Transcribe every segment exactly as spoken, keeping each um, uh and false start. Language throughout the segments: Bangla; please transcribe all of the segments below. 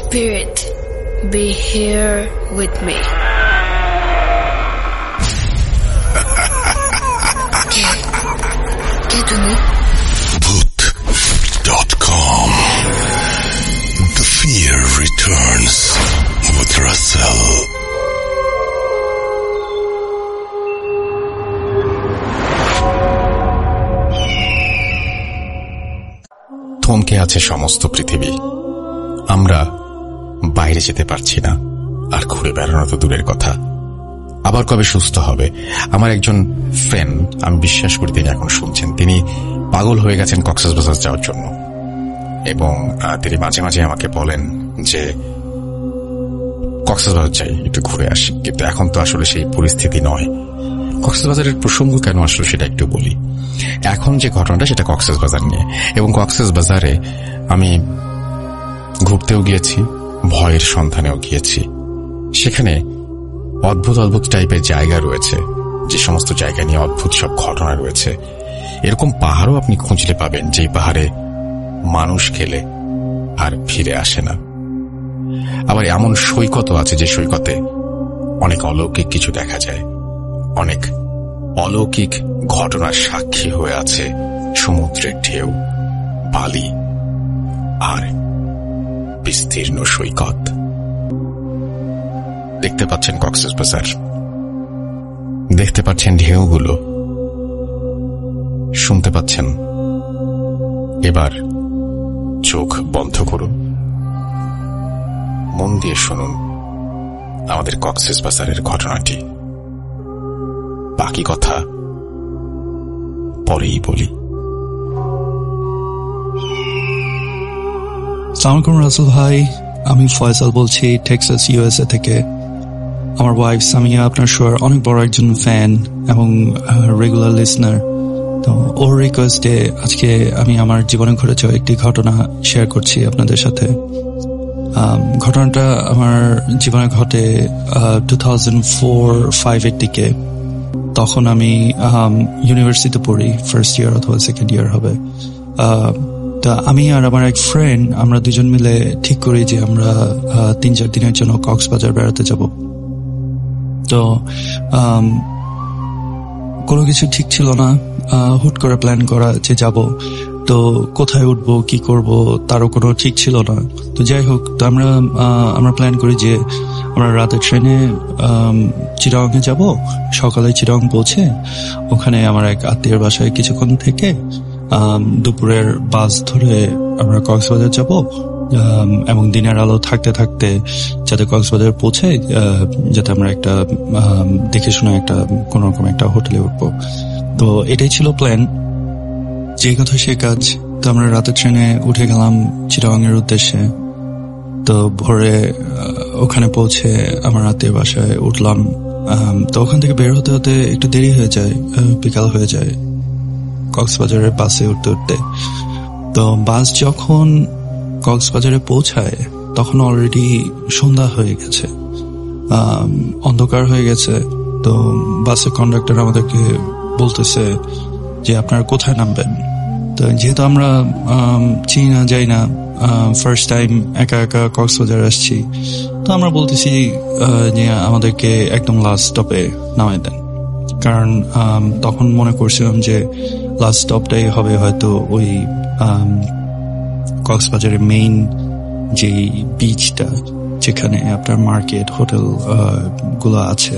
Spirit, be here with me. কে কে তুমি? Bhoot dot com. The fear returns with Russell. থমকে আছে সমস্ত পৃথিবী. আমরা বাইরে যেতে পারছি না, আর ঘুরে বেড়ানো তো দূরের কথা. আবার কবে সুস্থ হবে? আমার একজন ফ্রেন্ড, আমি বিশ্বাস করি তিনি এখন শুনছেন, তিনি পাগল হয়ে গেছেন কক্সবাজার যাওয়ার জন্য, এবং তিনি মাঝে মাঝে আমাকে বলেন যে কক্সবাজার যাই, একটু ঘুরে আসি. কিন্তু এখন তো আসলে সেই পরিস্থিতি নয়. কক্সবাজারের প্রসঙ্গ কেন আসলে সেটা একটু বলি. এখন যে ঘটনাটা সেটা কক্সবাজার নিয়ে, এবং কক্সবাজারে আমি ঘুরতেও গিয়েছি, ভয়ের সন্ধানেও গিয়েছি. সেখানে অদ্ভুত অদ্ভুত টাইপের জায়গা রয়েছে, যে সমস্ত জায়গা নিয়ে অদ্ভুত সব ঘটনা রয়েছে. এরকম পাহাড়ও আপনি খুঁজলে পাবেন যেই পাহাড়ে মানুষ গেলে আর ফিরে আসে না. আবার এমন সৈকতও আছে যে সৈকতে অনেক অলৌকিক কিছু দেখা যায়, অনেক অলৌকিক ঘটনার সাক্ষী হয়ে আছে সমুদ্রের ঢেউ, বালি আর বিস্তীর্ণ সৈকত. দেখতে পাচ্ছেন কক্সবাজার, দেখতে পাচ্ছেন ঢেউগুলো, শুনতে পাচ্ছেন. এবার চোখ বন্ধ করুন, মন দিয়ে শুনুন আমাদের কক্সবাজারের ঘটনাটি. বাকি কথা পরেই বলি. আসসালামু আলাইকুম রাসেল ভাই, আমি ফয়সাল বলছি টেক্সাস ইউএসএ থেকে. আমার ওয়াইফ সামিয়া আপনার শোর অনেক বড় একজন ফ্যান এবং রেগুলার লিসনার. তো ওর রিকোয়েস্টে আজকে আমি আমার জীবনে ঘটে যাওয়া একটি ঘটনা শেয়ার করছি আপনাদের সাথে. ঘটনাটা আমার জীবনে ঘটে টু থাউজেন্ড ফোর ফাইভের দিকে. তখন আমি ইউনিভার্সিটিতে পড়ি, ফার্স্ট ইয়ার অথবা সেকেন্ড ইয়ার হবে. তা আমি আর আমার এক ফ্রেন্ড, আমরা দুজন মিলে ঠিক করি যে আমরা তিন চার দিনের জন্য কক্সবাজার বেড়াতে যাব. তো কোনো কিছু ঠিক ছিল না, হুট করে প্ল্যান করা যে যাব. তো কোথায় উঠবো, কি করব তারও কোনো ঠিক ছিল না. তো যাই হোক, তো আমরা আমরা প্ল্যান করি যে আমরা রাতের ট্রেনে চিটাগংয়ে যাব. সকালে চিটাগং পৌঁছে ওখানে আমার এক আত্মীয়ের বাসায় কিছুক্ষণ থেকে দুপুরের বাস ধরে আমরা কক্সবাজার যাব, এবং দিনের আলো থাকতে থাকতে যাতে কক্সবাজার পৌঁছে যাতে আমরা একটা দেখে শুনে একটা কোন রকম একটা হোটেলে উঠবো. তো এটাই ছিল প্ল্যান, যে কথা সে কাজ. তো আমরা রাতের ট্রেনে উঠে গেলাম চিটাগংয়ের উদ্দেশ্যে. তো ভোরে ওখানে পৌঁছে আমার আত্মীয়ের বাসায় উঠলাম. তো ওখান থেকে বের হতে হতে একটু দেরি হয়ে যায়, বিকাল হয়ে যায় কক্সবাজারের বাসে উঠতে উঠতে. তো বাস যখন কক্সবাজারে পৌঁছায় তখন অলরেডি সন্ধ্যা হয়ে গেছে, অন্ধকার হয়ে গেছে. তো বাসের কন্ডাক্টর আমাদেরকে বলতেছে যে আপনারা কোথায় নামবেন. তো যেহেতু আমরা চিনি না, যাই না, ফার্স্ট টাইম একা একা কক্সবাজার আসছি, তো আমরা বলতেছি যে আমাদেরকে একদম লাস্ট স্টপে নামাই দেন. কারণ তখন মনে করছিলাম যে লাস্ট স্টপটাই হবে হয়তো ওই কক্সবাজারের মেইন যে বিচটা, যেখানে আপনার মার্কেট হোটেল গুলো আছে.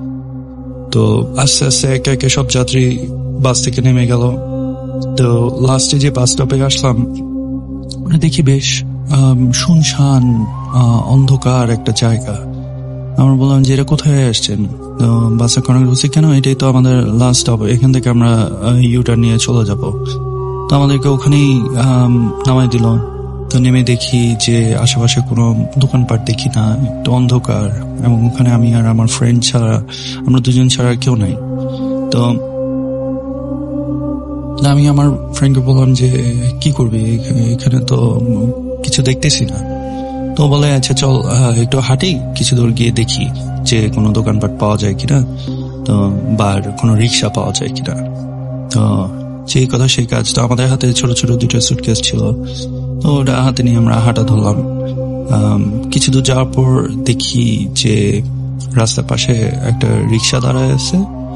তো আস্তে আস্তে একে একে সব যাত্রী বাস থেকে নেমে গেল. তো লাস্টে যে বাস স্টপে আসলাম, মানে দেখি বেশ শুনশান অন্ধকার একটা জায়গা. আমরা বললাম যে এটা কোথায় আসছেন. তো বাসের কন্ডাক্টর বলছি কেন, এটাই তো আমাদের লাস্ট স্টপ, এখান থেকে আমরা ইউটার নিয়ে চলে যাব. তো আমাদেরকে ওখানেই নামাই দিল. তো নেমে দেখি যে আশেপাশে কোনো দোকানপাট দেখি না, একটু অন্ধকার, এবং ওখানে আমি আর আমার ফ্রেন্ড ছাড়া, আমরা দুজন ছাড়া কেউ নাই. তো আমি আমার ফ্রেন্ডকে বললাম যে কি করবি, এখানে তো কিছু দেখতেছি না. তো বলে আচ্ছা চল একটু হাঁটি, কিছু দূর গিয়ে দেখি যে কোনো দোকানপাট পাওয়া যায় কিনা, তো বা কোনো রিক্সা পাওয়া যায় কিনা. তো যেই কথা সেই কাজ. তো আমাদের হাতে ছোট ছোট দুটো সুটকেস ছিল, তো ওটা হাতে নিয়ে আমরা হাঁটা ধরলাম. কিছু দূর যাওয়ার পর দেখি যে রাস্তার পাশে একটা রিক্সা দাঁড়ায় আছে,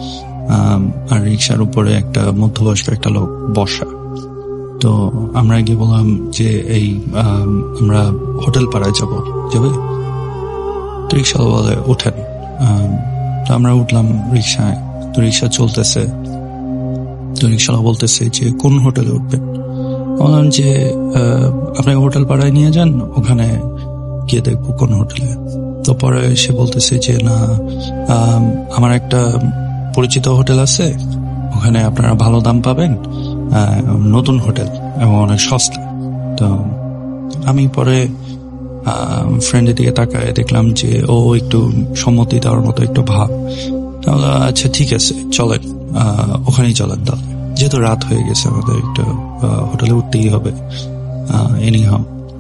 আর রিক্সার উপরে একটা মধ্যবয়স্ক একটা লোক বসা। তো আমরা গিয়ে বললাম যে এই আমরা হোটেল পাড়ায় যাব, যাবে? তো রিক্সা বলে ওঠেন। তো আমরা উঠলাম রিক্সায়। তো রিক্সা চলতেছে। তো রিক্সাওয়ালা বলতেছে যে কোন হোটেলে উঠবেন? বললাম যে আপনাকে হোটেল পাড়ায় নিয়ে যান, ওখানে গিয়ে দেখবো কোন হোটেলে। তো পরে সে বলতেছে যে না, আমার একটা পরিচিত হোটেল আছে, ওখানে আপনারা ভালো দাম পাবেন, নতুন হোটেল এবং অনেক সস্তা। তো আমি পরে ফ্রেন্ডের দিকে তাকায় দেখলাম যে ও একটু সম্মতি দেওয়ার মতো একটু ভাব। আচ্ছা ঠিক আছে, চলেন, ওখানেই চলেন। তাহলে যেহেতু রাত হয়ে গেছে, আমাদের একটু হোটেলে উঠতেই হবে। এনিহাউ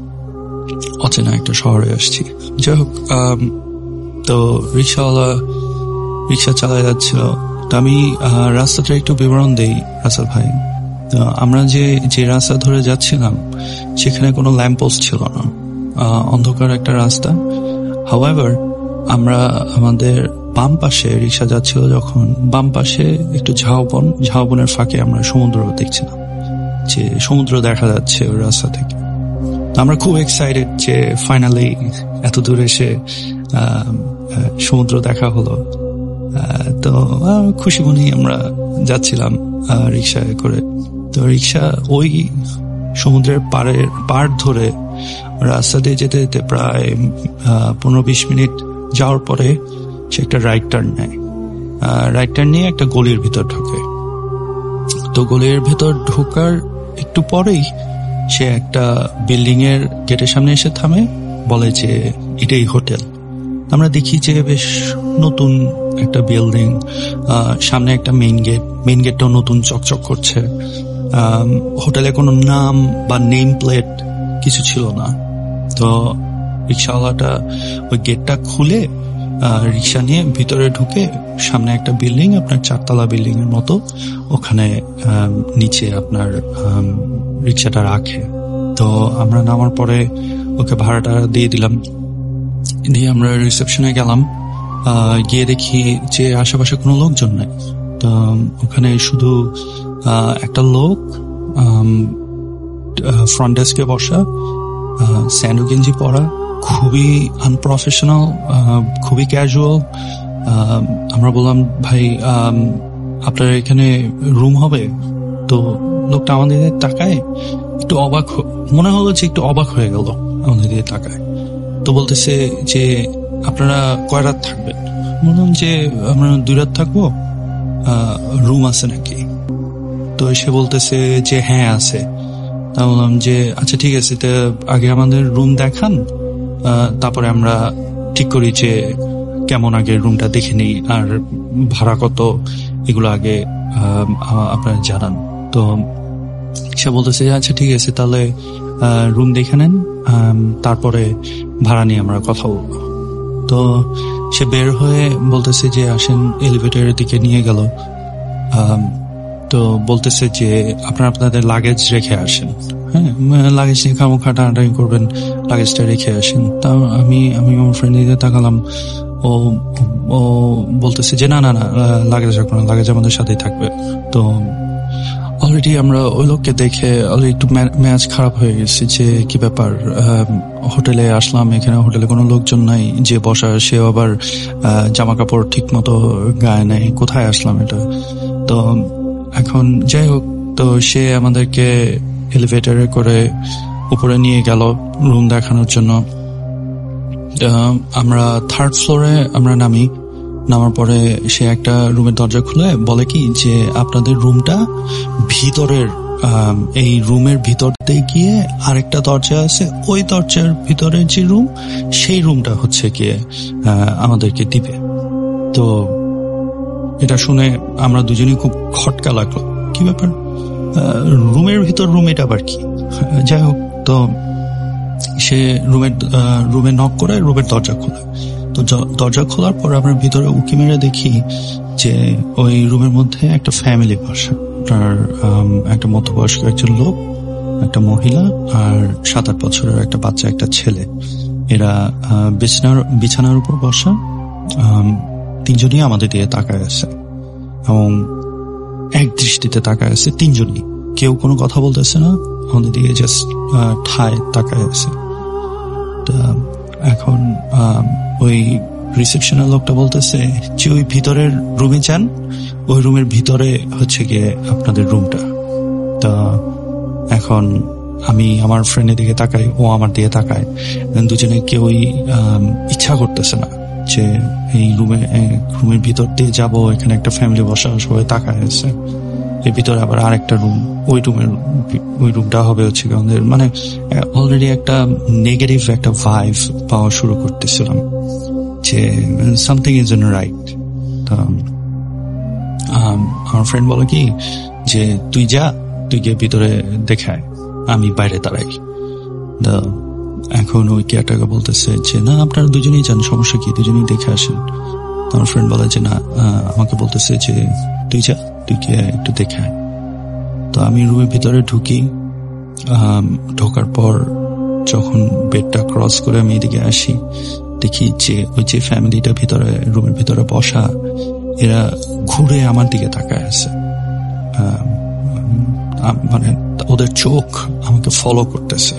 অচেনা একটা শহরে আসছি। যাই হোক, তো রিক্সাওয়ালা রিক্সা চালায় যাচ্ছিল। তো আমি রাস্তাটা একটু বিবরণ দেই রাসেল ভাই। তো আমরা যে যে রাস্তা ধরে যাচ্ছিলাম সেখানে কোনো ল্যাম্পপোস্ট ছিল না, অন্ধকার একটা রাস্তা। হাউএভার আমরা আমাদের বাম পাশে রিক্সা যাচ্ছিল, যখন বাম পাশে একটু ঝাউবন, ঝাউবনের ফাঁকে আমরা সমুদ্র দেখছিলাম, যে সমুদ্র দেখা যাচ্ছে ওই রাস্তা থেকে। আমরা খুব এক্সাইটেড যে ফাইনালি এত দূর এসে সমুদ্র দেখা হলো। তো খুশি মনে আমরা যাচ্ছিলাম রিক্সায় করে। তো রিক্সা ওই সমুদ্রের পাড়ের পাড় ধরে রাস্তা দিয়ে যেতে যেতে প্রায় পনেরো বিশ মিনিট যাওয়ার পরে সে একটা রাইট টার্ন নেয়। রাইট টার্ন নিয়ে একটা গলির ভিতর ঢোকে। তো গলির ভেতর ঢোকার একটু পরেই সে একটা বিল্ডিং এর গেটের সামনে এসে থামে, বলে যে এটাই হোটেল। আমরা দেখি যে বেশ নতুন একটা বিল্ডিং, সামনে একটা মেইন গেট, মেইন গেটটাও নতুন চকচক করছে। হোটেলে কোনো নাম বা নেম প্লেট কিছু ছিল না। তো রিক্সাওয়ালাটা ওই গেটটা খুলে রিক্সা নিয়ে ভিতরে ঢুকে সামনে একটা বিল্ডিং, আপনার চারতলা বিল্ডিং এর মতো, ওখানে নিচে আপনার রিক্সাটা রাখে। তো আমরা নামার পরে ওকে ভাড়াটা দিয়ে দিলাম, দিয়ে আমরা রিসেপশনে গেলাম। গিয়ে দেখি যে আশেপাশে কোনো লোকজন নাই। তো ওখানে শুধু একটা লোক ফ্রন্ট ডেস্কে বসা, স্যান্ডো গেঞ্জি পরা, খুবই আনপ্রফেশনাল, খুবই ক্যাজুয়াল। আমরা বললাম ভাই আপনার এখানে রুম হবে? তো লোকটা আমাদের তাকায়, একটু অবাক, মনে হলো যে একটু অবাক হয়ে গেল আমাদের দিকে তাকায়। তো বলতেছে যে আপনারা কয় রাত থাকবেন? বললাম যে আমরা দুই রাত থাকবো, রুম আছে নাকি? তো সে বলতেছে যে হ্যাঁ আছে। তা বললাম যে আচ্ছা ঠিক আছে, তো আগে আমাদের রুম দেখান, তারপরে আমরা ঠিক করি যে কেমন, আগে রুমটা দেখে নিই, আর ভাড়া কত এগুলো আগে আপনারা জানান। তো সে বলতেছে আচ্ছা ঠিক আছে, তাহলে রুম দেখে নেন, তারপরে ভাড়া নিয়ে আমরা কথা বলবো। তো সে বের হয়ে বলতেছে যে আসেন, এলিভেটরের দিকে নিয়ে গেল। তো বলতেছে যে আপনারা আপনাদের লাগেজ রেখে আসেন, হ্যাঁ লাগেজ নিয়ে খামোখা টানাটানি করবেন, লাগেজটা রেখে আসেন। তা আমি আমি আমার ফ্রেন্ডদের তাকালাম, ও ও বলতেছে যে না না না লাগেজ রাখবো না, লাগেজ আমাদের সাথেই থাকবে। তো অলরেডি আমরা ওই লোককে দেখে অলরেডি একটু ম্যাচ খারাপ হয়ে গেছে, যে কি ব্যাপার, হোটেলে আসলাম, এখানে হোটেলে কোনো লোকজন নাই, যে বসা সেও আবার জামা কাপড় ঠিক মতো গায়ে নেই, কোথায় আসলাম এটা। তো এখন যাই হোক, তো সে আমাদেরকে এলিভেটরে করে উপরে নিয়ে গেল রুম দেখানোর জন্য। আমরা থার্ড ফ্লোরে আমরা নামি। নামার পরে সে একটা রুমের দরজা খুলে বলে কি যে আপনাদের রুমটা ভিতরের, এই রুমের ভিতর দিয়ে গিয়ে আরেকটা দরজা আছে, ওই দরজার ভিতরে যে রুম, সেই রুমটা হচ্ছে গিয়ে আমাদেরকে দিবে। তো এটা শুনে আমরা দুজনেই খুব খটকা লাগলো, কি ব্যাপার, রুমের ভিতর রুম, এটা আবার কি? যাই হোক, তো সে রুমের রুমে নক করে রুমের দরজা খোলে। তো দরজা খোলার পর আমরা ভিতরে উঁকি মেরে দেখি যে ওই রুমের মধ্যে একটা ফ্যামিলি বসা, তার একটা মধ্যবয়স্ক একজন লোক, একটা মহিলা, আর সাত আট বছরের একটা বাচ্চা, একটা ছেলে। এরা বিছানার বিছানার উপর বসা, তিনজনই আমাদের দিকে তাকায় আছে এবং এক দৃষ্টিতে তাকায় আছে তিনজনই, কেউ কোনো কথা বলতেছে না, আমাদের দিকে জাস্ট ঠায় তাকায় আছে। এখন ওই রিসেপশনের লোকটা বলতেছে যে ওই ভিতরের রুমে যান, ওই রুমের ভিতরে হচ্ছে গিয়ে আপনাদের রুমটা। তা এখন আমি আমার ফ্রেন্ডের দিকে তাকাই, ও আমার দিকে তাকায়, দুজনে কেউই ইচ্ছা করতেছে না যে এই রুমে রুমের ভিতর দিয়ে যাব, এখানে একটা ফ্যামিলি বসা, সবাই তাকায় আছে। এর ভিতরে আবার আরেকটা রুম, ওই রুমের ওই রুমটা হবে হচ্ছে আমাদের, মানে অলরেডি একটা নেগেটিভ একটা ভাইব পাওয়া শুরু করতেছিলাম যে সামথিং ইজ ইন রাইট। আমার ফ্রেন্ড বলে কি যে তুই যা, তুই গিয়ে ভিতরে দেখায়, আমি বাইরে দাঁড়াই। এখন ওই কেয়ারটাকে বলতেছে যে না আপনারা দুজনেই যান, সমস্যা কি, দুজনেই দেখে আসেন। আমার ফ্রেন্ড বলে যে না, আমাকে বলতেছে যে তুই যা, তুই গিয়ে একটু দেখায়। তো আমি রুমের ভিতরে ঢুকি, ঢোকার পর যখন বেডটা ক্রস করে আমি এদিকে আসি, দেখি যে ওই যে ফ্যামিলিটা ভিতরে রুমের ভিতরে বসা, এরা ঘুরে আমার দিকে তাকায় আছে, মানে ওদের চোখ আমাকে ফলো করতেছে।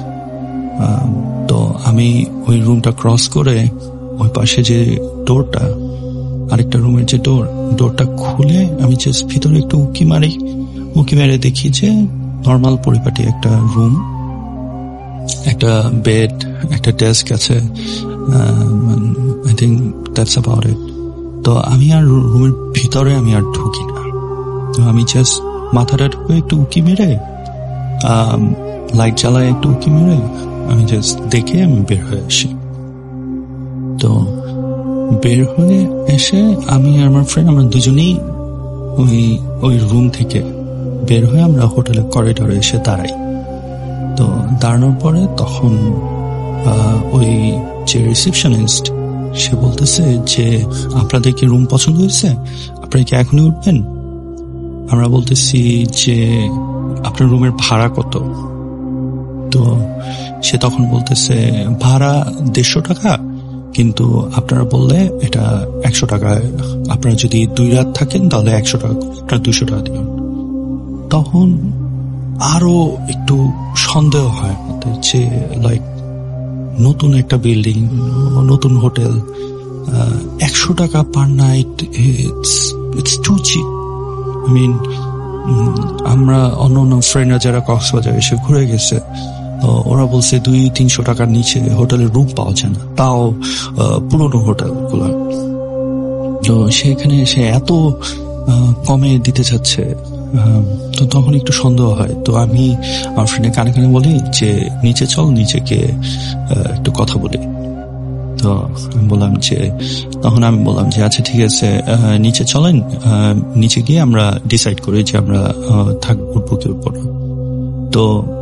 তো আমি ওই রুমটা ক্রস করে ওই পাশে যে ডোরটা, আরেকটা রুমের যে ডোর, ডোরটা খুলে আমি জাস্ট ভিতরে একটু উকি মারি, উকি মেরে দেখি যে নর্মাল পরিপাটি একটা রুম, একটা বেড, একটা ডেস্ক আছে, I think that's about it. তো আমি আর রুমের ভিতরে আমি আর ঢুকি না, তো আমি জাস্ট মাথাটা ঢুকে একটু উকি মেরে, লাইট জ্বালায় একটু উকি মেরে আমি জাস্ট দেখে আমি বের হয়ে আসি। তো বের হয়ে এসে আমি আর আমার ফ্রেন্ড আমরা দুজনেই ওই ওই রুম থেকে বের হয়ে আমরা হোটেলের করিডোরে এসে দাঁড়াই। তো দাঁড়ানোর পরে তখন ওই যে রিসেপশনিস্ট, সে বলতেছে যে আপনাদের কি রুম পছন্দ হয়েছে, আপনারা কি এখনই উঠবেন? আমরা বলতেছি যে আপনার রুমের ভাড়া কত? তো সে তখন বলতেছে ভাড়া দেড়শো টাকা, কিন্তু আপনারা বললে এটা একশো টাকায়, আপনারা যদি দুই রাত থাকেন তাহলে একশো টাকা, আপনারা দুশো টাকা দিবেন। তখন আরো একটু সন্দেহ হয় যে লাইক নতুন একটা বিল্ডিং, নতুন হোটেল, একশো টাকা per night, it's it's too cheap. I mean আমরা অন্য অন্য ফ্রেন্ডরা যারা কক্সবাজার এসে ঘুরে গেছে, ওরা বলছে দুই তিনশো টাকার নিচে হোটেলের রুম পাওয়া যায় না, তাও পুরনো হোটেল গুলো। তো সেখানে সে এত কমে দিতে চাচ্ছে, তো তখন একটু সন্দেহ হয়। তো আমি আমার ফ্রেন্ডের কানে কানে বলি যে নিচে চল, নিচে গিয়ে একটু কথা বলি। তো আমি বললাম যে তখন আমি বললাম যে আচ্ছা ঠিক আছে, নিচে চলেন, নিচে গিয়ে আমরা ডিসাইড করি যে আমরা থাকবো, উঠবো কি উঠবো না। তো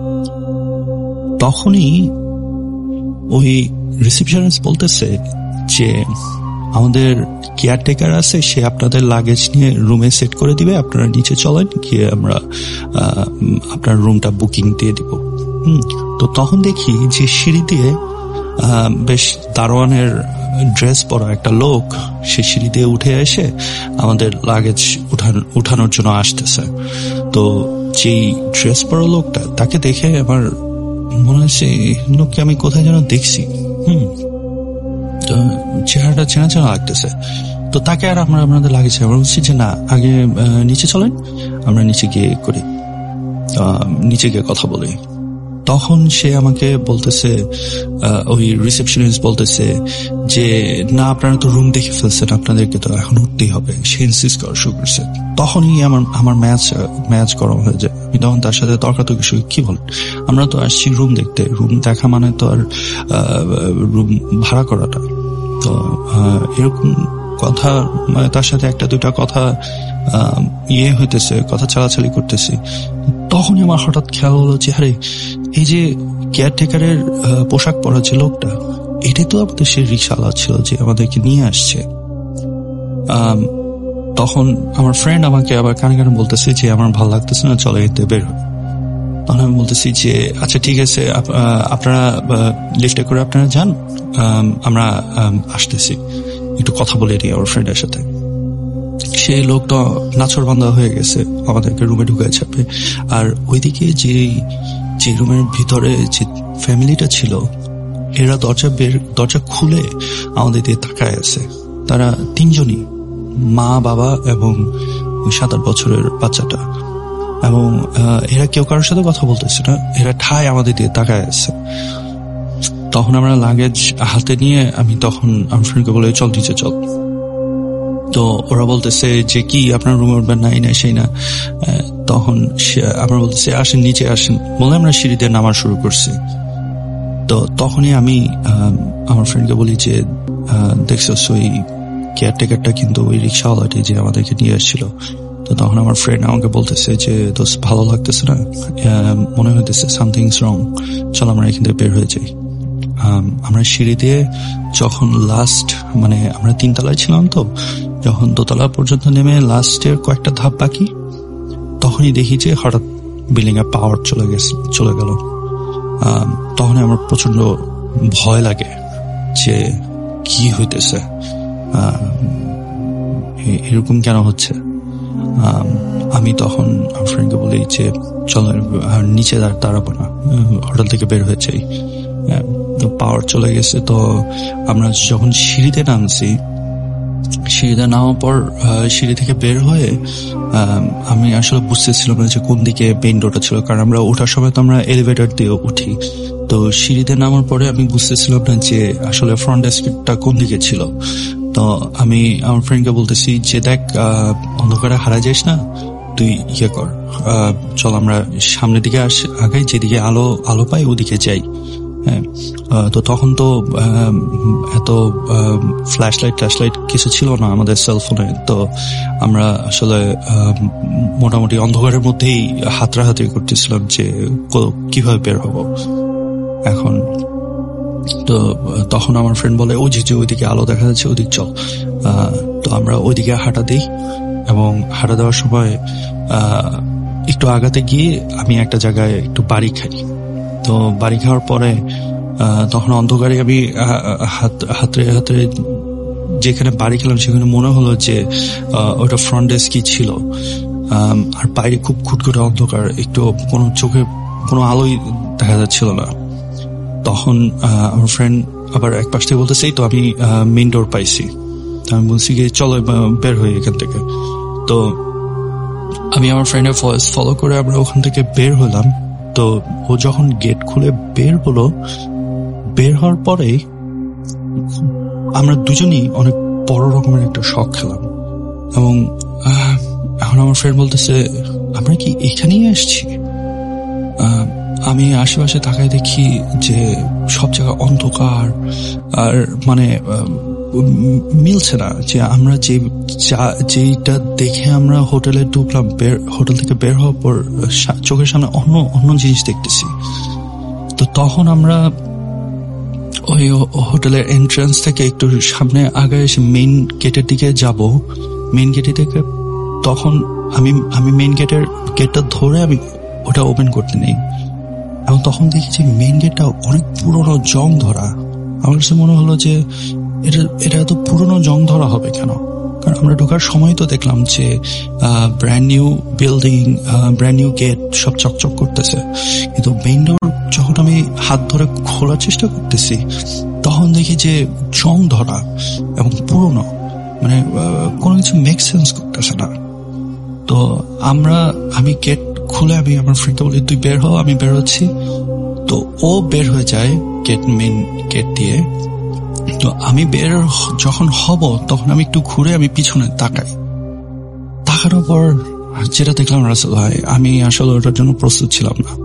তখনই ওই রিসেপশনিস্ট বলতেছে যে আমাদের কেয়ারটেকার আছে, সে আপনাদের লাগেজ নিয়ে রুমে সেট করে দিবে, আপনারা নিচে চলেন, গিয়ে আমরা আপনার রুমটা বুকিং দিয়ে দিব। হম তো তখন দেখি যে সিঁড়ি দিয়ে বেশ দারোয়ানের ড্রেস পরা একটা লোক সে সিঁড়ি দিয়ে উঠে এসে আমাদের লাগেজ উঠানোর জন্য আসতেছে। তো যেই ড্রেস পরা লোকটা, তাকে দেখে আমার মনে হচ্ছে লোককে আমি কোথায় যেন দেখছি। হম তো চেহারাটা চেনা চেনা লাগতেছে। তো তাকে আর আমরা আপনাদের লাগেছে, আমরা বলছি যে না, আগে নিচে চলেন, আমরা নিচে গিয়ে করি, নিচে গিয়ে কথা বলি। তখন সে আমাকে বলতেছে, ওই রিসেপশনিস্ট বলতেছে যে না, আপনারা তো রুম দেখে ফেলছেন, আপনাদেরকে তো এখন উঠতেই হবে। সে ইনসিস্ট করা শুরু করছে। তখনই আমার আমার ম্যাচ ম্যাচ গরম হয়ে যায়। আমি তখন তার সাথে তর্কাতর্কি শুরু, কি বলেন, আমরা তো আসছি রুম দেখতে, রুম দেখা মানে তো আর রুম ভাড়া করাটা। তো এরকম কথা, মানে তার সাথে একটা দুইটা কথা ইয়ে হইতেছে, কথা চালাচালি করতেছি। তখনই আমার হঠাৎ খেয়াল হলো যে আরে এই যে কেয়ারটেকারের পোশাক পরা যে লোকটা, এটাই তো আমাদের সে রিক্সাওয়ালা ছিল যে আমাদেরকে নিয়ে আসছে। তখন আমার ফ্রেন্ড আমাকে আবার কানে কানে বলতেছে যে আমার ভালো লাগতেছে না, চলে এতে বের হয়। তখন আমি বলতেছি যে আচ্ছা ঠিক আছে, আপনারা লিফটে করে আপনারা যান, আমরা আসতেছি, একটু কথা বলে নিই আমার ফ্রেন্ডের সাথে। সেই লোকটা নাছরবান্ধা হয়ে গেছে, আমাদেরকে রুমে ঢুকে যাবে। আর ওইদিকে যে যে রুমের ভিতরে যে ফ্যামিলিটা ছিল, এরা দরজা বের দরজা খুলে আমাদের দিয়ে তাকায় আছে। তারা তিনজনই, মা, বাবা এবং সাত আট বছরের বাচ্চাটা, এবং এরা কেউ কারোর সাথে কথা বলতেছে না, এরা ঠায় আমাদের দিয়ে তাকায় আছে। তখন আমরা লাগেজ হাতে নিয়ে আমি তখন আমার ফ্রেন্ডকে বলে চল নিচে চল। তো ওরা বলতেছে যে কি আপনার রুমে উঠবেন না, এই না সেই না। তখন আমরা বলতেছি আসেন নিচে আসেন, বলে আমরা সিঁড়ি দিয়ে নামা শুরু করছি। তো তখনই আমি আমার ফ্রেন্ডকে বলি যে দেখছো ওই কেয়ারটেকারটা কিন্তু ওই রিক্সাওয়ালাটি যে আমাদেরকে নিয়ে আসছিল। তো তখন আমার ফ্রেন্ড আমাকে বলতেছে যে দোস্ত ভালো লাগতেছে না, মনে হইতেছে সামথিংস রং, চল আমরা এখান থেকে বের হয়ে যাই। আমরা সিঁড়ি দিয়ে যখন লাস্ট, মানে আমরা তিনতলায় ছিলাম, তো যখন দোতলা পর্যন্ত নেমে লাস্টের কয়েকটা ধাপ বাকি, তখনই দেখি যে হঠাৎ বিল্ডিং এর পাওয়ার চলে গেছে চলে গেল। তখন আমার প্রচন্ড ভয় লাগে যে কি হইতেছে, এরকম কেন হচ্ছে। আমি তখন আমার ফ্রেন্ডকে বলি যে চলো নিচে দাঁড়াবো না, হোটেল থেকে বের হয়ে যাই। তো পাওয়ার চলে গেছে। তো আমরা যখন সিঁড়িতে নামছি, সিঁড়িতে নামার পর সিঁড়ি থেকে বের হয়ে আমি আসলে বুঝতেছিলাম না যে কোন দিকে মেইন ডোরটা ছিল, কারণ আমরা ওঠার সময় তো আমরা এলিভেটর দিয়ে উঠি। তো সিঁড়িতে নামার পরে আমি বুঝতেছিলাম না যে আসলে ফ্রন্ট ডেস্কটা কোন দিকে ছিল। তো আমি আমার ফ্রেন্ডকে বলতেছি যে দেখ অন্ধকারে হারা যাস না, তুই ইয়ে কর, চল আমরা সামনের দিকে আস আগাই, যেদিকে আলো আলো পাই ওদিকে যাই। হ্যাঁ, তো তখন তো এত ফ্ল্যাশ লাইট ট্যাশ লাইট কিছু ছিল না আমাদের সেলফোনে। তো আমরা আসলে মোটামুটি অন্ধকারের মধ্যেই হাতড়াহাতি করতেছিলাম যে কিভাবে বের হবো এখন। তো তখন আমার ফ্রেন্ড বলে ওই যে ওইদিকে আলো দেখা যাচ্ছে, ওইদিক চল। তো আমরা ওইদিকে হাঁটা দিই, এবং হাঁটা দেওয়ার সময় একটু আগাতে গিয়ে আমি একটা জায়গায় একটু বাড়ি খাই। তো বাড়ি খাওয়ার পরে তখন অন্ধকারে আমি হাত হাতে হাতে যেখানে বাড়ি খেলাম সেখানে মনে হলো যে ওটা ফ্রন্ট ডেস্কই ছিল। আর বাইরে খুব খুটখুটে অন্ধকার, একটু কোনো চোখে কোনো আলোই দেখা যাচ্ছিল না। তখন আমার ফ্রেন্ড আবার এক পাশ থেকে বলতেছে তো আমি মেইন ডোর পাইছি। আমি বলছি গিয়ে চলো বের হই এখান থেকে। তো আমি আমার ফ্রেন্ডের ভয়েস ফলো করে আমরা ওখান থেকে বের হলাম। তো ও যখন গেট খুলে বের হলো, বের হওয়ার পরে আমরা দুজনেই অনেক বড় রকমের একটা শক খেলাম। এবং এখন আমার ফ্রেন্ড বলতেছে আমরা কি এখানেই আসছি? আমি আশেপাশে তাকাই দেখি যে সব জায়গায় অন্ধকার, আর মানে মিলছে না যে আমরা যে যেটা দেখে আমরা হোটেলে ঢুকলাম, বের হোটেল থেকে বের হওয়ার পর চোখের সামনে অন্য অন্য জিনিস দেখতেছি। তো তখন আমরা ওই হোটেলের এন্ট্রান্স থেকে একটু সামনে আগে এসে মেইন গেটের দিকে যাব। মেইন গেটে থেকে তখন আমি আমি মেইন গেটের গেটটা ধরে আমি ওটা ওপেন করতে নেই, এবং তখন দেখি যে মেইন গেটটা অনেক পুরনো জং ধরা। আমার কাছে মনে হলো যে এটা এটা এত পুরনো জং ধরা হবে কেন? কারণ আমরা ঢোকার সময় তো দেখলাম যে brand new building, brand new gate, সব চকচক করতেছে। কিন্তু মেইন ডোর যখন আমি হাত ধরে খোলার চেষ্টা করতেছি, তখন দেখি যে জং ধরা এবং পুরনো, মানে কোনো কিছু মেক সেন্স করতেছে না। তো আমরা আমি গেট খুলে আমি আমার ফ্রেন্ডকে বলি তুই বের হ, আমি বের হচ্ছি। তো ও বের হয়ে যায় গেট, মেইন গেট দিয়ে। তো আমি বের যখন হব তখন আমি একটু ঘুরে আমি পিছনে তাকাই। তাকানোর পর যেটা দেখলাম রাসেল ভাই, আমি আসলে ওটার জন্য প্রস্তুত ছিলাম না।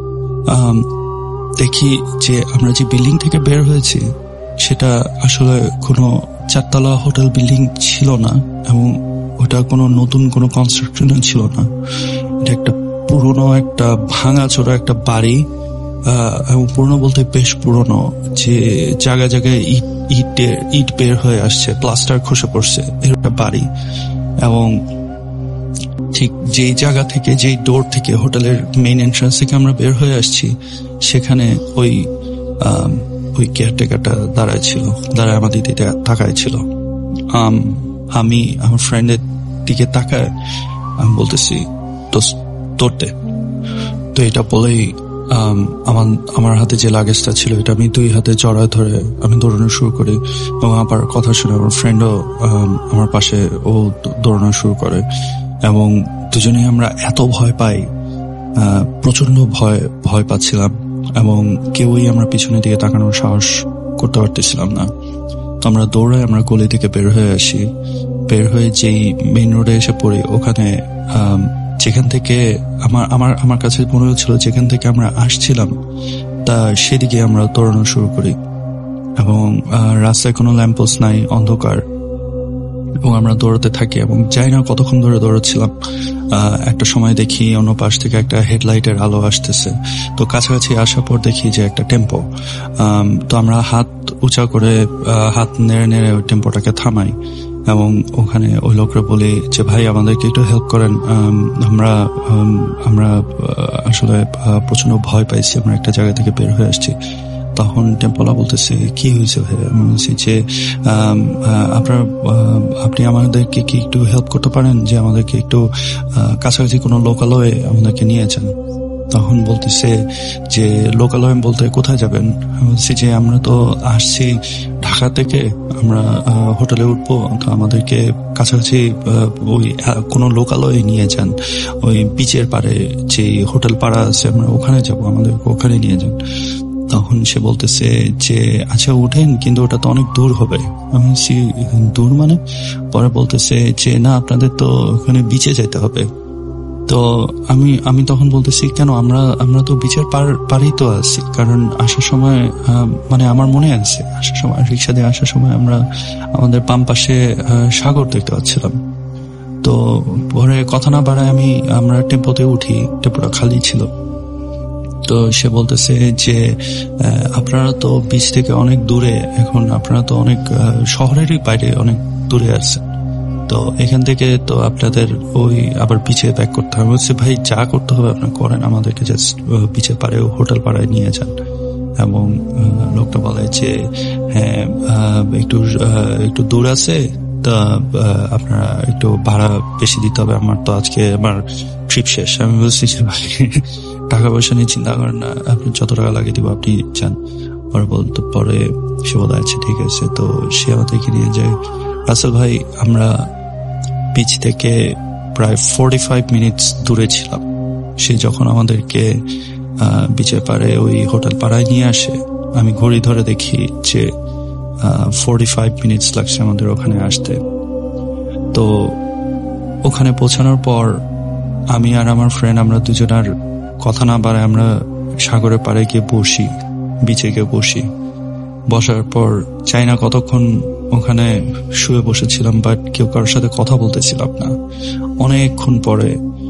দেখি যে আমরা যে বিল্ডিং থেকে বের হয়েছি সেটা আসলে কোনো চারতলা হোটেল বিল্ডিং ছিল না, এবং ওটা কোনো নতুন কোনো কনস্ট্রাকশন ছিল না। এটা একটা পুরনো একটা ভাঙা চোরা একটা বাড়ি, এবং পুরনো বলতে বেশ পুরনো, যে জায়গায় জায়গায় ইট ইট ইট বের হয়ে আসছে, প্লাস্টার খসে পড়ছে, এর একটা বাড়ি। এবং ঠিক যেই জায়গা থেকে, যেই ডোর থেকে, হোটেলের মেইন এন্ট্রান্স থেকে আমরা বের হয়ে আসছি, সেখানে ওই ওই কেয়ারটেকারটা দাঁড়ায় ছিল, দাঁড়ায় আমাদের দিকে তাকায় ছিল। আমি আমার ফ্রেন্ডের দিকে তাকায় আমি বলতেছি তোরতে। তো এটা বলেই আমার আমার হাতে যে লাগেজটা ছিল এটা আমি দুই হাতে জড়ায় ধরে আমি দৌড়ানো শুরু করি, এবং আবার কথা শুনে আমার ফ্রেন্ডও আমার পাশে ও দৌড়ানো শুরু করে, এবং দুজনেই আমরা এত ভয় পাই, প্রচন্ড ভয় ভয় পাচ্ছিলাম, এবং কেউই আমরা পিছনের দিকে তাকানোর সাহস করতে পারতেছিলাম না। তো আমরা দৌড়ায় আমরা গলি থেকে বের হয়ে আসি। বের হয়ে যেই মেইন রোডে এসে পড়ি, ওখানে যেখান থেকে আমার আমার আমার কাছে মনে হচ্ছিল যেখান থেকে আমরা আসছিলাম তা সেদিকে আমরা দৌড়ানো শুরু করি, এবং রাস্তায় কোনো ল্যাম্পপোস্ট নাই, অন্ধকার, এবং আমরা দৌড়াতে থাকি এবং যাই না কতক্ষণ ধরে দৌড়াচ্ছিলাম। একটা সময় দেখি অন্য পাশ থেকে একটা হেডলাইটের আলো আসতেছে, তো কাছাকাছি আসার পর দেখি যে একটা টেম্পো। তো আমরা হাত উঁচা করে হাত নেড়ে নেড়ে ওই টেম্পোটাকে থামাই, এবং ওখানে ওই লোকরা বলে যে ভাই আমাদেরকে একটু হেল্প করেন, আমরা আমরা আসলে প্রচন্ড ভয় পাইছি, আমরা একটা জায়গা থেকে বের হয়ে আসছি। তখন টেম্পোলা বলতেছে কি হয়েছে ভাই? আমি বলছি যে আপনার আপনি আমাদেরকে কি একটু হেল্প করতে পারেন, যে আমাদেরকে একটু কাছাকাছি কোনো লোকালয়ে আমাদেরকে নিয়ে যান। তখন বলতেছে যে লোকালয় বলতে কোথায় যাবেন? আমি বলছি যে আমরা তো আসছি ঢাকা থেকে, আমরা হোটেলে উঠবো, তো আমাদেরকে কাছাকাছি ওই কোনো লোকালয়ে নিয়ে যান, ওই বিচের পাড়ে যে হোটেল পাড়া আছে আমরা ওখানে যাবো, আমাদেরকে ওখানে নিয়ে যান। তখন সে বলতেছে যে আচ্ছা উঠেন, কিন্তু ওটা তো অনেক দূর হবে। আমি বলছি দূর মানে? পরে বলতেছে যে না আপনাদের তো ওখানে বিচে যেতে হবে। তো আমি আমি তখন বলতেছি কেন, আমরা আমরা তো বিচের পার পারেই তো আছি, কারণ আসার সময় মানে আমার মনে আছে আসার সময় রিক্সা দিয়ে আসার সময় আমরা আমাদের বাম পাশে সাগর দেখতে পাচ্ছিলাম। তো পরে কথা না বাড়ায় আমি আমরা টেম্পোতে উঠি, টেম্পোটা খালি ছিল। তো সে বলতেছে যে আপনারা তো বিচ থেকে অনেক দূরে, এখন আপনারা তো অনেক শহরেরই বাইরে অনেক দূরে আছেন, তো এখান থেকে তো আপনাদের ওই আবার বিচে ব্যাক করতে হবে। বলছে ভাই যা করতে হবে আপনার করেন, আমাদেরকে জাস্ট বিচে পাড়ে হোটেল পাড়ায় নিয়ে যান। এবং লোকটা বলে যে হ্যাঁ একটু একটু দূর আছে, তা আপনারা একটু ভাড়া বেশি দিতে হবে, আমার তো আজকে আমার ট্রিপ শেষ। আমি বলছি যে ভাই টাকা পয়সা নিয়ে চিন্তা করেন না, আপনি যত টাকা লাগিয়ে দিব আপনি যান। পরে বলতে পরে সে বলে আছে ঠিক আছে। তো সে আমাদেরকে নিয়ে যায়। রাসেল ভাই আমরা বিচ থেকে প্রায় ফোর্টি ফাইভ মিনিটস দূরে ছিলাম। সে যখন আমাদেরকে বিচের পাড়ে ওই হোটেল পাড়ায় নিয়ে আসে, আমি ঘড়ি ধরে দেখি যে ফোর্টি ফাইভ মিনিটস লাগছে আমাদের ওখানে আসতে। তো ওখানে পৌঁছানোর পর আমি আর আমার ফ্রেন্ড আমরা দুজনার কথা না বাড়ায় আমরা সাগরের পাড়ে গিয়ে বসি, বিচে গিয়ে বসি। বসার পর চাই না কতক্ষণ ওখানে শুয়ে বসেছিলাম, বাট কেউ কারোর সাথে কথা বলতেছিলাম না। অনেকক্ষণ পরে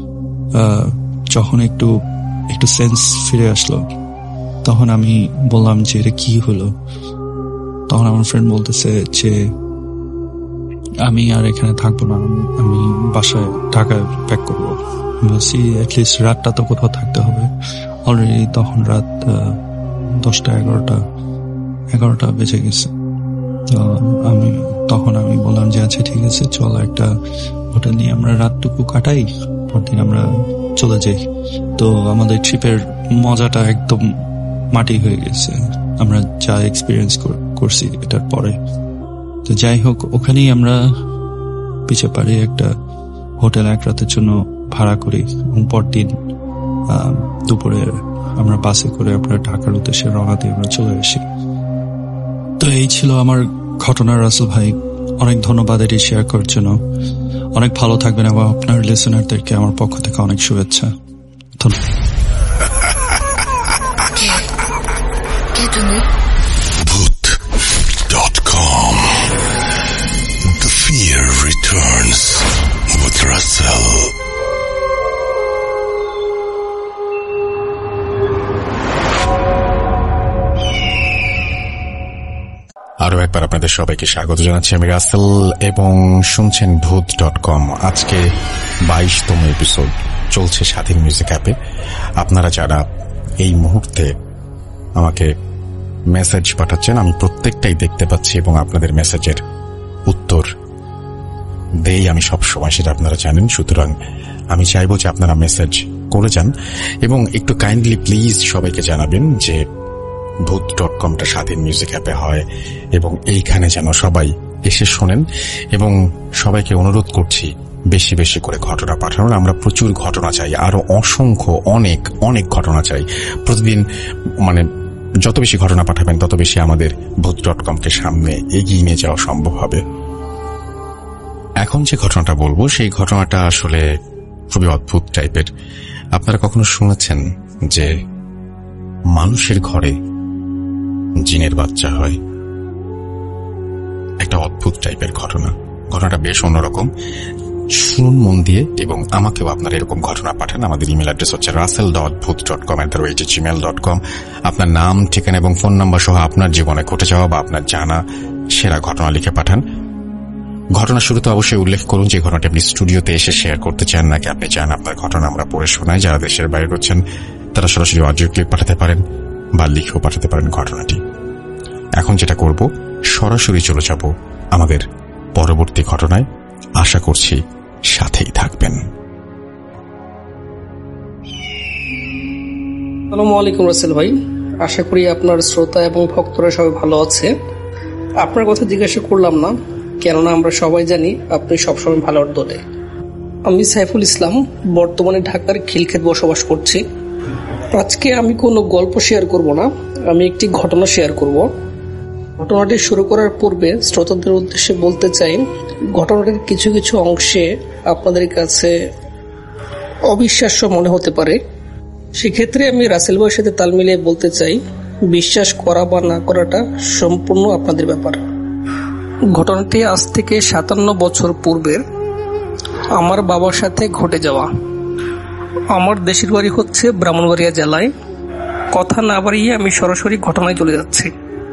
যখন একটু একটু সেন্স ফিরে আসলো, তখন আমি বললাম যে এটা কি হলো। তখন আমার ফ্রেন্ড বলতেছে যে আমি আর এখানে থাকবো না, আমি বাসায় ঢাকায় ব্যাক করবো। বলছি অ্যাটলিস্ট রাতটা তো কোথাও থাকতে হবে। অলরেডি তখন রাত দশটা এগারোটা এগারোটা বেজে গেছে। তো আমি তখন আমি বললাম যে আচ্ছা ঠিক আছে চল একটা হোটেল নিয়ে আমরা রাতটুকু কাটাই, পরদিন আমরা চলে যাই। তো আমাদের ট্রিপের মজাটা একদম মাটি হয়ে গেছে, আমরা যা এক্সপিরিয়েন্স করছি এটার পরে। তো যাই হোক, ওখানেই আমরা পিছে পাড়ে একটা হোটেল এক রাতের জন্য ভাড়া করি, এবং পরদিন দুপুরে আমরা বাসে করে আমরা ঢাকার উদ্দেশ্যে রওনা দিয়ে আমরা চলে আসি। তো এই ছিল আমার ঘটনা রাসেল ভাই, অনেক ধন্যবাদ এটি শেয়ার করার জন্য। অনেক ভালো থাকবেন এবং আপনার লিসেনারদেরকে আমার পক্ষ থেকে অনেক শুভেচ্ছা। ধন্যবাদ। Bhoot dot com The fear returns with Russell. আর আরো একবার আপনাদের সবাইকে স্বাগত জানাচ্ছি আমি রাসেল এবং শুনছেন ভূত ডট কম। আজকে বাইশতম এপিসোড চলছে স্বাধীন মিউজিক অ্যাপে। আপনারা যারা এই মুহূর্তে আমাকে মেসেজ পাঠাচ্ছেন আমি প্রত্যেকটাই দেখতে পাচ্ছি এবং আপনাদের মেসেজের উত্তর দেই আমি সব সময়, সেটা আপনারা জানেন। সুতরাং আমি চাইবো যে আপনারা মেসেজ করে যান এবং একটু কাইন্ডলি প্লিজ সবাইকে জানাবেন যে ভূত ডট কমটা স্বাধীন মিউজিক অ্যাপে হয় এবং এইখানে যেন সবাই এসে শোনেন এবং সবাইকে অনুরোধ করছি বেশি বেশি করে ঘটনা পাঠানোর। আমরা প্রচুর ঘটনা চাই, আরো অসংখ্য অনেক অনেক ঘটনা চাই প্রতিদিন। মানে যত বেশি ঘটনা পাঠাবেন তত বেশি আমাদের ভূত ডট কমকে সামনে এগিয়ে নিয়ে যাওয়া সম্ভব হবে। এখন যে ঘটনাটা বলবো সেই ঘটনাটা আসলে খুবই অদ্ভুত টাইপের। আপনারা কখনো শুনেছেন যে মানুষের ঘরে জিনের বাচ্চা হয়? একটা অদ্ভুত টাইপের ঘটনা। ঘটনাটা বেশ অন্যরকম, শুনুন মন দিয়ে এবং আমাকেও আপনারা এরকম ঘটনা পাঠান। আমাদের ইমেল অ্যাড্রেস হচ্ছে Russell dot Bhoot dot com at the rate Gmail dot com. আপনার নাম, ঠিকানা এবং ফোন নাম্বার সহ আপনার জীবনে ঘটে যাওয়া বা আপনার জানা সেরা ঘটনা লিখে পাঠান। ঘটনা শুরুতে অবশ্যই উল্লেখ করুন যে ঘটনাটি আপনি স্টুডিওতে এসে শেয়ার করতে চান নাকি আপনি চান আপনার ঘটনা আমরা পড়ে শোনাই। যারা দেশের বাইরে রয়েছেন তারা সরাসরি অডিও ক্লিপ পাঠাতে পারেন বা লিখেও পাঠাতে পারেন ঘটনাটি। এখন যেটা করব, সরাসরি চলে যাব আমাদের পরবর্তী ঘটনায়। আশা করছি সাথেই থাকবেন। আসসালামু আলাইকুম রাসেল ভাই, আশা করি আপনার শ্রোতা এবং ভক্তরা সবাই ভালো আছে। আপনার কথা জিজ্ঞাসা করলাম না, কেননা আমরা সবাই জানি আপনি সবসময় ভালোর দলে। আমি সাইফুল ইসলাম, বর্তমানে ঢাকার খিলক্ষেত বসবাস করছি। আজকে আমি কোনো গল্প শেয়ার করব না, আমি একটি ঘটনা শেয়ার করব। ঘটনাটি শুরু করার পূর্বে শ্রোতাদের উদ্দেশ্যে বলতে চাই, ঘটনাটির কিছু কিছু অংশে আপনাদের কাছে অবিশ্বাস্য মনে হতে পারে। সেক্ষেত্রে আমি রাসেল ভাইয়ের সাথে তাল মিলিয়ে বলতে চাই, বিশ্বাস করা বা না করাটা সম্পূর্ণ আপনাদের ব্যাপার। ঘটনাটি আজ থেকে সাতান্ন বছর পূর্বের আমার বাবার সাথে ঘটে যাওয়া। আমার দেশের বাড়ি হচ্ছে ব্রাহ্মণবাড়িয়া জেলায়। কথা না বাড়িয়ে আমি সরাসরি ঘটনায় চলে যাচ্ছি।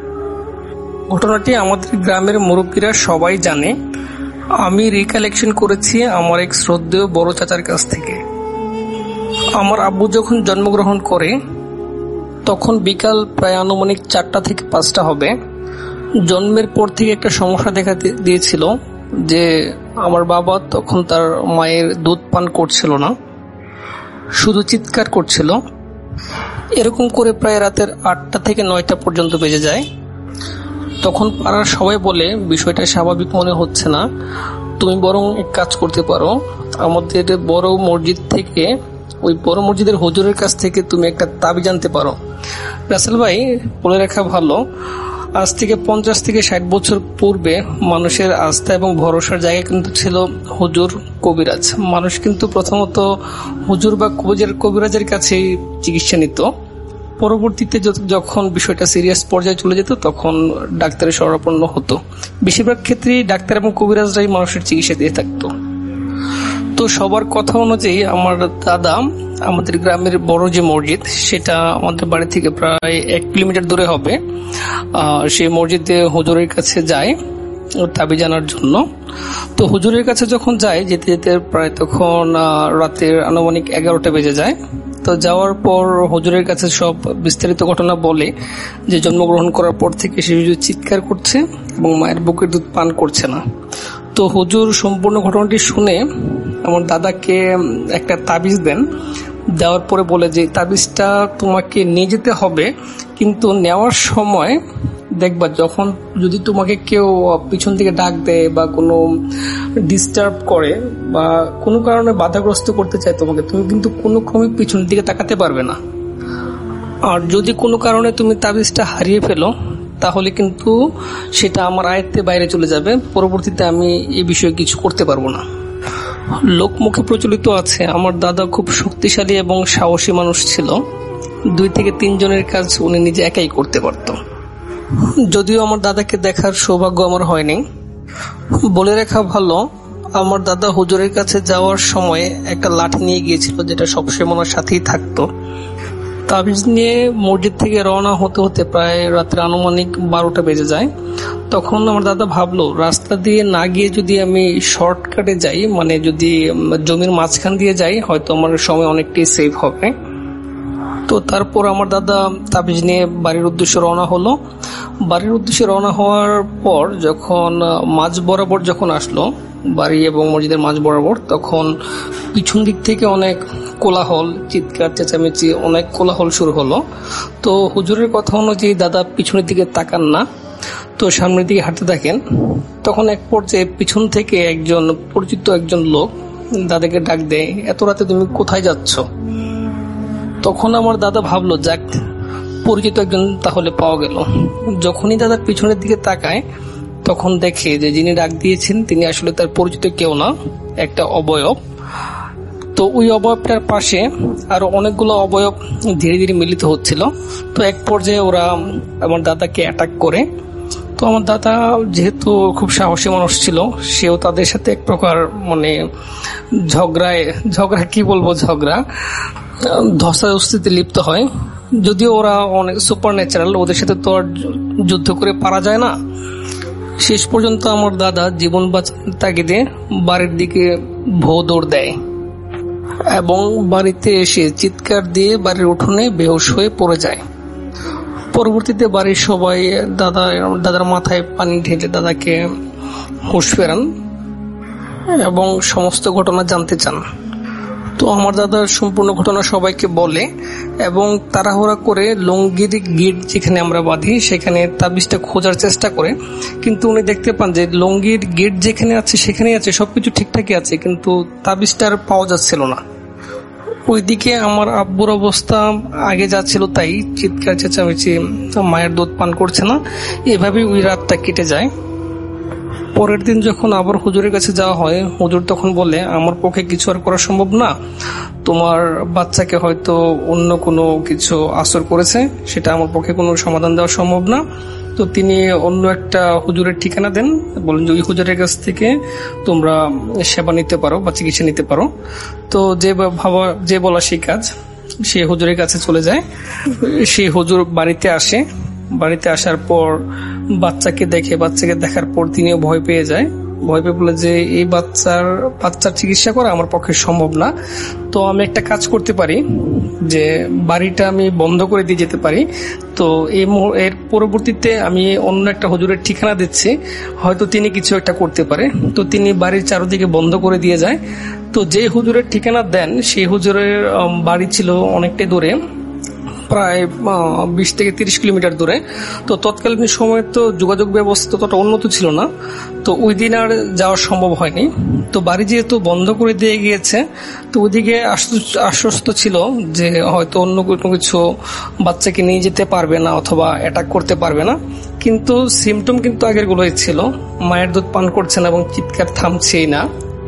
ঘটনাটি আমাদের গ্রামের মুরব্বীরা সবাই জানে। আমি রিকালেকশন করেছি আমার এক শ্রদ্ধেয় বড় চাচার কাছ থেকে। আমার আব্বু যখন জন্মগ্রহণ করে তখন বিকাল প্রায় আনুমানিক চারটা থেকে পাঁচটা হবে। জন্মের পর থেকে একটা সমস্যা দেখা দিয়েছিল যে আমার বাবা তখন তার মায়ের দুধ পান করছিল না, শুধু চিৎকার করছিল। এরকম করে প্রায় রাতের আটটা থেকে নয়টা পর্যন্ত বেজে যায়। তখন পাড়ার সবাই বলে বিষয়টা স্বাভাবিক মনে হচ্ছে না, তুমি বরং এক কাজ করতে পারো, আমাদের বড় মসজিদ থেকে ওই বড় মসজিদের হুজুরের কাছ থেকে তুমি একটা তাবিজ আনতে পারো। রাসেল ভাই, বলে রাখা ভালো, আজ থেকে পঞ্চাশ থেকে ষাট বছর পূর্বে মানুষের আস্থা এবং ভরসার জায়গা কিন্তু ছিল হুজুর, কবিরাজ। মানুষ কিন্তু প্রথমত হুজুর বা কবিরাজের কবিরাজের কাছেই চিকিৎসা নিত। পরবর্তীতে যখন বিষয়টা সিরিয়াস পর্যায়ে চলে যেত তখন ডাক্তারের শরণাপন্ন হতো। বেশিরভাগ ক্ষেত্রেই ডাক্তার এবং কবিরাজরাই মানুষের চিকিৎসা দিয়ে থাকতো। তো সবার কথা অনুযায়ী আমার দাদা আমাদের গ্রামের বড় যে মসজিদ, সেটা আমাদের বাড়ি থেকে প্রায় এক কিলোমিটার দূরে হবে, সেই মসজিদে হুজুরের কাছে যায় তাবিজ আনার জন্য। তো হুজুরের কাছে যখন যায়, যেতে যেতে প্রায় তখন রাতের আনুমানিক এগারোটা বেজে যায়। তো যাওয়ার পর হুজুরের কাছে সব বিস্তারিত ঘটনা বলে যে জন্মগ্রহণ করার পর থেকে শিশু চিৎকার করছে এবং মায়ের বুকের দুধ পান করছে না। তো হুজুর সম্পূর্ণ ঘটনাটি শুনে আমার দাদাকে একটা তাবিজ দেন। দেওয়ার পরে বলে যে তাবিজটা তোমাকে নিয়ে যেতে হবে, কিন্তু নেওয়ার সময় দেখবা যখন যদি তোমাকে কেউ পিছন থেকে ডাক দেয় বা কোনো ডিস্টার্ব করে বা কোনো কারণে বাধাগ্রস্ত করতে চায় তোমাকে, তুমি কিন্তু কোনো ক্রমে পিছন দিকে তাকাতে পারবে না। আর যদি কোনো কারণে তুমি তাবিজটা হারিয়ে ফেলো তাহলে কিন্তু সেটা আমার আয়ত্তের বাইরে চলে যাবে, পরবর্তীতে আমি এই বিষয়ে কিছু করতে পারবো না। লোকমুখে প্রচলিত আছে আমার দাদা খুব শক্তিশালী এবং সাহসী মানুষ ছিল। দুই থেকে তিনজনের কাজ উনি নিজে একাই করতে পারত। যদিও আমার দাদাকে দেখার সৌভাগ্য আমার হয়নি। বলে রাখা ভালো, আমার দাদা হুজুরের কাছে যাওয়ার সময় একটা লাঠি নিয়ে গিয়েছিল, যেটা সবসময় ওনার সাথেই থাকতো। তাবিজ নিয়ে মসজিদ থেকে রওনা হতে হতে প্রায় রাত্রে আনুমানিক বারোটা বেজে যায়। তখন আমার দাদা ভাবলো রাস্তা দিয়ে না গিয়ে যদি আমি শর্টকাটে যাই, মানে যদি জমির মাঝখান দিয়ে যাই, হয়তো আমার সময় অনেকটাই সেভ হবে। তো তারপর আমার দাদা তাবিজ নিয়ে বাড়ির উদ্দেশ্যে রওনা হলো। বাড়ির উদ্দেশ্যে রওনা হওয়ার পর যখন মাঝ বরাবর যখন আসলো, বাড়ি এবং মসজিদের মাঝ বরাবর, তখন পিছন দিক থেকে অনেক কোলাহল, চিৎকার চেঁচামেচি, অনেক কোলাহল শুরু হলো। তো হুজুরের কথা অনুযায়ী দাদা পিছনের দিকে তাকান না, তো সামনের দিকে হাঁটতে থাকেন। তখন এক পর্যায়ে পিছন থেকে একজন পরিচিত একজন লোক দাদাকে ডাক দেয়, এত রাতে তুমি কোথায় যাচ্ছ? তখন আমার দাদা ভাবলো যাক, পরিচিত একজন তাহলে পাওয়া গেল। যখনই দাদা পিছনের দিকে তাকায় তখন দেখে যে যিনি ডাক দিয়েছেন তিনি আসলে তার পরিচিত কেউ না, একটা অবয়ব। তো ওই অবয়বটার পাশে আরো অনেকগুলো অবয়ব ধীরে ধীরে মিলিত হচ্ছিল। তো এক পর্যায়ে ওরা আমার দাদাকে অ্যাটাক করে। তো আমার দাদা যেহেতু খুব সাহসী মানুষ ছিল, সেও তাদের সাথে এক প্রকার মানে ঝগড়ায় ঝগড়া কি বলবো ঝগড়া ধস্তাধস্তিতে লিপ্ত হয়। যদিও ওরা অনেক সুপার ন্যাচারাল, ওদের সাথে তো আর যুদ্ধ করে পারা যায় না। শেষ পর্যন্ত আমার দাদা জীবন বাঁচানোর তাগিদে বাড়ির দিকে ভো দৌড় দেয় এবং বাড়িতে এসে চিৎকার দিয়ে বাড়ির উঠোনে বেহুশ হয়ে পড়ে যায়। পরবর্তীতে বাড়ির সবাই দাদা দাদার মাথায় পানি ঢেলে দাদাকে হুঁশ ফেরান এবং সমস্ত ঘটনা জানতে চান। তো আমার দাদার সম্পূর্ণ ঘটনা সবাইকে বলে এবং তাড়াহুড়া করে লঙ্গির গিট যেখানে আমরা বাঁধি সেখানে তাবিজটা খোঁজার চেষ্টা করে, কিন্তু উনি দেখতে পান যে লঙ্গির গিট যেখানে আছে সেখানেই আছে, সবকিছু ঠিকঠাকই আছে, কিন্তু তাবিজটা আর পাওয়া যাচ্ছিল না। ওইদিকে আমার আব্বুর অবস্থা আগে যা ছিল তাই, চিৎকার চেঁচামেচি, মায়ের দুধ পান করছে না, এভাবেই ওই রাতটা কেটে যায়। পরের দিন যখন আবার হুজুরের কাছে যাওয়া হয়, হুজুর তখন বলে আমার পক্ষে কিছু আর করা সম্ভব না, তোমার বাচ্চাকে হয়তো অন্য কোনো কিছু আসর করেছে, সেটা আমার পক্ষে কোনো সমাধান দেওয়া সম্ভব না। তো তিনি অন্য একটা হুজুরের ঠিকানা দেন, বলেন যে ওই হুজুরের কাছ থেকে তোমরা সেবা নিতে পারো বা চিকিৎসা নিতে পারো। তো যে ভাবা যে বলা সেই কাজ, সে হুজুরের কাছে চলে যায়। সেই হুজুর বাড়িতে আসে, বাড়িতে আসার পর বাচ্চাকে দেখে, বাচ্চাকে দেখার পর তিনিও ভয় পেয়ে যায়। ভয় পেয়ে বলে যে এই বাচ্চার বাচ্চার চিকিৎসা করা আমার পক্ষে সম্ভব না, তো আমি একটা কাজ করতে পারি যে বাড়িটা আমি বন্ধ করে দিয়ে যেতে পারি। তো এই এর পরবর্তীতে আমি অন্য একটা হুজুরের ঠিকানা দিচ্ছি, হয়তো তিনি কিছু একটা করতে পারে। তো তিনি বাড়ির চারদিকে বন্ধ করে দিয়ে যায়। তো যে হুজুরের ঠিকানা দেন সেই হুজুরের বাড়ি ছিল অনেকটাই দূরে, প্রায় বিশ থেকে তিরিশ কিলোমিটার দূরে। তো তৎকালীন সময় তো যোগাযোগ ব্যবস্থা ততটা উন্নত ছিল না, তো ওই দিন আর যাওয়া সম্ভব হয়নি। তো বাড়ি যেহেতু বন্ধ করে দিয়ে গিয়েছে, তো ওইদিকে আশ্বস্ত ছিল যে হয়তো অন্য কোনো কিছু বাচ্চাকে নিয়ে যেতে পারবে না অথবা অ্যাটাক করতে পারবে না, কিন্তু সিমটম কিন্তু আগের গুলোই ছিল, মায়ের দুধ পান করছে না এবং চিৎকার থামছেই না।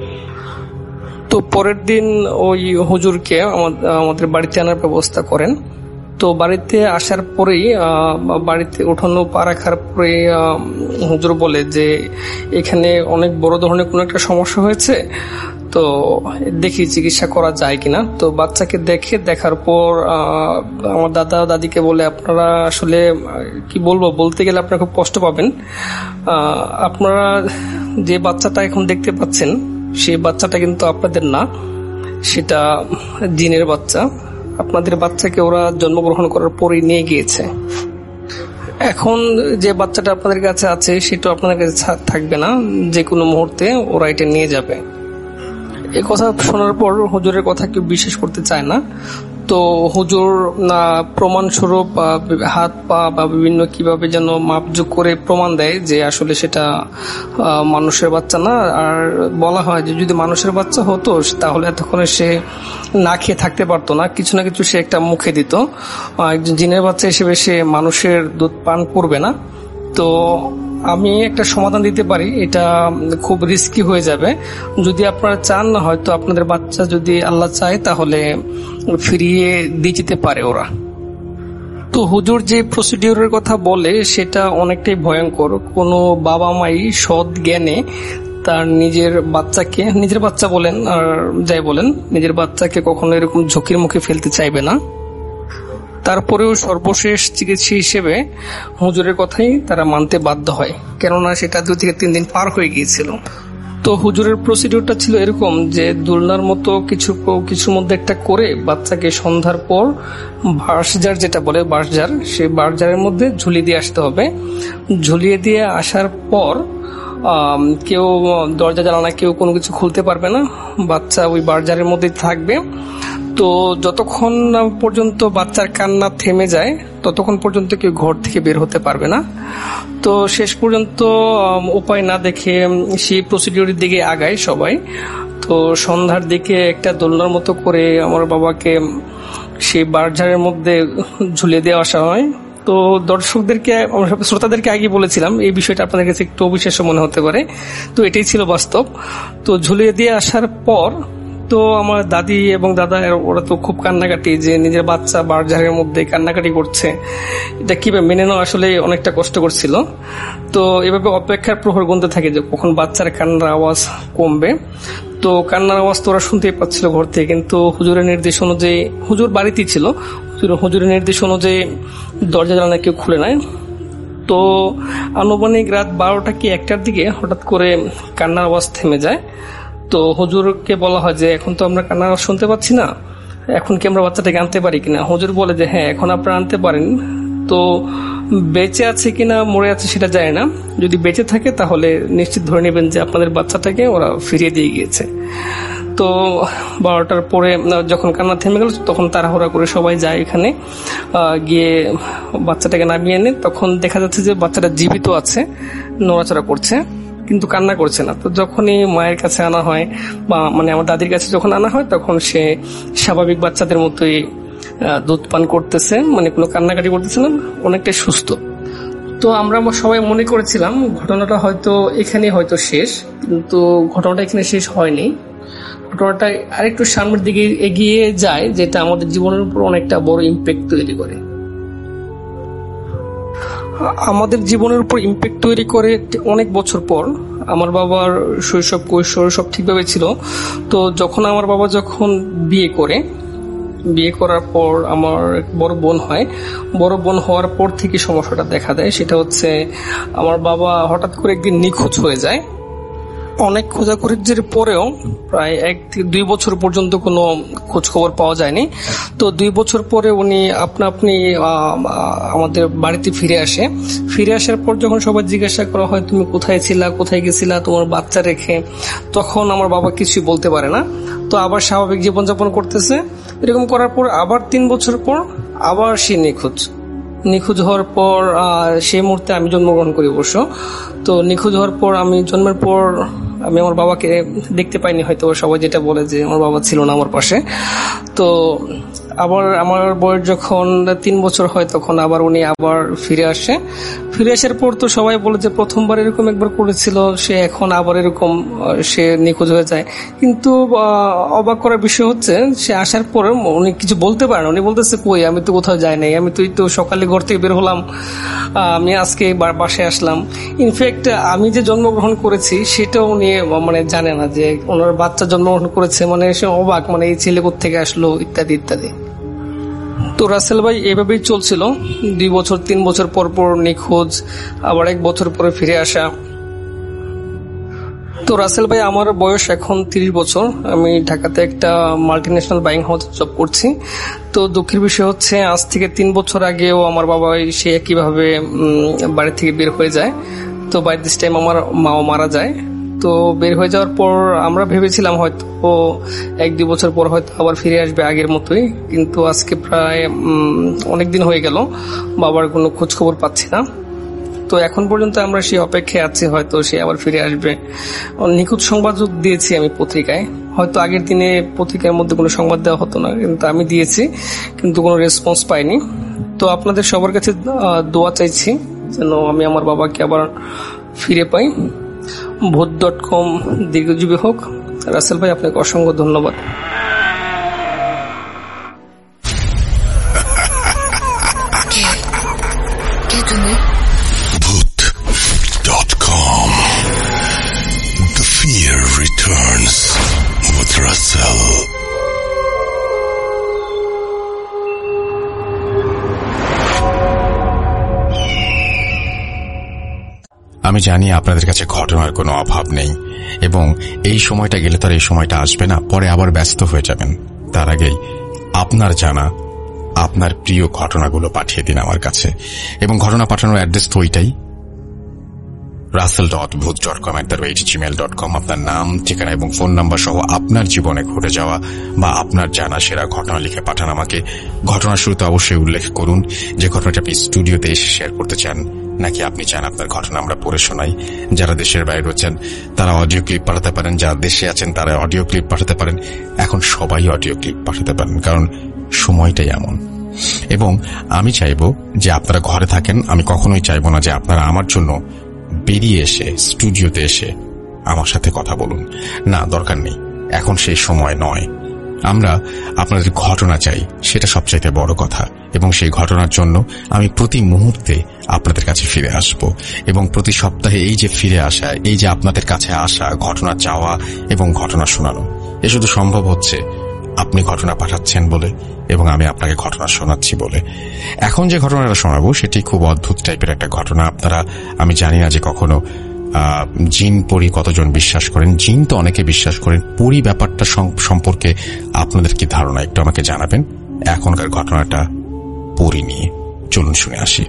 তো পরের দিন ওই হুজুরকে আমাদের বাড়িতে আনার ব্যবস্থা করেন। তো বাড়িতে আসার পরেই বাড়িতে উঠানো পা রাখার পরে হুজুর বলে যে এখানে অনেক বড় ধরনের কোনো একটা সমস্যা হয়েছে, তো দেখি চিকিৎসা করা যায় কিনা। তো বাচ্চাকে দেখে দেখার পর আমার দাদা দাদিকে বলে আপনারা আসলে কি বলবো, বলতে গেলে আপনারা খুব কষ্ট পাবেন। আপনারা যে বাচ্চাটা এখন দেখতে পাচ্ছেন সেই বাচ্চাটা কিন্তু আপনাদের না, সেটা জিনের বাচ্চা। আপনাদের বাচ্চাকে ওরা জন্মগ্রহণ করার পরেই নিয়ে গিয়েছে। এখন যে বাচ্চাটা আপনাদের কাছে আছে সেটা আপনাদের কাছে থাকবে না, যে কোনো মুহূর্তে ওরা এটা নিয়ে যাবে। এই কথা শোনার পর হুজুরের কথা কেউ বিশ্বাস করতে চায় না। তো হুজুর প্রমাণ স্বরূপ হাত পা বা বিভিন্ন কিভাবে যেন মাপযোগ করে প্রমাণ দেয় যে আসলে সেটা মানুষের বাচ্চা না। আর বলা হয় যে যদি মানুষের বাচ্চা হতো তাহলে এতক্ষণে সে না খেয়ে থাকতে পারতো না, কিছু না কিছু সে একটা মুখে দিত। একজন জিনের বাচ্চা হিসেবে সে মানুষের দুধ পান করবে না। তো আমি একটা সমাধান দিতে পারি, এটা খুব রিস্কি হয়ে যাবে। যদি আপনারা চান, হয়তো আপনাদের বাচ্চা যদি আল্লাহ চায় তাহলে ফিরিয়ে দিয়ে যেতে পারে ওরা। তো হুজুর যে প্রসিডিউরের কথা বলে সেটা অনেকটাই ভয়ঙ্কর। কোনো বাবা মাই সৎ জ্ঞানে তার নিজের বাচ্চাকে, নিজের বাচ্চা বলেন আর যাই বলেন, নিজের বাচ্চাকে কখনো এরকম ঝুঁকির মুখে ফেলতে চাইবে না। তারপরেও সর্বশেষ চিকিৎসা হিসেবে হুজুরের কথাই তারা মানতে বাধ্য হয়, কেননা সেটা দুই থেকে তিন দিন পার হয়ে গিয়েছিল। তো হুজুরের প্রসিডিউরটা ছিল এরকম যে দোলনার মতো কিছু কিছুর মধ্যে একটা করে বাচ্চাকে সন্ধ্যার পর বাঁশঝাড়, যেটা বলে বাঁশঝাড়, সেই বাঁশঝাড়ের মধ্যে ঝুলিয়ে দিয়ে আসতে হবে। ঝুলিয়ে দিয়ে আসার পর কেউ দরজা জানালা কেউ কোনো কিছু খুলতে পারবে না, বাচ্চা ওই বাঁশঝাড়ের মধ্যেই থাকবে। তো যতক্ষণ পর্যন্ত বাচ্চার কান্না থেমে যায় ততক্ষণ পর্যন্ত কেউ ঘর থেকে বের হতে পারবে না। তো শেষ পর্যন্ত উপায় না দেখে সেই প্রসিডিউরের দিকে আগায় সবাই। তো সন্ধ্যার দিকে একটা দোলনার মতো করে আমার বাবাকে সেই বাঁশঝাড়ের মধ্যে ঝুলিয়ে দিয়ে আসা হয়। তো দর্শকদেরকে, শ্রোতাদেরকে আগে বলেছিলাম এই বিষয়টা আপনাদের কাছে একটু অবিশ্বাস্য মনে হতে পারে, তো এটাই ছিল বাস্তব। তো ঝুলিয়ে দিয়ে আসার পর তো আমার দাদি এবং দাদা ওরা তো খুব কান্নাকাটি, যে নিজের বাচ্চা বাঁশঝাড়ের মধ্যে কান্নাকাটি করছে, এটা কিভাবে মেনে নেওয়া আসলে অনেকটা কষ্ট করছিল। তো এভাবে অপেক্ষার প্রহর গুনতে থাকে যে কখন বাচ্চার কান্নার আওয়াজ কমবে। তো কান্নার আওয়াজ তো ওরা শুনতেই পাচ্ছিল ঘর থেকে, কিন্তু হুজুরের নির্দেশ অনুযায়ী, হুজুর বাড়িতেই ছিল, হুজুরের নির্দেশ অনুযায়ী দরজা জানালা কেউ খুলে নেয়। তো আনুমানিক রাত বারোটা কি একটার দিকে হঠাৎ করে কান্নার আওয়াজ থেমে যায়। তো হুজুরকে বলা হয় যে এখন তো আমরা কান্নার আওয়াজ শুনতে পাচ্ছি না, এখন কি আমরা বাচ্চাটাকে আনতে পারি কিনা? হুজুর বলে যে হ্যাঁ, এখন আপনারা আনতে পারেন। তো বেঁচে আছে কিনা মরে আছে সেটা যায় না, যদি বেঁচে থাকে তাহলে নিশ্চিত ধরে নেবেন যে আপনাদের বাচ্চাটাকে ওরা ফিরিয়ে দিয়ে গিয়েছে। তো বারোটার পরে যখন কান্না থেমে গেল তখন তাড়াহুড়া করে সবাই যায় এখানে, গিয়ে বাচ্চাটাকে নামিয়ে এনে তখন দেখা যাচ্ছে যে বাচ্চাটা জীবিত আছে, নড়াচড়া করছে কিন্তু কান্না করছে না। তো যখনই মায়ের কাছে আনা হয় বা মানে আমার দাদির কাছে যখন আনা হয় তখন সে স্বাভাবিক বাচ্চাদের মতোই দুধ পান করতেছে, মানে কোনো কান্নাকাটি করতেছে না, অনেকটাই সুস্থ। তো আমরা সবাই মনে করেছিলাম ঘটনাটা হয়তো এখানে হয়তো শেষ, কিন্তু ঘটনাটা এখানে শেষ হয়নি। ঘটনাটা আরেকটু সামনের দিকে এগিয়ে যায়, যেটা আমাদের জীবনের উপর অনেকটা বড় ইম্প্যাক্ট তৈরি করে। আমাদের জীবনের উপর ইম্প্যাক্ট তৈরি করে অনেক বছর পর আমার বাবার শৈশব কৈশোর সব ঠিকভাবে ছিল। তো যখন আমার বাবা যখন বিয়ে করে, বিয়ে করার পর আমার বড় বোন হয়, বড় বোন হওয়ার পর থেকে সমস্যাটা দেখা দেয়। সেটা হচ্ছে আমার বাবা হঠাৎ করে একদিন নিখোঁজ হয়ে যায়। অনেক খোঁজাখুঁজির পরেও প্রায় এক থেকে দুই বছর পর্যন্ত কোনো খোঁজ খবর পাওয়া যায়নি। তো দুই বছর পরে উনি আপনা আপনি আমাদের বাড়িতে ফিরে আসে। ফিরে আসার পর যখন সবাই জিজ্ঞাসা করা হয় তুমি কোথায় ছিলা, কোথায় গেছিলা তোমার বাচ্চা রেখে, তখন আমার বাবা কিছুই বলতে পারে না। তো আবার স্বাভাবিক জীবনযাপন করতেছে। এরকম করার পর আবার তিন বছর পর আবার সে নিখোঁজ। নিখোঁজ হওয়ার পর সেই মুহূর্তে আমি জন্মগ্রহণ করি অবশ্য। তো নিখোঁজ হওয়ার পর আমি জন্মের পর আমি আমার বাবাকে দেখতে পাইনি, হয়তো সবাই যেটা বলে যে আমার বাবা ছিল না আমার পাশে। তো আবার আমার বয়স যখন তিন বছর হয় তখন আবার উনি আবার ফিরে আসে। ফিরে আসার পর তো সবাই বলে যে প্রথমবার এরকম একবার করেছিল, সে এখন আবার এরকম সে নিখোঁজ হয়ে যায়। কিন্তু অবাক করার বিষয় হচ্ছে সে আসার পরে উনি কিছু বলতে পারেন। উনি বলতেছে কই আমি তো কোথাও যাই নাই, আমি তুই তো সকালে ঘর থেকে বের হলাম, আমি আজকে বাসায় আসলাম। ইনফ্যাক্ট আমি যে জন্মগ্রহণ করেছি সেটাও উনি মানে জানে না যে ওনার বাচ্চা জন্মগ্রহণ করেছে, মানে সে অবাক, মানে এই ছেলে কোত্থেকে আসলো ইত্যাদি ইত্যাদি। তো রাসেল ভাই এভাবেই চলছিল, দুই বছর তিন বছর পর পর নিখোঁজ, আবার এক বছর পরে ফিরে আসা। তো রাসেল ভাই আমার বয়স এখন তিরিশ বছর, আমি ঢাকাতে একটা মাল্টিন্যাশনাল বাইং হাউসে জব করছি। তো দুঃখের বিষয় হচ্ছে আজ থেকে তিন বছর আগেও আমার বাবা সে একইভাবে বাড়ি থেকে বের হয়ে যায়। তো বাই দিস টাইম আমার মাও মারা যায়। তো বের হয়ে যাওয়ার পর আমরা ভেবেছিলাম হয়তো এক দুই বছর পর হয়তো আবার ফিরে আসবে আগের মতোই, কিন্তু আজকে প্রায় অনেকদিন হয়ে গেল বাবার কোনো খোঁজ খবর পাচ্ছি না। তো এখন পর্যন্ত আমরা সেই অপেক্ষায় আছি হয়তো সে আবার ফিরে আসবে। নিখোঁজ সংবাদ দিয়েছি আমি পত্রিকায়, হয়তো আগের দিনে পত্রিকার মধ্যে কোনো সংবাদ দেওয়া হতো না, কিন্তু আমি দিয়েছি, কিন্তু কোনো রেসপন্স পাইনি। তো আপনাদের সবার কাছে দোয়া চাইছি যেন আমি আমার বাবাকে আবার ফিরে পাই। ভূত ডট কম দীর্ঘজীবী হোক। রাসেল ভাই আপনাকে অসংখ্য ধন্যবাদ। Bhoot dot com The fear returns with Russell. আমি জানি আপনাদের কাছে ঘটনার কোনো অভাব নেই, এবং এই সময়টা গেলে তো আর এই সময়টা আসবে না, পরে আবার ব্যস্ত হয়ে যাবেন। তার আগেই আপনার জানা আপনার প্রিয় ঘটনাগুলো পাঠিয়ে দিন আমার কাছে, এবং ঘটনা পাঠানোর অ্যাড্রেস তো ওইটাই, Russell dot Bhoot dot com at the rate Gmail dot com. আপনার নাম, ঠিকানা এবং ফোন নাম্বার সহ আপনার জীবনে ঘটে যাওয়া বা আপনার জানা সেরা ঘটনা লিখে পাঠান আমাকে। ঘটনার শুরুতে অবশ্যই উল্লেখ করুন যে ঘটনাটা আপনি স্টুডিওতে এসে শেয়ার করতে চান, নাকি আপনি চান আপনার ঘটনা আমরা পড়ে শোনাই। যারা দেশের বাইরে রয়েছেন তারা অডিও ক্লিপ পাঠাতে পারেন, যারা দেশে আছেন তারা অডিও ক্লিপ পাঠাতে পারেন। এখন সবাই অডিও ক্লিপ পাঠাতে পারেন, কারণ সময়টাই এমন। এবং আমি চাইব যে আপনারা ঘরে থাকেন, আমি কখনোই চাইব না যে আপনারা আমার জন্য বেরিয়ে এসে স্টুডিওতে এসে আমার সাথে কথা বলুন। না, দরকার নেই, এখন সেই সময় নয়। আমরা আপনাদের ঘটনা চাই, সেটা সবচাইতে বড় কথা, এবং সেই ঘটনার জন্য আমি প্রতি মুহূর্তে আপনাদের কাছে ফিরে আসব। এবং প্রতি সপ্তাহে এই যে ফিরে আসা, এই যে আপনাদের কাছে আসা, ঘটনা চাওয়া এবং ঘটনা শোনানো, এ শুধু সম্ভব হচ্ছে আপনি ঘটনা পাঠাচ্ছেন বলে এবং আমি আপনাকে ঘটনা শোনাচ্ছি বলে। এখন যে ঘটনাটা শোনাবো সেটি খুব অদ্ভুত টাইপের একটা ঘটনা। আপনারা, আমি জানি না যে কখনো আহ জিন পরি কতজন বিশ্বাস করেন। জিন তো অনেকে বিশ্বাস করেন, পরি ব্যাপারটা সম্পর্কে আপনাদের কি ধারণা একটু আমাকে জানাবেন। এখনকার ঘটনাটা পরি নিয়ে, চলুন শুনে আসি।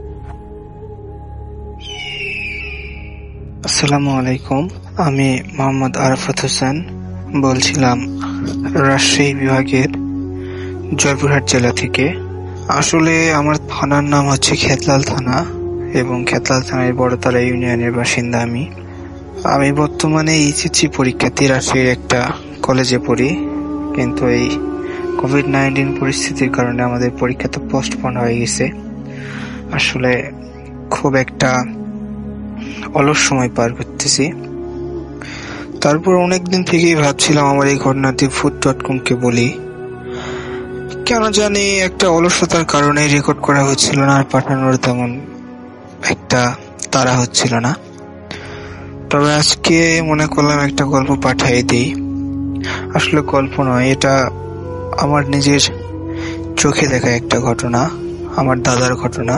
আসসালামু আলাইকুম, আমি মোহাম্মদ আরাফাত হোসেন বলছিলাম রাজশাহী বিভাগের জয়পুরহাট জেলা থেকে। আসলে আমার থানার নাম হচ্ছে খেতলাল থানা এবং খেতলাল থানার বড়তলা ইউনিয়নের বাসিন্দা আমি। আমি বর্তমানে এইচএসসি পরীক্ষার্থী, রাজশাহীর একটা কলেজে পড়ি, কিন্তু এই কোভিড নাইন্টিন পরিস্থিতির কারণে আমাদের পরীক্ষাটা পোস্টপোন হয়ে গেছে। আসলে খুব একটা অলস সময় পার করতেছি। তারপর অনেকদিন থেকেই ভাবছিলাম আমার এই ঘটনাটি ভূত ডট কম কে বলি, কেন জানি একটা অলসতার কারণে রেকর্ড করা হচ্ছিল না, আর পাঠানোর তেমন একটা তাড়া হচ্ছিল না। তবে আজকে মনে করলাম একটা গল্প পাঠিয়ে দিই। আসলে গল্প নয়, এটা আমার নিজের চোখে দেখা একটা ঘটনা, আমার দাদার ঘটনা।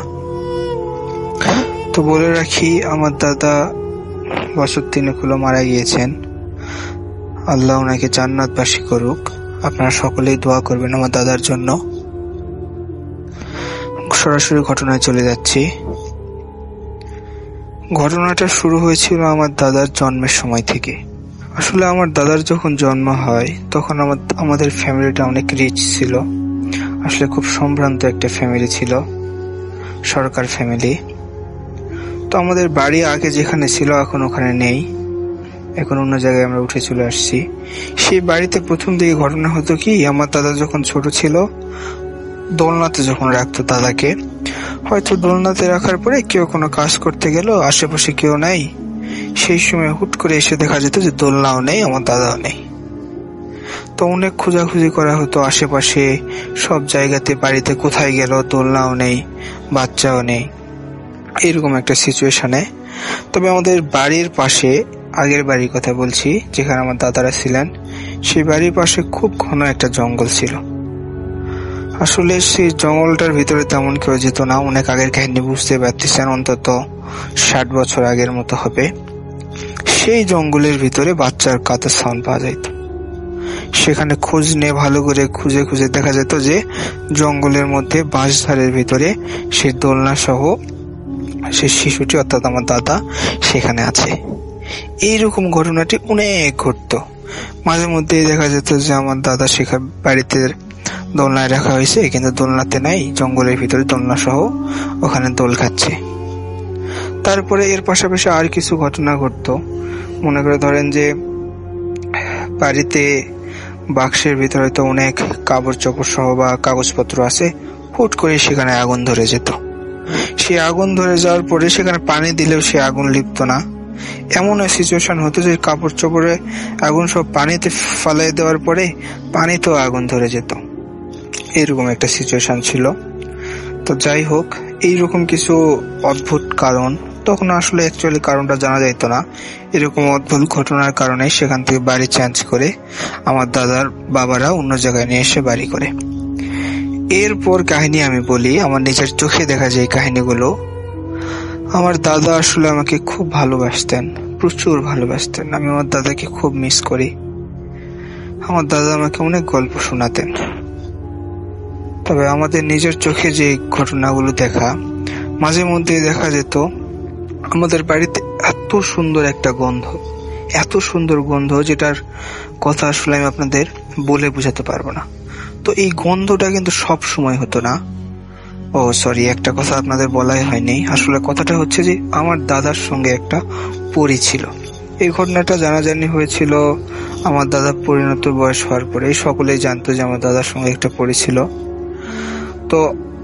তো বলে রাখি, আমার দাদা বছর তিনেক হলো মারা গিয়েছেন। আল্লাহ ওনাকে জান্নাতবাসী করুক। আপনারা সকলেই দোয়া করবেন আমার দাদার জন্য। সরাসরি ঘটনায় চলে যাচ্ছি। ঘটনাটা শুরু হয়েছিল আমার দাদার জন্মের সময় থেকে। আসলে আমার দাদার যখন জন্ম হয় তখন আমার আমাদের ফ্যামিলিটা অনেক রিচ ছিল। আসলে খুব সম্ভ্রান্ত একটা ফ্যামিলি ছিল, সরকার ফ্যামিলি। তো আমাদের বাড়ি আগে যেখানে ছিল এখন ওখানে নেই, এখন অন্য জায়গায় আমরা উঠে চলে আসছি। সেই বাড়িতে প্রথম দিকে ঘটনা হতো কি, আমার দাদা যখন ছোট ছিল দোলনাতে যখন রাখতো দাদাকে, হয়তো দোলনাতে রাখার পরে কেউ কোনো কাজ করতে গেল, আশেপাশে কেউ নাই, সেই সময় হুট করে এসে দেখা যেত যে দোলনাও নেই, আমার দাদাও নেই। তো অনেক খোঁজাখুঁজি করা হতো আশেপাশে সব জায়গাতে, বাড়িতে কোথায় গেল, দোলনাও নেই, বাচ্চাও নেই, এরকম একটা সিচুয়েশনে। তবে আমাদের বাড়ির পাশে, আগের বাড়ির কথা বলছি যেখানে আমার দাদারা ছিলেন, সেই বাড়ির পাশে খুব ঘন একটা জঙ্গল ছিল। আসলে সেই জঙ্গলটার ভিতরে তেমন কেউ যেত না। অনেক আগের কাহিনী, বুঝতে পারতেছেন, অন্তত ষাট বছর আগের মতো হবে। সেই জঙ্গলের ভিতরে বাচ্চার কাঁথার সাউন্ড পাওয়া যেত। সেখানে খোঁজ নিয়ে ভালো করে খুঁজে খুঁজে দেখা যেত যে জঙ্গলের মধ্যে বাঁশঝাড়ের ভিতরে সেই দোলনা সহ সে শিশুটি, অর্থাৎ আমার দাদা, সেখানে আছে। এইরকম ঘটনাটি অনেক ঘটত। মাঝে মধ্যে দেখা যেত যে আমার দাদা সেখানে বাড়িতে দোলনায় রাখা হয়েছে কিন্তু দোলনাতে নাই, জঙ্গলের ভিতরে দোলনা সহ ওখানে দোল খাচ্ছে। তারপরে এর পাশাপাশি আর কিছু ঘটনা ঘটতো। মনে করে ধরেন যে বাড়িতে বাক্সের ভিতরে তো অনেক কাপড় চোপড় সহ বা কাগজপত্র আছে, হুট করে সেখানে আগুন ধরে যেত। সে আগুন ধরে যাওয়ার পরে সেখানে পানি দিলেও সে আগুন লিপ্ত না। এমন সিচুয়েশন হতো যে কাপড় চোপড়ে আগুন সব পানিতে ফালাই দেওয়ার পরে পানিতেও আগুন ধরে যেত। এরকম একটা সিচুয়েশন ছিল। তো যাই হোক, এইরকম কিছু অদ্ভুত কারণ, তখন আসলে অ্যাকচুয়ালি কারণটা জানা যাইতো না। এরকম অদ্ভুত ঘটনার কারণে সেখান থেকে বাড়ি চেঞ্জ করে আমার দাদার বাবারা অন্য জায়গায় নিয়ে এসে বাড়ি করে। এরপর কাহিনী আমি বলি, আমার নিজের চোখে দেখা যায় কাহিনীগুলো। আমার দাদা আসলে আমাকে খুব ভালোবাসতেন, প্রচুর ভালোবাসতেন। আমি আমার দাদাকে খুব মিস করি। আমার দাদা আমাকে অনেক গল্প শোনাতেন। তবে আমাদের নিজের চোখে যে ঘটনাগুলো দেখা, মাঝে মধ্যে দেখা যেত আমাদের বাড়িতে এত সুন্দর একটা গন্ধ, এত সুন্দর গন্ধ যেটার কথা আসলে আমি আপনাদের বলে বোঝাতে পারবো না। তো এই গন্ধটা কিন্তু সব সময় হতো না। ও সরি, একটা কথা আপনাদের বলাই হয়নি। আসলে কথাটা হচ্ছে যে আমার দাদার সঙ্গে একটা পরী ছিল। এই ঘটনাটা জানাজানি হয়েছিল আমার দাদা পরিণত বয়স হওয়ার পরে। সকলেই জানতো যে আমার দাদার সঙ্গে একটা পরী ছিল। তো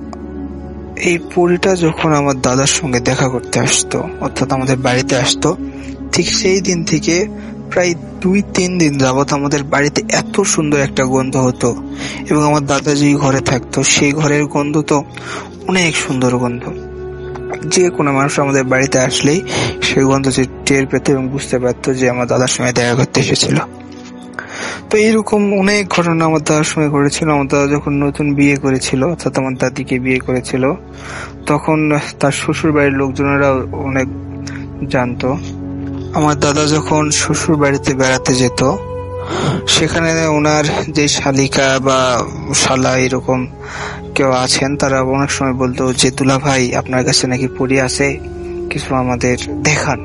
এই পরীটা যখন আমার দাদার সঙ্গে দেখা করতে আসতো, অর্থাৎ আমাদের বাড়িতে আসতো, ঠিক সেই দিন থেকে প্রায় দুই তিন দিন যাবত আমাদের বাড়িতে এত সুন্দর একটা গন্ধ হতো। এবং আমার দাদা যে ঘরে থাকতো সেই ঘরের গন্ধ তো অনেক সুন্দর গন্ধ। যে কোনো মানুষ আমাদের বাড়িতে আসলেই সেই গন্ধ টের পেত এবং বুঝতে পারতো যে আমার দাদার সঙ্গে দেখা করতে এসেছিল। তো এইরকম অনেক ঘটনা আমার দাদার সঙ্গে ঘটেছিল। আমার দাদা যখন নতুন বিয়ে করেছিল, অর্থাৎ আমার দাদিকে বিয়ে করেছিল, তখন তার শ্বশুর বাড়ির লোকজনেরা অনেক জানতো। আমার দাদা যখন শ্বশুর বাড়িতে বেড়াতে যেত, সেখানে ওনার যে শালিকা বা শালা এরকম কেউ আছেন, তারা অনেক সময় বলতো যে দুলা ভাই, আপনার কাছে নাকি পরী আছে, কিছু আমাদের দেখান।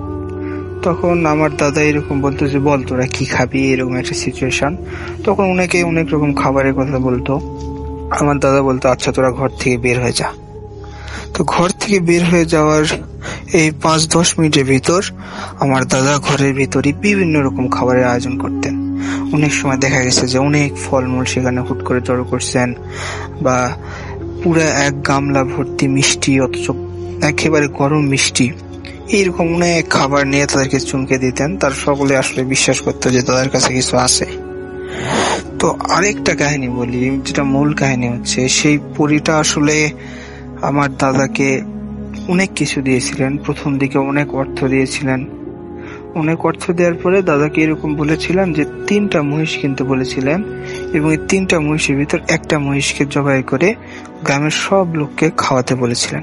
তখন আমার দাদা এরকম বলতো যে বল তোরা কি খাবি, এরকম একটা সিচুয়েশন। তখন অনেকে অনেক রকম খাবারের কথা বলতো। আমার দাদা বলতো আচ্ছা তোরা ঘর থেকে বের হয়ে যা। তো ঘর থেকে বের হয়ে যাওয়ার এই পাঁচ দশ মিনিটের ভিতর আমার দাদা ঘরের ভিতরে বিভিন্ন রকম খাবারের আয়োজন করতেন। অনেক সময় দেখা গেছে যে অনেক ফলমূল সেখানে হুট করে জড়ো করছেন, বা পুরো এক গামলা ভর্তি মিষ্টি, অথচ একেবারে গরম মিষ্টি, এইরকম অনেক খাবার নিয়ে তাদেরকে চুমকে দিতেন। তার সকলে আসলে বিশ্বাস করতো যে তাদের কাছে কিছু আছে। তো আরেকটা কাহিনী বলি, যেটা মূল কাহিনী হচ্ছে, সেই পরীটা আসলে আমার দাদাকে অনেক কিছু দিয়েছিলেন। প্রথম দিকে অনেক অর্থ দিয়েছিলেন। অনেক অর্থ দেওয়ার পরে দাদাকে এরকম বলেছিলেন যে তিনটা মহিষ কিনতে বলেছিলেন, এবং এই তিনটা মহিষের ভিতর একটা মহিষকে জবাই করে গ্রামের সব লোককে খাওয়াতে বলেছিলেন।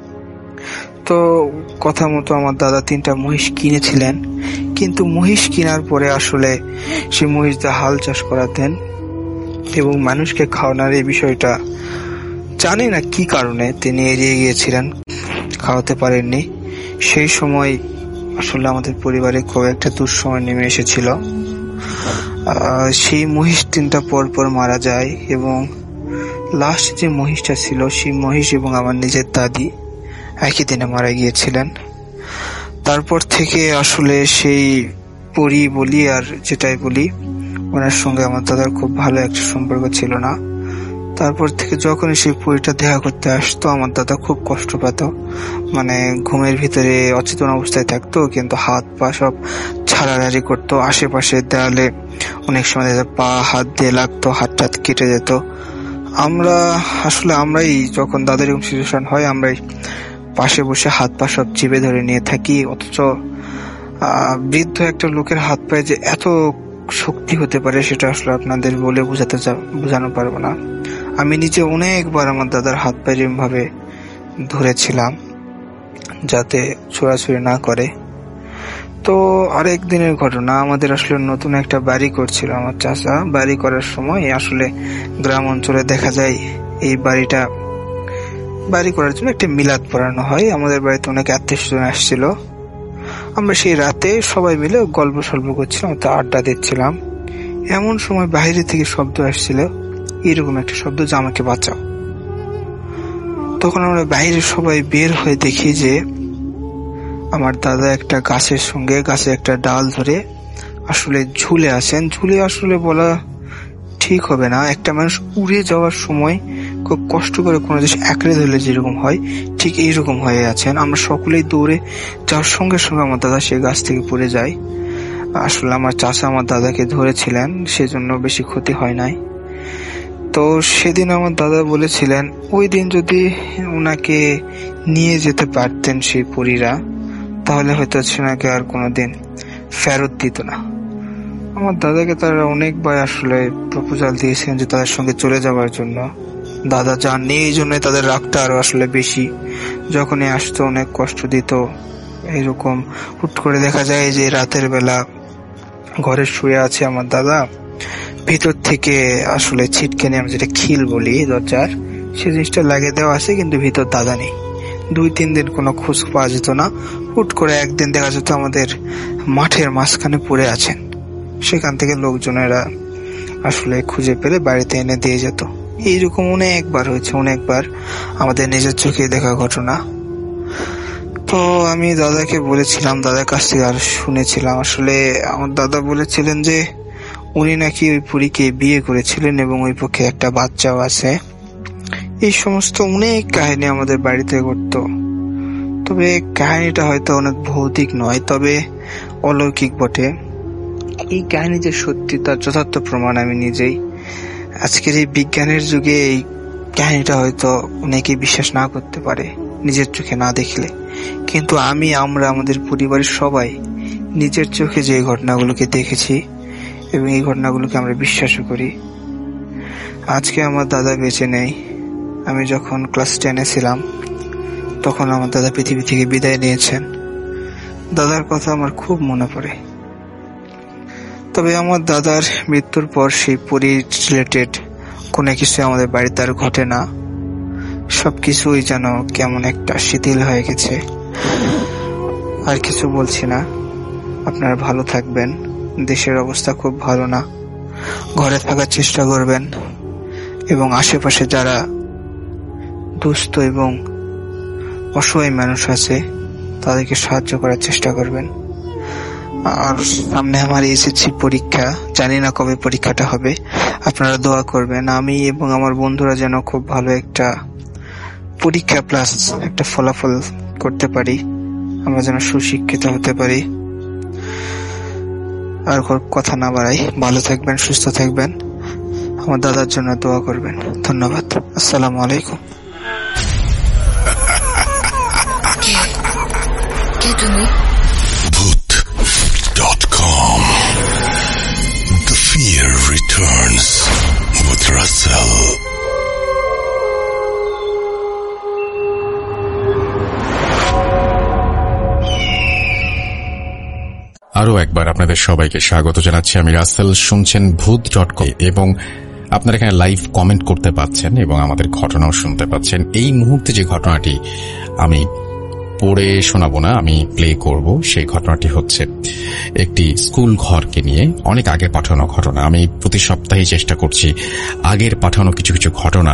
তো কথা মতো আমার দাদা তিনটা মহিষ কিনেছিলেন, কিন্তু মহিষ কেনার পরে আসলে সে মহিষ দিয়ে হাল চাষ করাতেন এবং মানুষকে খাওয়ানোর এই বিষয়টা জানি না কি কারণে তিনি এড়িয়ে গিয়েছিলেন, খাওয়াতে পারেননি। সেই সময় আসলে আমাদের পরিবারে খুব একটা দুঃসময় নেমে এসেছিল। সেই মহিষ তিনটা পর পর মারা যায়, এবং লাস্ট যে মহিষটা ছিল সেই মহিষ এবং আমার নিজের দাদি একই দিনে মারা গিয়েছিলেন। তারপর থেকে আসলে সেই পরী বলি আর যেটাই বলি, ওনার সঙ্গে আমার দাদার খুব ভালো একটা সম্পর্ক ছিল না। তারপর থেকে যখনই সেই পরীটা দেখা করতে আসতো, আমার দাদা খুব কষ্ট পেত। মানে ঘুমের ভিতরে অচেতন অবস্থায় থাকতো, কিন্তু হাত পা সব ছাড়াছাড়ি করতো। আশেপাশে দেয়ালে অনেক সময় পা হাত দিয়ে লাগতো, হাত টাত কেটে যেত। আমরা আসলে আমরাই যখন দাদার এরকম সিচুয়েশন হয়, আমরাই পাশে বসে হাত পা সব চিপে ধরে নিয়ে থাকি। অথচ আহ বৃদ্ধ একটা লোকের হাত পায়ে যে এত শক্তি হতে পারে সেটা আসলে আপনাদের বলে বোঝাতে বোঝানো পারবো না। আমি নিজে অনেকবার আমার দাদার হাত পায়ে এরকম ভাবে ধরেছিলাম যাতে ছোড়াছুড়ি না করে। তো আরেক দিনের ঘটনা, আমাদের আসলে নতুন একটা বাড়ি করছিল আমার চাচা। বাড়ি করার সময় আসলে গ্রাম অঞ্চলে দেখা যায় এই বাড়িটা বাড়ি করার জন্য একটা মিলাদ পড়ানো হয়। আমাদের বাড়িতে অনেক আত্মীয় স্বজন আসছিল। আমরা সেই রাতে সবাই মিলে গল্প সল্প করছিলাম, তো আড্ডা দিচ্ছিলাম। এমন সময় বাইরে থেকে শব্দ আসছিল, এরকম একটা শব্দ যে আমাকে বাঁচাও। তখন আমরা বাইরে সবাই বের হয়ে দেখি যে আমার দাদা একটা গাছের সঙ্গে গাছে একটা ডাল ধরে আসলে ঝুলে আছেন। ঝুলে আসলে বলা ঠিক হবে না, একটা মানুষ উড়ে যাওয়ার সময় খুব কষ্ট করে কোনো জিনিস আঁকড়ে ধরলে যেরকম হয়, ঠিক এইরকম হয়ে আছেন। আমরা সকলেই দৌড়ে যাওয়ার সঙ্গে সঙ্গে আমার দাদা সেই গাছ থেকে পড়ে যায়। আসলে আমার চাচা আমার দাদাকে ধরেছিলেন, সেজন্য বেশি ক্ষতি হয় নাই। তো সেদিন আমার দাদা বলেছিলেন ওই দিন যদি ওনাকে নিয়ে যেতে পারতেন সেই পরীরা, তাহলে হয়তো সেনাকে আর কোনোদিন ফেরত দিত না। আমার দাদাকে তারা অনেকবার আসলে প্রপোজাল দিয়েছেন যে তাদের সঙ্গে চলে যাওয়ার জন্য, দাদা যাননি, এই জন্য তাদের রাগটা আরো আসলে বেশি। যখনই আসতো অনেক কষ্ট দিত। এরকম হুট করে দেখা যায় যে রাতের বেলা ঘরে শুয়ে আছে আমার দাদা, ভিতর থেকে আসলে ছিটকে নিয়ে, আমরা যেটা খিল বলি দরজার, সে জিনিসটা লাগিয়ে দেওয়া আছে, কিন্তু ভিতর দাদা নেই। দুই তিন দিন কোনো খোঁজ পাওয়া যেত না। হুট করে একদিন দেখা যেত আমাদের মাঠের মাঝখানে পড়ে আছেন। সেখান থেকে লোকজনেরা আসলে খুঁজে পেলে বাড়িতে এনে দিয়ে যেত। এইরকম অনেকবার হয়েছে, অনেকবার আমাদের নিজের চোখে দেখা ঘটনা। তো আমি দাদাকে বলেছিলাম, দাদার কাছ থেকে আর শুনেছিলাম, আসলে আমার দাদা বলেছিলেন যে উনি নাকি ওই পরীকে বিয়ে করেছিলেন এবং ওই পক্ষে একটা বাচ্চাও আছে। এই সমস্ত অনেক কাহিনী আমাদের বাড়িতে ঘটতো। তবে কাহিনীটা হয়তো অনেক ভৌতিক নয়, তবে অলৌকিক বটে। এই কাহিনী যে সত্যি তার যথার্থ প্রমাণ আমি নিজেই। আজকের এই বিজ্ঞানের যুগে এই কাহিনীটা হয়তো অনেকে বিশ্বাস না করতে পারে নিজের চোখে না দেখলে, কিন্তু আমি আমরা আমাদের পরিবারের সবাই নিজের চোখে যে ঘটনাগুলোকে দেখেছি এবং এই ঘটনাগুলোকে আমরা বিশ্বাসও করি। আজকে আমার দাদা বেঁচে নেই। আমি যখন ক্লাস টেনে ছিলাম তখন আমার দাদা পৃথিবী থেকে বিদায় নিয়েছেন। দাদার কথা আমার খুব মনে পড়ে। তবে আমার দাদার মৃত্যুর পর সেই পরি রিলেটেড কোনো কিছু আমাদের বাড়িতে আর ঘটে না। সবকিছুই যেন কেমন একটা শিথিল হয়ে গেছে। আর কিছু বলছি না। আপনারা ভালো থাকবেন। দেশের অবস্থা খুব ভালো না। ঘরে থাকার চেষ্টা করবেন এবং আশেপাশে যারা দুস্থ এবং অসহায় মানুষ আছে তাদেরকে সাহায্য করার চেষ্টা করবেন। আর সামনে আমার এসএসসি পরীক্ষা, জানি না কবে পরীক্ষাটা হবে, আপনারা দোয়া করবেন আমি এবং আমার বন্ধুরা যেন খুব ভালো একটা পরীক্ষা প্লাস একটা ফলাফল করতে পারি, আমরা যেন সুশিক্ষিত হতে পারি। আর কথা না বাড়াই, ভালো থাকবেন, সুস্থ থাকবেন, আমার দাদার জন্য দোয়া করবেন। ধন্যবাদ। আসসালামু আলাইকুম। Bhoot dot com The Fear Returns with Russell. আরো একবার আপনাদের সবাইকে স্বাগত জানাচ্ছি। আমি রাসেল, শুনছেন ভূত ডট কম এবং আপনারা এখানে লাইভ কমেন্ট করতে পাচ্ছেন এবং আমাদের ঘটনাও শুনতে পাচ্ছেন। এই মুহূর্তে যে ঘটনাটি আমি পড়ে শোনাবো না, আমি প্লে করব, সেই ঘটনাটি হচ্ছে একটি স্কুল ঘরকে নিয়ে অনেক আগে পাঠানো ঘটনা। আমি প্রতি সপ্তাহে চেষ্টা করছি আগের পাঠানো কিছু কিছু ঘটনা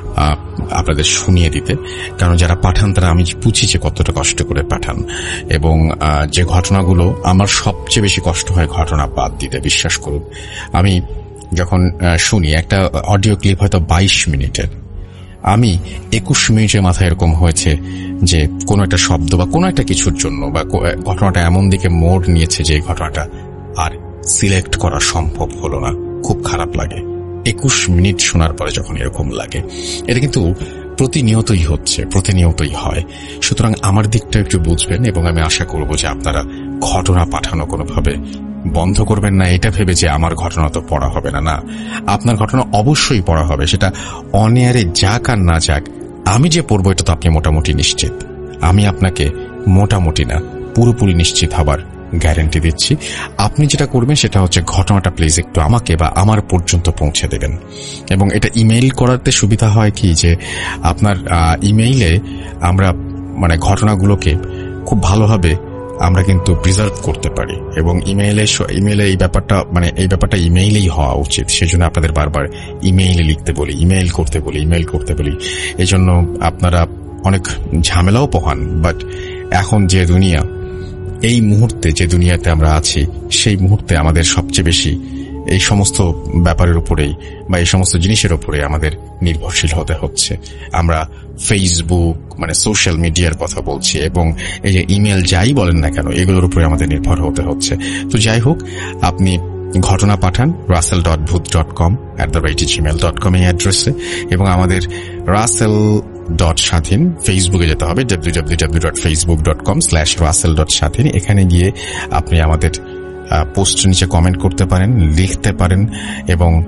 আপনাদের শুনিয়ে দিতে, কারণ যারা পাঠান তারা আমি বুঝি যে কতটা কষ্ট করে পাঠান এবং যে ঘটনাগুলো আমার সবচেয়ে বেশি কষ্ট হয় ঘটনা বাদ দিতে, বিশ্বাস করুন। আমি যখন শুনি একটা অডিও ক্লিপ হয়তো বাইশ মিনিটের, আমি একুশ মিনিটের মাথায় এরকম হয়েছে যে কোনো একটা শব্দ বা কোনো একটা কিছুর জন্য বা ঘটনাটা এমন দিকে মোড় নিয়েছে যে এই ঘটনাটা আর সিলেক্ট করা সম্ভব হলো না। খুব খারাপ লাগে একুশ মিনিট শোনার পরে যখন এরকম লাগে। এটা কিন্তু প্রতিনিয়তই হচ্ছে, প্রতিনিয়তই হয়। সুতরাং আমার দিকটা একটু বুঝবেন এবং আমি আশা করব যে আপনারা ঘটনা পাঠানো কোনোভাবে বন্ধ করবেন না এটা ভেবে যে আমার ঘটনা তো পড়া হবে না। না, আপনার ঘটনা অবশ্যই পড়া হবে, সেটা অন এয়ারে যাক আর না যাক। আমি যে পড়বো এটা তো আপনি মোটামুটি নিশ্চিত। আমি আপনাকে মোটামুটি না, পুরোপুরি নিশ্চিত হবার গ্যারেন্টি দিচ্ছি। আপনি যেটা করবেন সেটা হচ্ছে ঘটনাটা প্লিজ একটু আমাকে বা আমার পর্যন্ত পৌঁছে দেবেন। এবং এটা ইমেইল করাতে সুবিধা হয় কি যে আপনার ইমেইলে আমরা মানে ঘটনাগুলোকে খুব ভালোভাবে আমরা কিন্তু প্রিজার্ভ করতে পারি এবং ইমেইলে ইমেইলে এই ব্যাপারটা মানে এই ব্যাপারটা ইমেইলেই হওয়া উচিত। সেজন্য আপনাদের বারবার ইমেইলে লিখতে বলি, ইমেইল করতে বলি, ইমেইল করতে বলি। এই জন্য আপনারা অনেক ঝামেলাও পোহান। বাট এখন যে দুনিয়া, এই মুহূর্তে যে দুনিয়াতে আমরা আছি, সেই মুহূর্তে আমাদের সবচেয়ে বেশি এই সমস্ত ব্যাপারের উপরেই বা এই সমস্ত জিনিসের উপরে আমাদের নির্ভরশীল হতে হচ্ছে। আমরা ফেসবুক মানে সোশ্যাল মিডিয়ার কথা বলছি এবং এই যে ইমেল যাই বলেন না কেন এগুলোর উপরে আমাদের নির্ভর হতে হচ্ছে। তো যাই হোক, আপনি ঘটনা পাঠান Russell dot Bhoot dot com at the rate Gmail dot com এই অ্যাড্রেসে এবং আমাদের রাসেল ডট স্বাধীন ফেসবুকে যেতে হবে W W W dot Facebook dot com slash Russell dot Swadhin. এখানে গিয়ে আপনি আমাদের পোস্টের নিচে কমেন্ট করতে পারেন, লিখতে পারেন এবং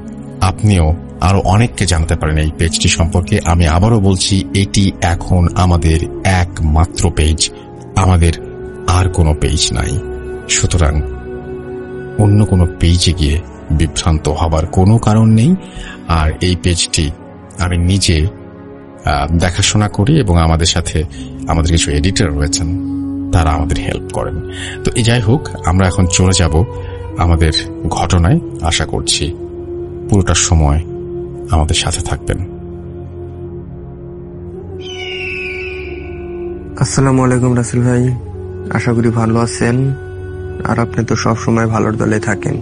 আপনিও আরো অনেককে জানতে পারেন এই পেজটি সম্পর্কে। আমি আবারও বলছি, এটি এখন আমাদের একমাত্র পেজ, আমাদের আর কোনো পেজ নাই। সুতরাং অন্য কোনো পেজে গিয়ে বিভ্রান্ত হবার কোনো কারণ নেই। আর এই পেজটি আমি নিজে দেখাশোনা করি এবং আমাদের সাথে আমাদের কিছু এডিটর রয়েছেন, তারা আমাদের হেল্প করেন। তো এই যাই হোক, আমরা এখন চলে যাব আমাদের ঘটনায়। আশা করছি পুরোটা সময় আমাদের সাথে থাকবেন। আসসালামু আলাইকুম রাসেল ভাই, আশা করি ভালো আছেন। আর আপনি তো সব সময় ভালোর দলে থাকেন।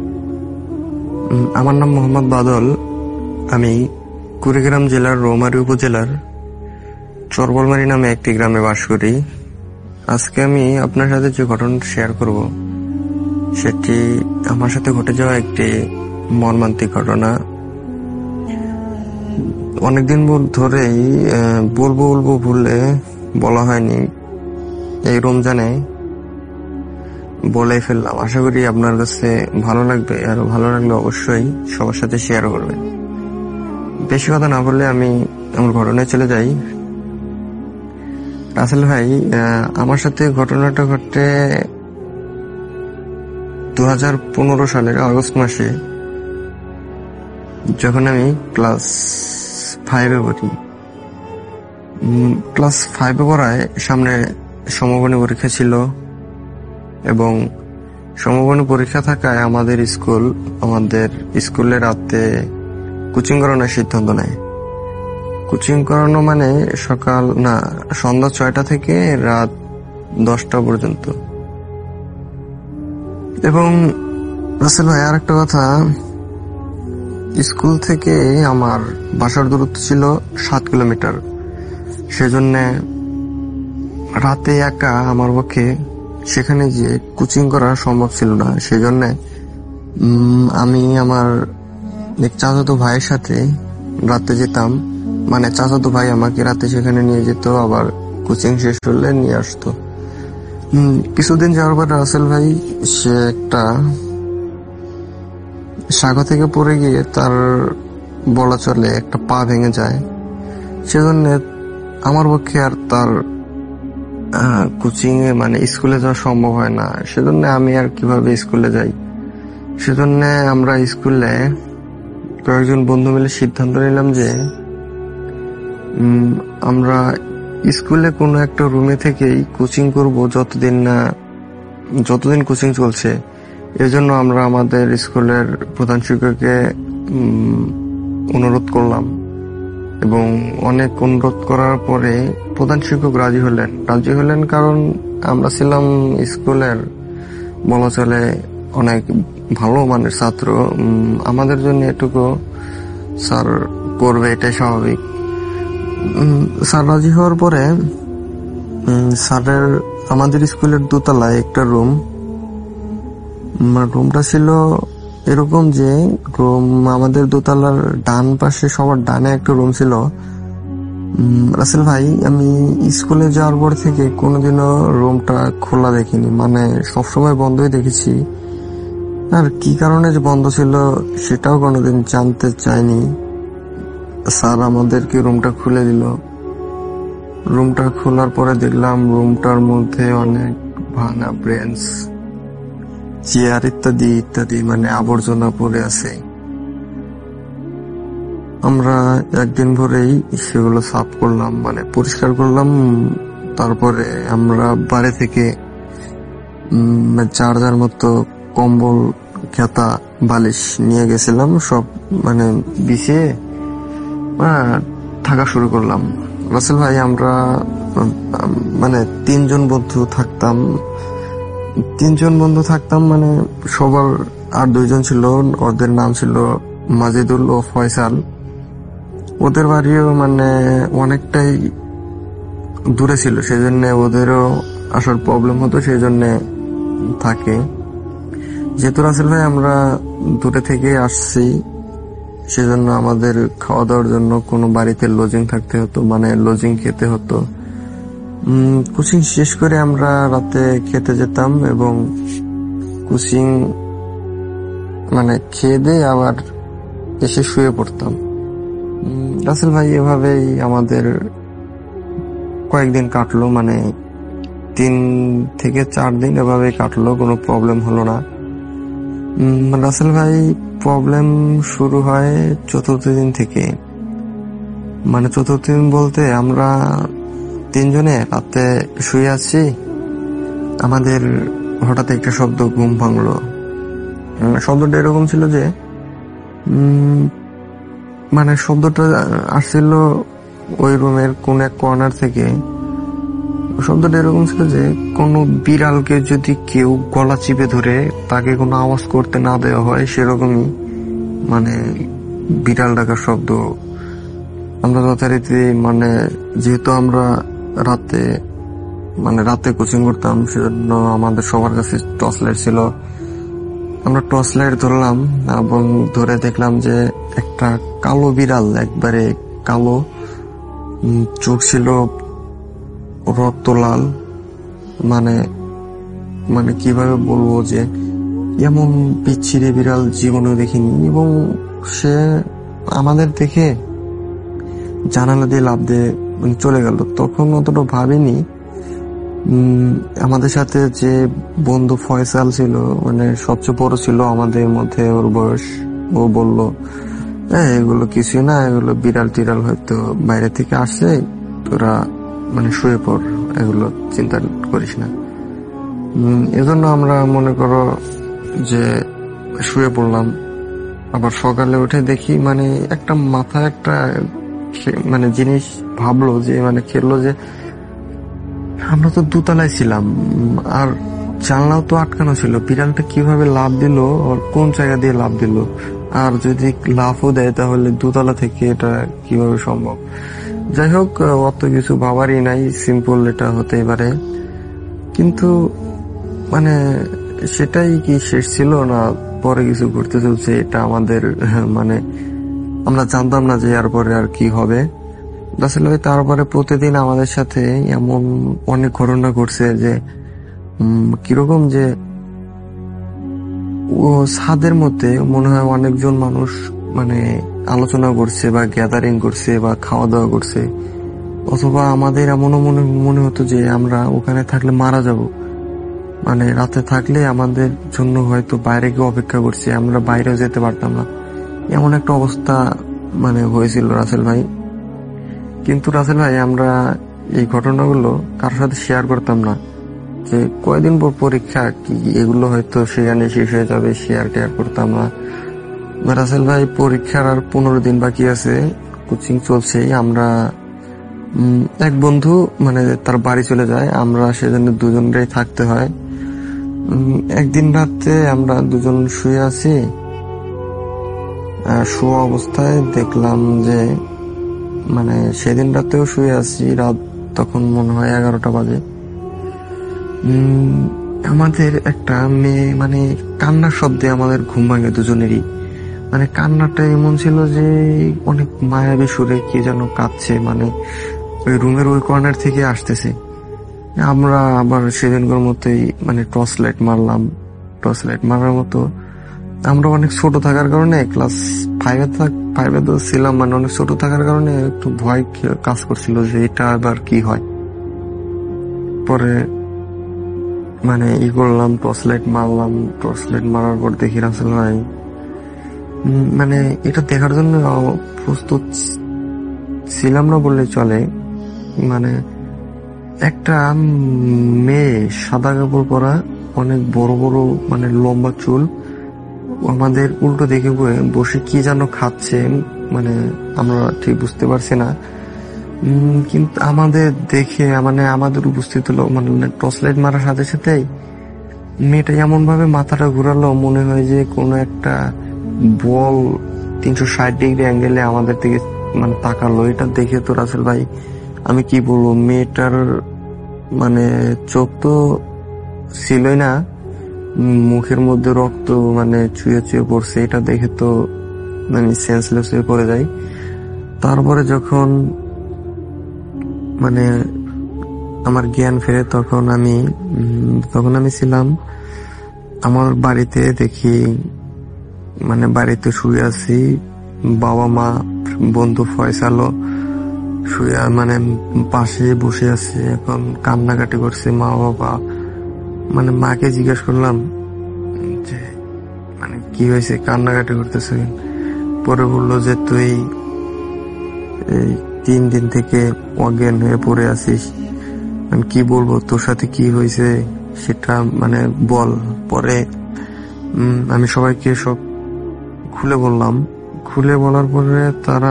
আমার নাম মোহাম্মদ বাদল, আমি কুড়িগ্রাম জেলার রৌমারী উপজেলার চরবলমারি নামে একটি গ্রামে বাস করি। আজকে আমি আপনার সাথে যে ঘটনাটা শেয়ার করব সেটি আমার সাথে ঘটে যাওয়া একটি মর্মান্তিক ঘটনা। অনেকদিন ধরেই বলবো বলবো ভুলে বলা হয়নি, এই রমজানে বলে ফেললাম। আশা করি আপনার কাছে ভালো লাগবে, আর ভালো লাগলে অবশ্যই সবার সাথে শেয়ার করবেন। বেশি কথা না বললে আমি আমার ঘটনায় চলে যাই। রাসেল ভাই, আমার সাথে ঘটনাটা ঘটে দু হাজার পনেরো সালের আগস্ট মাসে, যখন আমি ক্লাস ফাইভে পড়ি। ক্লাস ফাইভে পড়ায় সামনে সমবনী পরীক্ষা ছিল, এবং সমবনী পরীক্ষা থাকায় আমাদের স্কুল আমাদের স্কুলে রাতে কোচিং করানোর সিদ্ধান্ত নেয়। কোচিং করানো মানে সকাল না সন্ধ্যা ছয়টা থেকে রাত দশটা পর্যন্ত। এবং রাসেল ভাই, আর একটা কথা, স্কুল থেকে আমার বাসার দূরত্ব ছিল সাত কিলোমিটার। সেজন্য রাতে একা আমার পক্ষে সেখানে গিয়ে কোচিং করা সম্ভব ছিল না। সেজন্য আমি আমার এক চাচাতো ভাইয়ের সাথে রাতে যেতাম, মানে চাচাতো ভাই আমাকে রাতে সেখানে নিয়ে যেত, আবার কোচিং শেষ হলে নিয়ে আসতো। কিছুদিন যাওয়ার পর রাসেল ভাই সে একটা শাখা থেকে পড়ে গিয়ে তার বলা চলে একটা পা ভেঙে যায়। সেজন্য আমার পক্ষে আর তার কোচিং এ মানে স্কুলে যাওয়া সম্ভব হয় না। সেজন্য আমি আর কিভাবে স্কুলে যাই। সেজন্য আমরা স্কুলে কয়েকজন বন্ধু মিলে সিদ্ধান্ত নিলাম যে আমরা স্কুলে কোনো একটা রুমে থেকেই কোচিং করব, যতদিন না যতদিন কোচিং চলছে। এজন্য আমরা আমাদের স্কুলের প্রধান শিক্ষককে অনুরোধ করলাম, এবং অনেক অনুরোধ করার পরে প্রধান শিক্ষক রাজি হলেন রাজি হলেন কারণ আমরা ছিলাম স্কুলের বলা চলে অনেক ভালো মানের ছাত্র। আমাদের জন্য এটুকু স্যার করবে, এটাই স্বাভাবিক। স্যার রাজি হওয়ার পরে স্যারের আমাদের স্কুলের দোতলায় একটা রুম, রুমটা ছিল এরকম যে রুম আমাদের দোতলার ডান পাশে সবার ডানে একটা রুম ছিল। রাসেল ভাই, আমি স্কুলে যাওয়ার পর থেকে কোনোদিনও রুমটা খোলা দেখিনি, মানে সবসময় বন্ধই দেখেছি। আর কি কারণে যে বন্ধ ছিল সেটাও কোনোদিন জানতে চাইনি। স্যার আমাদেরকে রুমটা খুলে দিল। রুমটা খোলার পরে দেখলাম রুমটার মধ্যে অনেক ভাঙা বেঞ্চ, চেয়ার ইত্যাদি ইত্যাদি মানে আবর্জনা পড়ে আছে। আমরা একদিন ভরেই সেগুলো সাফ করলাম, মানে পরিষ্কার করলাম। তারপরে আমরা বাড়ি থেকে চার হাজার মতো কম্বল, খেতা, বালিশ নিয়ে গেছিলাম, সব মানে বিছিয়ে থাকা শুরু করলাম। রাসেল ভাই, আমরা মানে তিনজন বন্ধু থাকতাম তিনজন বন্ধু থাকতাম মানে সবার আর দুইজন ছিল, ওদের নাম ছিল মাজিদুল ও ফয়সাল। ওদের বাড়িও মানে অনেকটাই দূরে ছিল, সেজন্য ওদেরও আসার প্রবলেম হতো, সেই জন্য থাকে। যেহেতু রাসেল ভাই আমরা দূরে থেকে আসছি, সেজন্য আমাদের খাওয়া দাওয়ার জন্য কোনো বাড়িতে লজিং থাকতে হতো, মানে লজিং খেতে হতো। কোচিং শেষ করে আমরা রাতে খেতে যেতাম, এবং কোচিং মানে খেয়ে দিয়ে আবার এসে শুয়ে পড়তাম। রাসেল ভাই এভাবেই আমাদের কয়েকদিন কাটলো, মানে তিন থেকে চার দিন এভাবে কাটলো, কোনো প্রবলেম হলো না। রাসেল ভাই প্রবলেম শুরু হয় চতুর্থ দিন থেকে। মানে চতুর্থ দিন বলতে আমরা তিনজনে রাতে শুয়ে আছি, আমাদের হঠাৎ একটা শব্দ ঘুম ভাঙলো। শব্দটা এরকম ছিল যে উম মানে শব্দটা আসছিল ওই রুমের কোন এক কর্নার থেকে। শব্দটা এরকম ছিল যে কোনো বিড়ালকে যদি কেউ গলা চিপে ধরে তাকে কোনো আওয়াজ করতে না দেওয়া হয় সেরকমই মানে বিড়াল ডাকার শব্দ। আমরা যথারীতি মানে যেহেতু আমরা রাতে মানে রাতে কোচিং করতাম, সেজন্য আমাদের সবার কাছে টর্চ লাইট ছিল। আমরা টর্চ লাইট ধরলাম এবং ধরে দেখলাম যে একটা কালো বিড়াল, একবারে কালো, চোখ ছিল রক্ত লাল। মানে মানে কিভাবে বলবো যে এমন বিচ্ছিরি বিড়াল জীবনে দেখিনি। এবং সে আমাদের দেখে জানালা দিয়ে লাফ দিয়ে চলে গেল। তখন অতটা ভাবিনি। উম আমাদের সাথে যে বন্ধু ফয়সাল ছিল, মানে সবচেয়ে বড় ছিল আমাদের মধ্যে, ওর বয়স, ও বলল হ্যাঁ এগুলো কিছুই না, এগুলো বিড়াল টিড়াল হয়তো বাইরে থেকে আসছে, তোরা মানে শুয়ে পড়, এগুলো চিন্তা করিস না। এজন্য আমরা মনে করো যে শুয়ে পড়লাম। আবার সকালে উঠে দেখি মানে একটা মাথা একটা মানে জিনিস ভাবলো যে মানে খেললো যে আমরা তো দোতলায় ছিলাম আর জানলাও তো আটকানো ছিল, বিড়ালটা কিভাবে লাফ দিল আর কোন জায়গা দিয়ে লাফ দিল, আর যদি লাফও দেয় তাহলে দোতলা থেকে এটা কিভাবে সম্ভব। যাই হোক, অত কিছু ভাবারই নাই, সিম্পল এটা হতেই পারে। কিন্তু মানে সেটাই কি শেষ ছিল না পরে কিছু ঘুরতে চলছে, এটা আমাদের মানে আমরা জানতাম না যে এরপরে আর কি হবে। আসলে তারপরে প্রতিদিন আমাদের সাথে এমন অনেক ঘটনা ঘটছে যে কিরকম যে ও ছাদের মধ্যে মনে হয় অনেকজন মানুষ মানে আলোচনা করছে বা গ্যাদারিং করছে বা খাওয়া দাওয়া করছে, অথবা আমাদের এমনও মনে মনে হতো যে আমরা ওখানে থাকলে মারা যাব। মানে রাতে থাকলে আমাদের জন্য হয়তো বাইরে গিয়ে অপেক্ষা করছে, আমরা বাইরেও যেতে পারতাম না, এমন একটা অবস্থা মানে হয়েছিল রাসেল ভাই। কিন্তু রাসেল ভাই আমরা এই ঘটনাগুলো কারোর সাথে শেয়ার করতাম না, যে কয়দিন পর পরীক্ষা কি এগুলো হয়তো সেখানে শেষ হয়ে যাবে, শেয়ার টেয়ার করতাম না। রাসেল ভাই পরীক্ষার আর পনেরো দিন বাকি আছে, কোচিং চলছে। আমরা এক বন্ধু মানে তার বাড়ি চলে যায়, আমরা সেজন্য দুজনরাই থাকতে হয়। একদিন রাতে আমরা দুজন শুয়ে আছি, শোয়া অবস্থায় দেখলাম যে মানে সেদিন রাতেও শুয়ে আছি, রাত তখন মনে হয় এগারোটা বাজে। উম আমাদের একটা মেয়ে মানে কান্নার শব্দে আমাদের ঘুম ভাঙে দুজনেরই। মানে কান্নাটা এমন ছিল যে অনেক মায়াবী সুরে কে যেন কাঁদছে, মানে ওই রুমের ওই কর্নার থেকে আসতেছে। আমরা আবার সেদিনকার মতোই মানে টর্চ লাইট মারলাম, টর্চ লাইট মারার মতো। আমরা অনেক ছোট থাকার কারণে ক্লাস ফাইভে থাক ফাইভে তো ছিলাম, মানে অনেক ছোট থাকার কারণে একটু ভয় কাজ করছিল যে এটা আবার কি হয়। পরে মানে ই করলাম, টর্চ লাইট মারলাম। টর্চ লাইট মারার পর দেখি রাসেল ভাই মানে এটা দেখার জন্য প্রস্তুত ছিলাম না বললে চলে। মানে একটা মেয়ে সাদা কাপড় পরা, অনেক বড় বড় মানে লম্বা চুল, আমাদের উল্টো দিকে বসে কি যেন খাচ্ছে, মানে আমরা ঠিক বুঝতে পারছি না। কিন্তু আমাদের দেখে মানে আমাদের উপস্থিত হলো, মানে টর্চ লাইট মারার সাথে সাথেই মেয়েটা এমন ভাবে মাথাটা ঘুরালো, মনে হয় যে কোনো একটা বল তিনশো ষাট ডিগ্রি অ্যাঙ্গেলে আমাদের দিকে মানে তাকালো। এটা দেখে তো রাসেল ভাই আমি কি বলবো, মেয়েটার মানে চোখ তো ছিলই না, মুখের মধ্যে রক্ত মানে চুয়ে চুয়ে পড়ছে। এটা দেখে তো মানে সেন্সলেস হয়ে পড়ে যায়। তারপরে যখন মানে আমার জ্ঞান ফেরে তখন আমি তখন আমি ছিলাম আমার বাড়িতে। দেখি মানে বাড়িতে শুয়ে আছি, বাবা মা বন্ধু ফয়সালও শুয়ে মানে পাশে বসে আছে, এখন কান্নাকাটি করছে মা বাবা। মানে মাকে জিজ্ঞেস করলাম যে মানে কি হয়েছে, কান্নাকাটি করতেছে। পরে বললো যে তুই এই তিন দিন থেকে অজ্ঞান হয়ে পড়ে আছিস, মানে কি বলবো তোর সাথে কি হয়েছে সেটা মানে বল। পরে আমি সবাইকে সব খুলে বললাম। খুলে বলার পরে তারা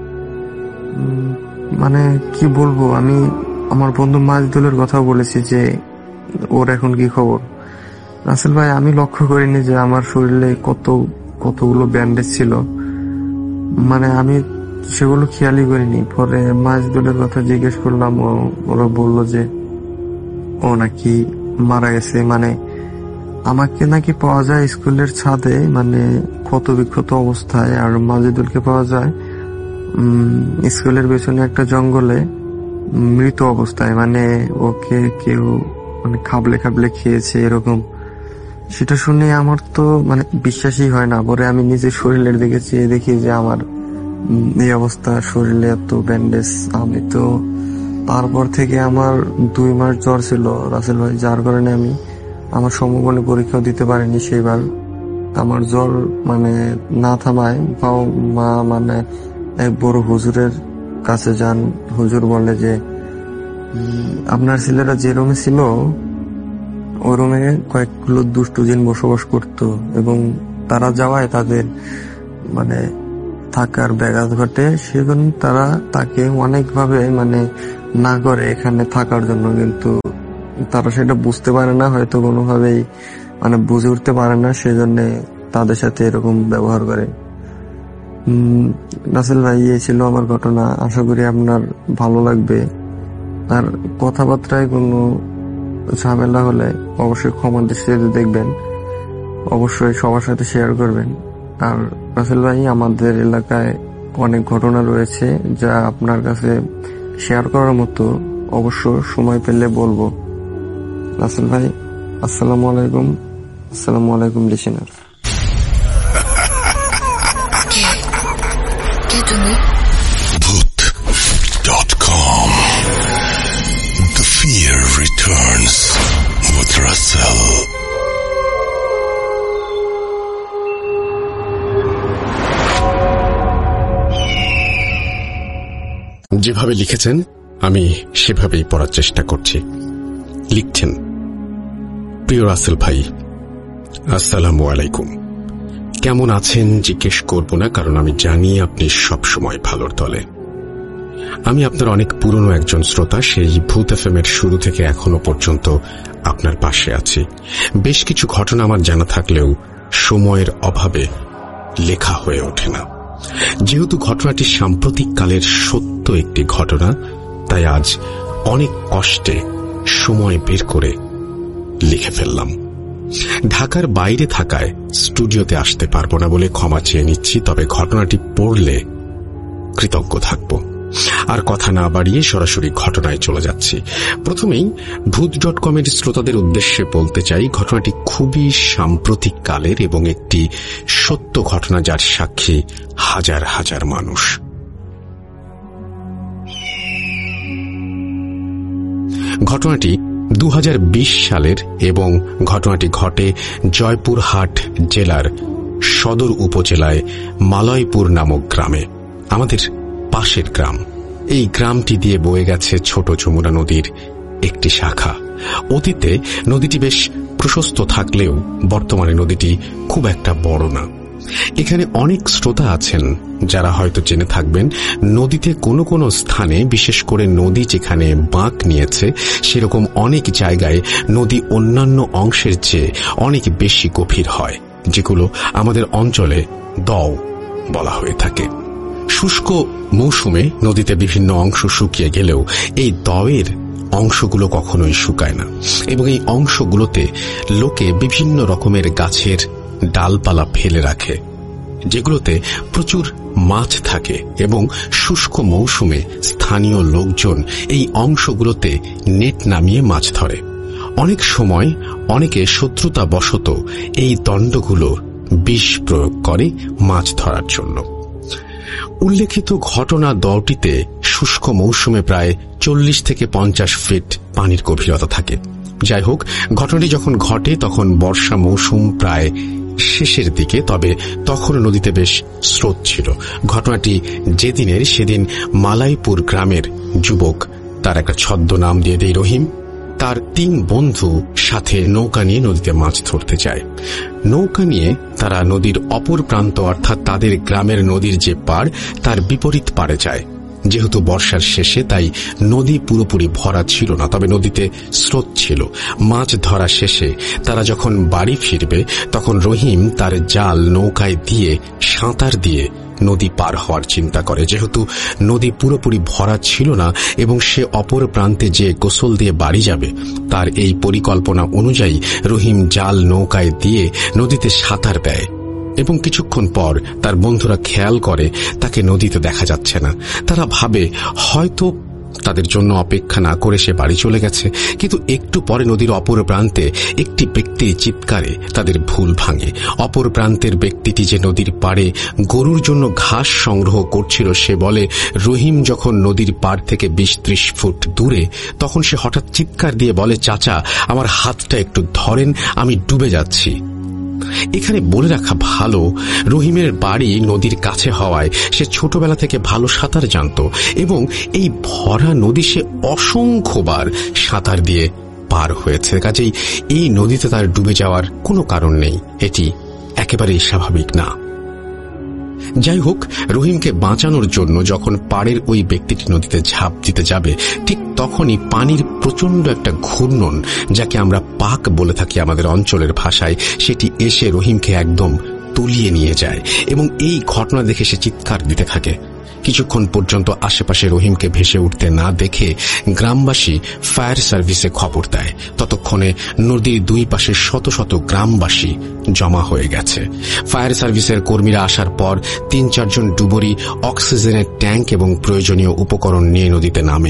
মানে কি বলবো, আমি আমার বন্ধু মাজদুলের কথা বলেছি যে ওর এখন কি খবর। রাসেল ভাই, আমি লক্ষ্য করিনি যে আমার শরীরে কত কতগুলো ব্যান্ডেজ ছিল, মানে আমি সেগুলো খেয়ালই করিনি। পরে মাজদুলের কথা জিজ্ঞেস করলাম, ওরা বললো যে ও নাকি মারা গেছে। মানে আমাকে নাকি পাওয়া যায় স্কুলের ছাদে, মানে ক্ষত বিক্ষত অবস্থায়, আর মাজদুলকে পাওয়া যায় স্কুলের পেছনে একটা জঙ্গলে মৃত অবস্থায়, মানে ওকে কেউ মানে খাবলে খাবলে খেয়েছে এরকম। সেটা শুনে আমার তো মানে বিশ্বাসই হয় না। পরে আমি নিজের শরীরের দিকে চেয়ে দেখি যে আমার এই অবস্থা, শরীরে এত ব্যান্ডেজ। আমি তো তারপর থেকে আমার দুই মাস জ্বর ছিল রাসেল ভাই, যার কারণে আমি আমার সমবর্ণে পরীক্ষাও দিতে পারিনি সেইবার। আমার জ্বর মানে না থামায় বাবা মা মানে এক বড় হুজুরের কাছে যান। হুজুর বলে যে আপনার ছেলেরা যে রুমে ছিল ওই রুমে কয়েকগুলো দুষ্টু জিন বসবাস করত, এবং তারা যাওয়ায় তাদের মানে থাকার ব্যাঘাত ঘটে। সেজন্য তারা তাকে অনেকভাবে মানে না করে এখানে থাকার জন্য, কিন্তু তারা সেটা বুঝতে পারে না, হয়তো কোনোভাবেই মানে বুঝে উঠতে পারে না, সেজন্য তাদের সাথে এরকম ব্যবহার করে। রাসেল ভাই, এই ছিল আমার ঘটনা। আশা করি আপনার ভালো লাগবে। আর কথাবার্তায় কোনো ঝামেলা হলে অবশ্যই ক্ষমা দৃষ্টিতে দেখবেন, অবশ্যই সবার সাথে শেয়ার করবেন। আর রাসেল ভাই, আমাদের এলাকায় অনেক ঘটনা রয়েছে যা আপনার কাছে শেয়ার করার মতো, অবশ্য সময় পেলে বলবো। রাসেল ভাই, আসসালামু আলাইকুম। আসসালামু আলাইকুম listener. Bhoot dot com. The fear returns with Russell. যেভাবে লিখেছেন আমি সেভাবেই পড়ার চেষ্টা করছি। লিখছেন, প্রিয় রাসেল ভাই, আসসালামু আলাইকুম। কেমন আছেন জিজ্ঞেস করব না, কারণ আমি জানি আপনি সব সময় ভালোর দলে। আমি আপনার অনেক পুরনো একজন শ্রোতা। সেই ভূত এফএম এর শুরু থেকে এখনো পর্যন্ত আপনার পাশে আছি। বেশ কিছু ঘটনা আমার জানা থাকলেও সময়ের অভাবে লেখা হয়ে ওঠে না। যেহেতু ঘটনাটি সাম্প্রতিক কালের সত্য একটি ঘটনা, তাই আজ অনেক কষ্টে সময় বের করে লিখে ফেললাম। ঢাকার বাইরে থাকায় স্টুডিওতে আসতে পারবো না বলে ক্ষমা চেয়ে নিচ্ছি, তবে ঘটনাটি পড়লে কৃতজ্ঞ থাকব। আর কথা না বাড়িয়ে সরাসরি ঘটনায় চলে যাচ্ছি। প্রথমেই ভূত ডট কম এর শ্রোতাদের উদ্দেশ্যে বলতে চাই, ঘটনাটি খুবই সাম্প্রতিক কালের এবং একটি সত্য ঘটনা, যার সাক্ষী হাজার হাজার মানুষ। ঘটনাটি দু হাজার বিশ সালের এবং ঘটনাটি ঘটে জয়পুরহাট জেলার সদর উপজেলায় মালয়পুর নামক গ্রামে, আমাদের পাশের গ্রাম। এই গ্রামটি দিয়ে বয়ে গেছে ছোট যমুনা নদীর একটি শাখা। অতীতে নদীটি বেশ প্রশস্ত থাকলেও বর্তমানে নদীটি খুব একটা বড় না। এখানে অনেক শ্রোতা আছেন যারা হয়তো জেনে থাকবেন, নদীতে কোনো কোনো স্থানে, বিশেষ করে নদী যেখানে বাঁক নিয়েছে সেরকম অনেক জায়গায় নদী অন্যান্য অংশের চেয়ে অনেক বেশি গভীর হয়, যেগুলো আমাদের অঞ্চলে দও বলা হয়ে থাকে। শুষ্ক মৌসুমে নদীতে বিভিন্ন অংশ শুকিয়ে গেলেও এই দওয়ের অংশগুলো কখনোই শুকায় না, এবং এই অংশগুলোতে লোকে বিভিন্ন রকমের গাছের ডালপালা ফেলে রাখে, যেগুলোতে প্রচুর মাছ থাকে, এবং শুষ্ক মৌসুমে স্থানীয় লোকজন এই অংশগুলোতে নেট নামিয়ে মাছ ধরে। অনেক সময় অনেকে শত্রুতা বশত এই দণ্ডগুলো বিষ প্রয়োগ করে মাছ ধরার জন্য। উল্লেখিত ঘটনা দলটিতে শুষ্ক মৌসুমে প্রায় চল্লিশ থেকে পঞ্চাশ ফিট পানির গভীরতা থাকে। যাই হোক, ঘটনাটি যখন ঘটে তখন বর্ষা মৌসুম প্রায় শেষের দিকে, তবে তখন নদীতে বেশ স্রোত ছিল। ঘটনাটি যেদিনের সেদিন মালাইপুর গ্রামের যুবক, তার একটা ছদ্ম নাম দিয়ে দেয় রহিম, তার তিন বন্ধু সাথে নৌকা নিয়ে নদীতে মাছ ধরতে যায়। নৌকা নিয়ে তারা নদীর অপর প্রান্ত অর্থাৎ তাদের গ্রামের নদীর যে পাড় তার বিপরীত পাড়ে যায়। যেহেতু বর্ষার শেষে তাই নদী পুরোপুরি ভরা ছিল না, তবে নদীতে স্রোত ছিল। মাছ ধরা শেষে তারা যখন বাড়ি ফিরবে তখন রহিম তার জাল নৌকায় দিয়ে সাঁতার দিয়ে নদী পার হওয়ার চিন্তা করে। যেহেতু নদী পুরোপুরি ভরা ছিল না এবং সে অপর প্রান্তে যে গোসল দিয়ে বাড়ি যাবে, তার এই পরিকল্পনা অনুযায়ী রহিম জাল নৌকায় দিয়ে নদীতে সাঁতার দেয় এবং কিছুক্ষণ পর তার বন্ধুরা খেয়াল করে তাকে নদীতে দেখা যাচ্ছে না। তারা ভাবে হয়তো তাদের জন্য অপেক্ষা না করে সে বাড়ি চলে গেছে, কিন্তু একটু পরে নদীর অপর প্রান্তে একটি ব্যক্তির চিৎকারে তাদের ভুল ভাঙে। অপর প্রান্তের ব্যক্তিটি যে নদীর পাড়ে গরুর জন্য ঘাস সংগ্রহ করছিল, সে বলে রহিম যখন নদীর পাড় থেকে বিশ ত্রিশ ফুট দূরে, তখন সে হঠাৎ চিৎকার দিয়ে বলে, চাচা আমার হাতটা একটু ধরেন, আমি ডুবে যাচ্ছি। এখানে বলে রাখা ভালো, রহিমের বাড়ি নদীর কাছে হওয়ায় সে ছোটবেলা থেকে ভালো সাঁতার জানত এবং এই ভরা নদী সে অসংখ্যবার সাঁতার দিয়ে পার হয়েছে। কাজেই এই নদীতে তার ডুবে যাওয়ার কোনো কারণ নেই, এটি একেবারেই স্বাভাবিক না। যাই হোক, রহিমকে বাঁচানোর জন্য যখন পাড়ের ওই ব্যক্তিটি নদীতে ঝাঁপ দিতে যাবে, ঠিক তখনই পানির প্রচন্ড একটা ঘূর্ণন, যাকে আমরা পাক বলে থাকি আমাদের অঞ্চলের ভাষায়, সেটি এসে রহিমকে একদম তলিয়ে নিয়ে যায় এবং এই ঘটনা দেখে সে চিৎকার দিতে থাকে। কিছুক্ষণ পর্যন্ত আশেপাশে রহিমকে ভেসে উঠতে না দেখে গ্রামবাসী ফায়ার সার্ভিসে খবর দেয়। ততক্ষণে নদীর দুই পাশে শত শত গ্রামবাসী জমা হয়ে গেছে। ফায়ার সার্ভিসের কর্মীরা আসার পর তিন চারজন ডুবুরি অক্সিজেনের ট্যাঙ্ক এবং প্রয়োজনীয় উপকরণ নিয়ে নদীতে নামে।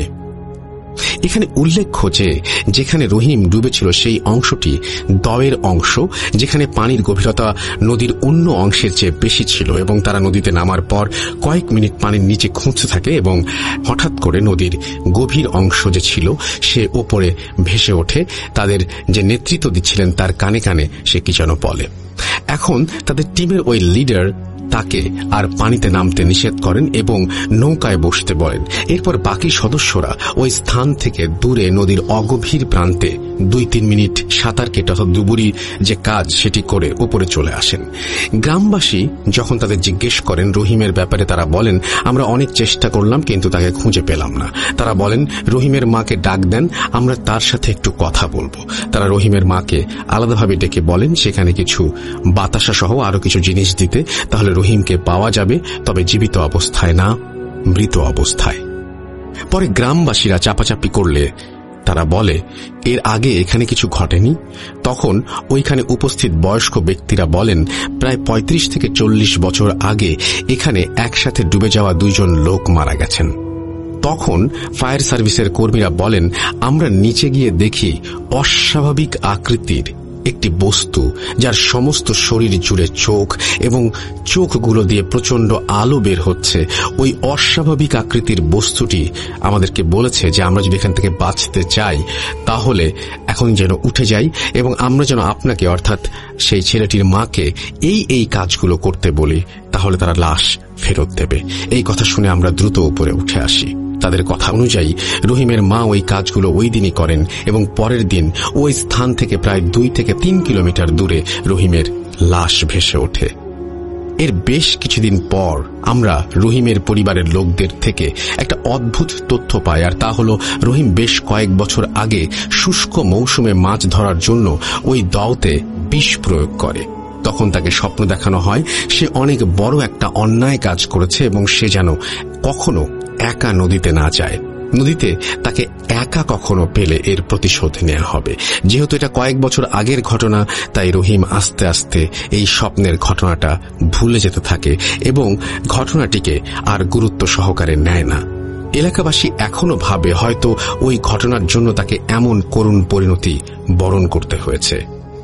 এখানে উল্লেখ্য যে যেখানে রহিম ডুবেছিল সেই অংশটি দয়ের অংশ, যেখানে পানির গভীরতা নদীর অন্য অংশের চেয়ে বেশি ছিল এবং তারা নদীতে নামার পর কয়েক মিনিট পানির নিচে খুঁজতে থাকে এবং হঠাৎ করে নদীর গভীর অংশ যে ছিল সে ওপরে ভেসে ওঠে। তাদের যে নেতৃত্ব দিচ্ছিলেন তার কানে কানে সে কি যেন বলে। এখন তাদের টিমের ওই লিডার তাকে আর পানিতে নামতে নিষেধ করেন এবং নৌকায় বসতে বলেন। এরপর বাকি সদস্যরা ওই স্থান থেকে দূরে নদীর অগভীর প্রান্তে দুই তিন মিনিট সাঁতার কেটে অর্থাৎ ডুবুরি যে কাজ সেটি করে উপরে চলে আসেন। গ্রামবাসী যখন তাদের জিজ্ঞেস করেন রহিমের ব্যাপারে, তারা বলেন আমরা অনেক চেষ্টা করলাম কিন্তু তাকে খুঁজে পেলাম না। তারা বলেন রহিমের মাকে ডাক দেন, আমরা তার সাথে একটু কথা বলবো। তারা রহিমের মাকে আলাদাভাবে ডেকে বলেন সেখানে কিছু বাতাসা সহ আরো কিছু জিনিস দিতে, তাহলে রহিমকে পাওয়া যাবে, তবে জীবিত অবস্থায় না, মৃত অবস্থায়। পরে গ্রামবাসীরা চাপাচাপি করলে তারা বলে এর আগে এখানে কিছু ঘটেনি। তখন ওইখানে উপস্থিত বয়স্ক ব্যক্তিরা বলেন প্রায় পঁয়ত্রিশ থেকে চল্লিশ বছর আগে এখানে একসাথে ডুবে যাওয়া দুইজন লোক মারা গেছেন। তখন ফায়ার সার্ভিসের কর্মীরা বলেন আমরা নিচে গিয়ে দেখি অস্বাভাবিক আকৃতির একটি বস্তু, যার সমস্ত শরীর জুড়ে চোখ এবং চোখগুলো দিয়ে প্রচন্ড আলো বের হচ্ছে। ওই অস্বাভাবিক আকৃতির বস্তুটি আমাদেরকে বলেছে যে আমরা যদি এখান থেকে বাঁচতে চাই তাহলে এখন যেন উঠে যাই এবং আমরা যেন আপনাকে অর্থাৎ সেই ছেলেটির মাকে এই এই কাজগুলো করতে বলি, তাহলে তারা লাশ ফেরত দেবে। এই কথা শুনে আমরা দ্রুত উপরে উঠে আসি। তাদের কথা অনুযায়ী রহিমের মা ওই কাজগুলো ওই দিনই করেন এবং পরের দিন ওই স্থান থেকে প্রায় দুই থেকে তিন কিলোমিটার দূরে রহিমের লাশ ভেসে ওঠে। এর বেশ কিছুদিন পর আমরা রহিমের পরিবারের লোকদের থেকে একটা অদ্ভুত তথ্য পাই, আর তা হলো রহিম বেশ কয়েক বছর আগে শুষ্ক মৌসুমে মাছ ধরার জন্য ওই দওতে বিষ প্রয়োগ করে। তখন তাকে স্বপ্ন দেখানো হয় সে অনেক বড় একটা অন্যায় কাজ করেছে এবং সে যেন কখনো একা নদীতে না যায়। নদীতে তাকে একা কখনো পেলে এর প্রতিশোধ নেওয়া হবে। যেহেতু এটা কয়েক বছর আগের ঘটনা, তাই রহিম আস্তে আস্তে এই স্বপ্নের ঘটনাটা ভুলে যেতে থাকে এবং ঘটনাটিকে আর গুরুত্ব সহকারে নেয় না। এলাকাবাসী এখনো ভাবে হয়তো ওই ঘটনার জন্য তাকে এমন করুণ পরিণতি বরণ করতে হয়েছে।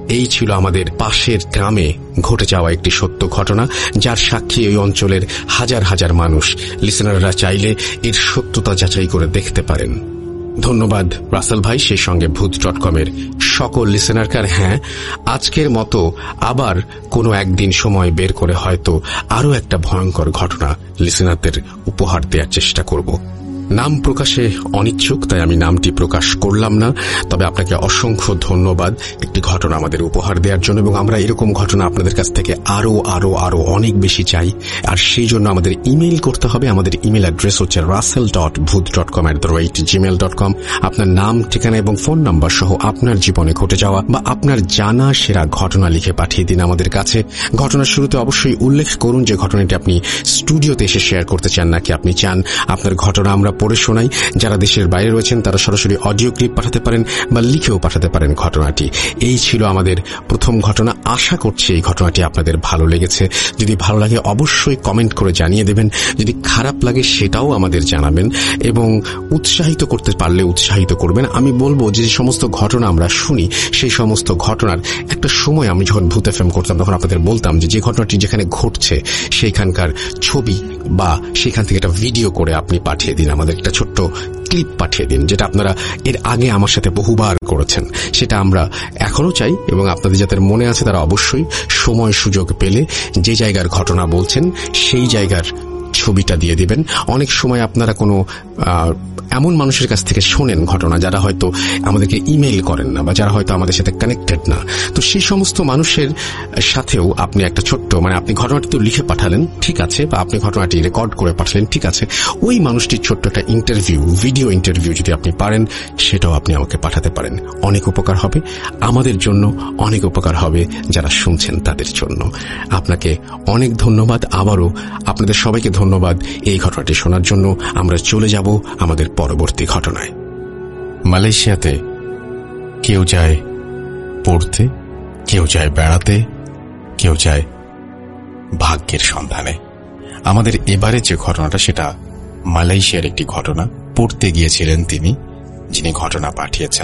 এই ছিল আমাদের পাশের গ্রামে ঘটে যাওয়া একটি সত্য ঘটনা, যার সাক্ষী ওই অঞ্চলের হাজার হাজার মানুষ। লিসেনাররা চাইলে এর সত্যতা যাচাই করে দেখতে পারেন। ধন্যবাদ রাসেল ভাই, সেই সঙ্গে ভূত ডট কমের সকল লিসেনারকার। হ্যাঁ, আজকের মতো আবার কোনো একদিন সময় বের করে হয়তো আরও একটা ভয়ঙ্কর ঘটনা লিসেনারদের উপহার দেওয়ার চেষ্টা করব। নাম প্রকাশে অনিচ্ছুক, তাই আমি নামটি প্রকাশ করলাম না। তবে আপনাকে অসংখ্য ধন্যবাদ একটি ঘটনা আমাদের উপহার দেওয়ার জন্য, এবং আমরা এরকম ঘটনা আপনাদের কাছ থেকে আরো আরো আরো অনেক বেশি চাই। আর সেই জন্য আমাদের ইমেইল করতে হবে। আমাদের ইমেল অ্যাড্রেস হচ্ছে Russell dot Bhoot dot com at the rate Gmail dot com. আপনার নাম, ঠিকানা এবং ফোন নাম্বার সহ আপনার জীবনে ঘটে যাওয়া বা আপনার জানা সেরা ঘটনা লিখে পাঠিয়ে দিন আমাদের কাছে। ঘটনার শুরুতে অবশ্যই উল্লেখ করুন যে ঘটনাটি আপনি স্টুডিওতে এসে শেয়ার করতে চান, নাকি আপনি চান আপনার ঘটনা আমরা পড়ে শোনাই। যারা দেশের বাইরে রয়েছেন তারা সরাসরি অডিও ক্লিপ পাঠাতে পারেন বা লিখেও পাঠাতে পারেন ঘটনাটি। এই ছিল আমাদের প্রথম ঘটনা। আশা করছি এই ঘটনাটি আপনাদের ভালো লেগেছে। যদি ভালো লাগে অবশ্যই কমেন্ট করে জানিয়ে দেবেন, যদি খারাপ লাগে সেটাও আমাদের জানাবেন, এবং উৎসাহিত করতে পারলে উৎসাহিত করবেন। আমি বলবো যে সমস্ত ঘটনা আমরা শুনি সেই সমস্ত ঘটনার একটা সময় আমি যখন ভূত এফএম করতাম তখন আপনাদের বলতাম যে যে ঘটনাটি যেখানে ঘটছে সেইখানকার ছবি বা সেখান থেকে একটা ভিডিও করে আপনি পাঠিয়ে দিন, আমাদের একটা ছোট্ট ক্লিপ পাঠিয়ে দিন, যেটা আপনারা এর আগে আমার সাথে বহুবার করেছেন। সেটা আমরা এখনো চাই, এবং আপনাদের যাদের মনে আছে তারা অবশ্যই সময় সুযোগ পেলে যে জায়গার ঘটনা বলছেন সেই জায়গার ছবিটা দিয়ে দিবেন। অনেক সময় আপনারা কোনো এমন মানুষের কাছ থেকে শোনেন ঘটনা যারা হয়তো আমাদেরকে ইমেইল করেন না বা যারা হয়তো আমাদের সাথে কানেক্টেড না। তো সেই সমস্ত মানুষের সাথেও আপনি একটা ছোট্ট, মানে আপনি ঘটনাটি তো লিখে পাঠালেন ঠিক আছে, বা আপনি ঘটনাটি রেকর্ড করে পাঠালেন ঠিক আছে, ওই মানুষটির ছোট্ট একটা ইন্টারভিউ, ভিডিও ইন্টারভিউ যদি আপনি পারেন সেটাও আপনি আমাকে পাঠাতে পারেন। অনেক উপকার হবে আমাদের জন্য, অনেক উপকার হবে যারা শুনছেন তাদের জন্য। আপনাকে অনেক ধন্যবাদ। আবারও আপনাদের সবাইকে ধন্যবাদ এই ঘটনাটি শোনার জন্য। আমরা চলে যাব আমাদের পরবর্তী ঘটনায়। মালয়েশিয়াতে কেউ যায় পড়তে, কেউ যায় বেড়াতে, কেউ যায় ভাগ্যের সন্ধানে। আমাদের এবারে যে ঘটনাটা সেটা মালয়েশিয়ার একটি ঘটনা। পড়তে গিয়েছিলেন তিনি, যিনি ঘটনা পাঠিয়েছেন,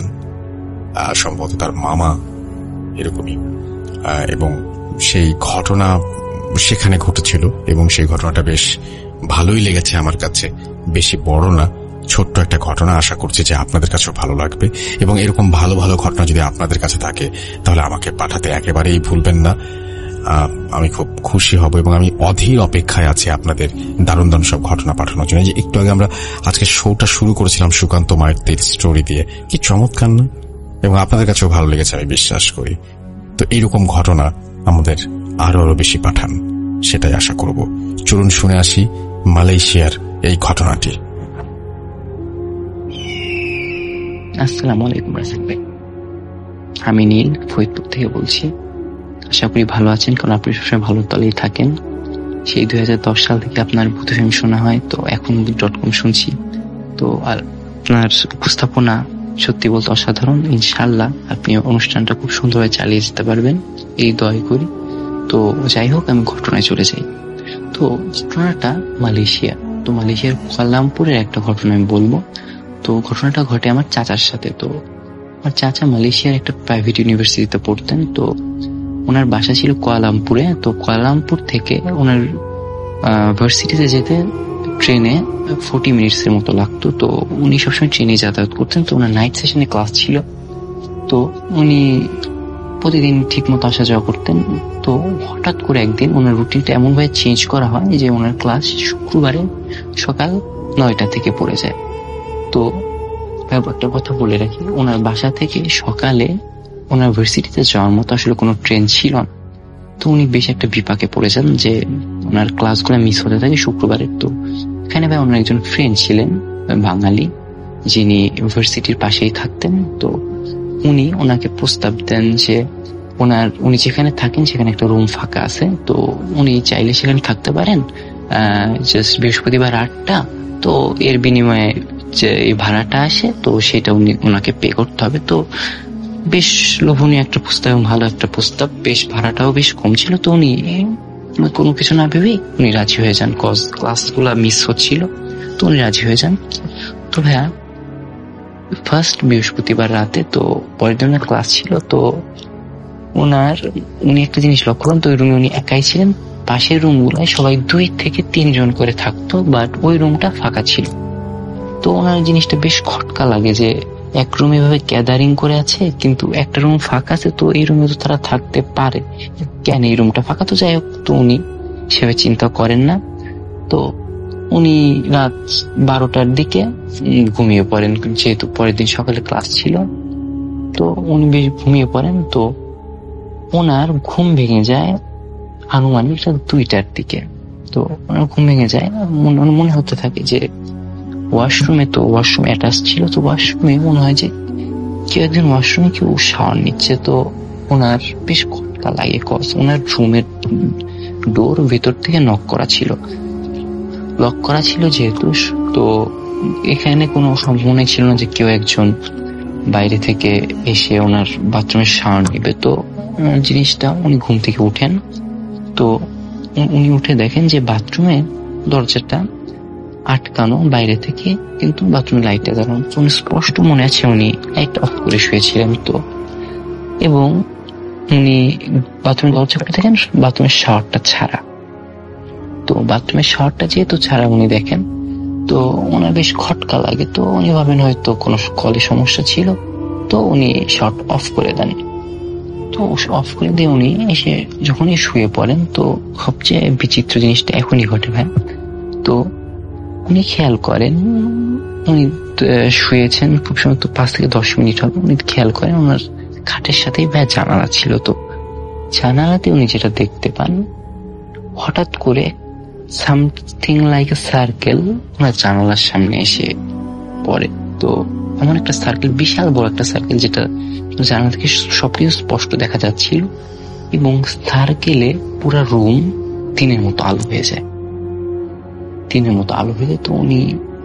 সম্ভবত তার মামা এরকমই, এবং সেই ঘটনা সেখানে ঘটেছিল এবং সেই ঘটনাটা বেশ ভালোই লেগেছে আমার কাছে। বেশি বড় না, ছোট্ট একটা ঘটনা। আশা করছি যে আপনাদের কাছেও ভালো লাগবে, এবং এরকম ভালো ভালো ঘটনা যদি আপনাদের কাছে থাকে তাহলে আমাকে পাঠাতে একেবারেই ভুলবেন না। আমি খুব খুশি হব, এবং আমি অধীর অপেক্ষায় আছি আপনাদের দারুণ দারুণ সব ঘটনা পাঠানোর জন্য। যে একটু আগে আমরা আজকে শোটা শুরু করেছিলাম সুকান্ত মাইতির স্টোরি দিয়ে, কি চমৎকার না? এবং আপনাদের কাছেও ভালো লেগেছে আমি বিশ্বাস করি। তো এইরকম ঘটনা আমাদের আরো আরো বেশি পাঠান, সেটাই আশা করব। চলুন শুনে আসি মালয়েশিয়ার এই ঘটনাটি। আসসালামু আলাইকুম রাসেল ভাই, আমি নীল ফরিদপুর থেকে বলছি। আশা করি ভালো আছেন, কারণ আপনি সবসময় ভালো তলেই থাকেন। সেই দুই হাজার দশ সাল থেকে আপনার ভূত এফএম শোনা হয়, তো এখন ডট কম শুনছি। তো আর আপনার উপস্থাপনা সত্যি বলতে অসাধারণ। ইনশাআল্লাহ আপনি অনুষ্ঠানটা খুব সুন্দরভাবে চালিয়ে যেতে পারবেন, এই দয়া করি। তো যাই হোক, আমি ঘটনায় চলে যাই। তো ঘটনাটা মালয়েশিয়া। তো মালয়েশিয়ার কুয়ালালামপুরের একটা ঘটনা আমি বলবো। তো ঘটনাটা ঘটে আমার চাচার সাথে। তো আমার চাচা মালয়েশিয়ার একটা প্রাইভেট ইউনিভার্সিটিতে পড়তেন। তো ওনার বাসা ছিল কুয়ালালামপুরে। তো কুয়ালালামপুর থেকে ওনার ভার্সিটিতে যেতে ট্রেনে ফোর্টি মিনিটস এর মতো লাগতো। তো উনি সবসময় ট্রেনে যাতায়াত করতেন। তো ওনার নাইট সেশনে ক্লাস ছিল, তো উনি প্রতিদিন ঠিক মতো আসা যাওয়া করতেন। তো হঠাৎ করে একদিন ওনার রুটিনটা এমন ভাবে চেঞ্জ করা হয় যে ওনার ক্লাস শুক্রবারে সকাল নয়টা থেকে পড়ে যায়। তো একটা কথা বলে রাখি, ওনার বাসা থেকে সকালে ওনার ভার্সিটিতে যাওয়ার মতো আসলে কোনো ট্রেন ছিল না। তো উনি বেশ একটা বিপাকে পড়ে যান যে ওনার ক্লাসগুলো মিস হতে থাকে শুক্রবারের। তো এখানে ভাই ওনার একজন ফ্রেন্ড ছিলেন বাঙালি, যিনি ইউনিভার্সিটির পাশেই থাকতেন। তো উনি ওনাকে প্রস্তাব দেন যে ওনার উনি যেখানে থাকেন সেখানে একটা রুম ফাঁকা আছে, তো উনি চাইলে সেখানে থাকতে পারেন আহ জাস্ট বৃহস্পতিবার আটটা। তো এর বিনিময়ে যে এই ভাড়াটা আসে তো সেটা উনি ওনাকে পে করতে হবে। তো বেশ লোভনীয় একটা প্রস্তাব এবং ভালো একটা প্রস্তাব, বেশ ভাড়াটাও বেশ কম ছিল। তো উনি কোনো কিছু না ভেবেই উনি রাজি হয়ে যান, কজ ক্লাসগুলা মিস হচ্ছিল। তো উনি রাজি হয়ে যান। তো ভাইয়া ফার্স্ট বৃহস্পতিবার রাতে, তো পরের দিনের ক্লাস ছিল। তো ওনার উনি একটা জিনিস লক্ষ্য করেন, তো ওই রুমে উনি একাই ছিলেন। পাশের রুম গুলায় সবাই দুই থেকে তিনজন করে থাকতো, বাট ওই রুমটা ফাঁকা ছিল। তো ওনার জিনিসটা বেশ খটকা লাগে যে এক রুমে এভাবে গ্যাদারিং করে আছে, কিন্তু একটা রুম ফাঁকা আছে, তো এই রুমে তো তারা থাকতে পারে, কেন এই রুমটা ফাঁকা? তো যাই হোক, তো উনি সেভাবে চিন্তা করেন না। তো উনি রাত বারোটার দিকে ঘুমিয়ে পড়েন, যেহেতু পরের দিন সকালে ক্লাস ছিল। তো উনি বেশ ঘুমিয়ে পড়েন। তো ওনার ঘুম ভেঙে যায় আনুমানিক দুইটার দিকে। তো ওনার ঘুম ভেঙে যায়, মনে হতে থাকে যে ওয়াশরুমে, তো ওয়াশরুম অ্যাটাচ ছিল, তো ওয়াশরুমে মনে হয় যে কেউ একজন ওয়াশরুমে কেউ শাওয়ার নিচ্ছে। তো ওনার বেশ খটকা লাগে, কজ ওনার রুমের ডোর ভেতর থেকে নক করা ছিল, লক করা ছিল যেহেতু। তো এখানে কোনো সম্ভাবনা ছিল না যে কেউ একজন বাইরে থেকে এসে ওনার বাথরুমের শাওয়ার নিবে। তো জিনিসটা উনি ঘুম থেকে উঠেন। তো উনি উঠে দেখেন যে বাথরুমের দরজাটা আটকানো বাইরে থেকে, কিন্তু বাথরুমের লাইটটা জ্বালানো। তো উনি স্পষ্ট মনে আছে উনি লাইট অফ করে শুয়েছিলেন। তো এবং উনি বাথরুমের দরজা খুলে দেখেন বাথরুমের শাওয়ারটা ছাড়া। তো বাথরুমের শাওয়ারটা যেহেতু ছাড়া উনি দেখেন, তো ওনার বেশ খটকা লাগে। তো উনি ভাবেন হয়তো কোনো কলে সমস্যা ছিল, তো উনি শাওয়ার অফ করে দেন। তো অফ করে দিয়ে উনি এসে যখনই শুয়ে পড়েন, তো সবচেয়ে বিচিত্র জিনিসটা এখনই ঘটে ভাই। তো উনি খেয়াল করেন, উনি শুয়েছেন খুব সময়, তো পাঁচ থেকে দশ মিনিট হবে, উনি খেয়াল করেন ওনার খাটের সাথেই ভাই জানালা ছিল। তো জানালাতে উনি যেটা দেখতে পান, হঠাৎ করে সামথিং লাইক এ সার্কেল ওনার জানালার সামনে এসে পড়ে। তো এমন একটা সার্কেল, বিশাল বড় একটা সার্কেল, যেটা জানালা থেকে সবকিছু স্পষ্ট দেখা যাচ্ছিল, এবং সার্কেলে পুরা রুম দিনের মতো আলো হয়ে যায়, দিনের মতো আলো হয়ে যায়। তো উনি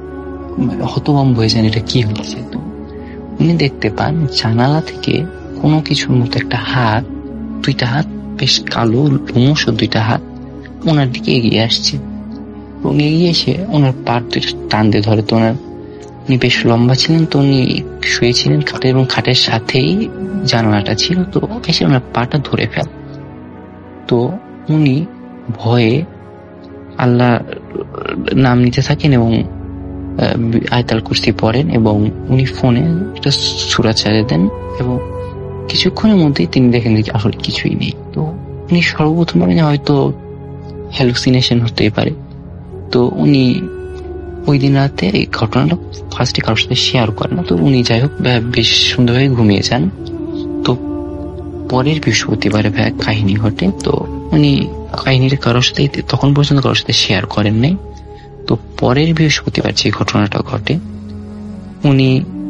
হতভম্ব হয়ে যান, এটা কি হয়েছে? তো উনি দেখতে পান জানালা থেকে কোনো কিছুর মতো একটা হাত, দুইটা হাত, বেশ কালো লোমশ দুইটা হাত ওনার দিকে এগিয়ে আসছে, এবং এগিয়ে এসে ওনার পাট দুইটা টান দিয়ে ধরে। তো ওনার, উনি বেশ লম্বা ছিলেন, তো উনি শুয়েছিলেন খাটে, এবং খাটের সাথেই জানালাটা ছিল। তো এসে ওনার পাটা ধরে ফেল। তো উনি ভয়ে আল্লাহ নাম নিতে থাকেন এবং আয়াতুল কুরসি পড়েন, এবং উনি ফোনে একটা সূরা ছেড়ে দেন, এবং কিছুক্ষণের মধ্যেই তিনি দেখেন যে আসলে কিছুই নেই। তো উনি সর্বপ্রথম বলেন হয়তো হ্যালুসিনেশন হতেই পারে। তো উনি ওই দিন রাতে এই ঘটনাটা ফার্স্টে কারোর সাথে শেয়ার করেন না। তো উনি যাই হোক বেশ সুন্দরভাবে ঘুমিয়ে যান। তো পরের বৃহস্পতিবারে ভাই কাহিনী ঘটে। তো উনি কাহিনীটা কারোর সাথে তখন পর্যন্ত কারোর সাথে শেয়ার করেন নাই। তো পরের বৃহস্পতিবার যে ঘটনাটা ঘটে, উনি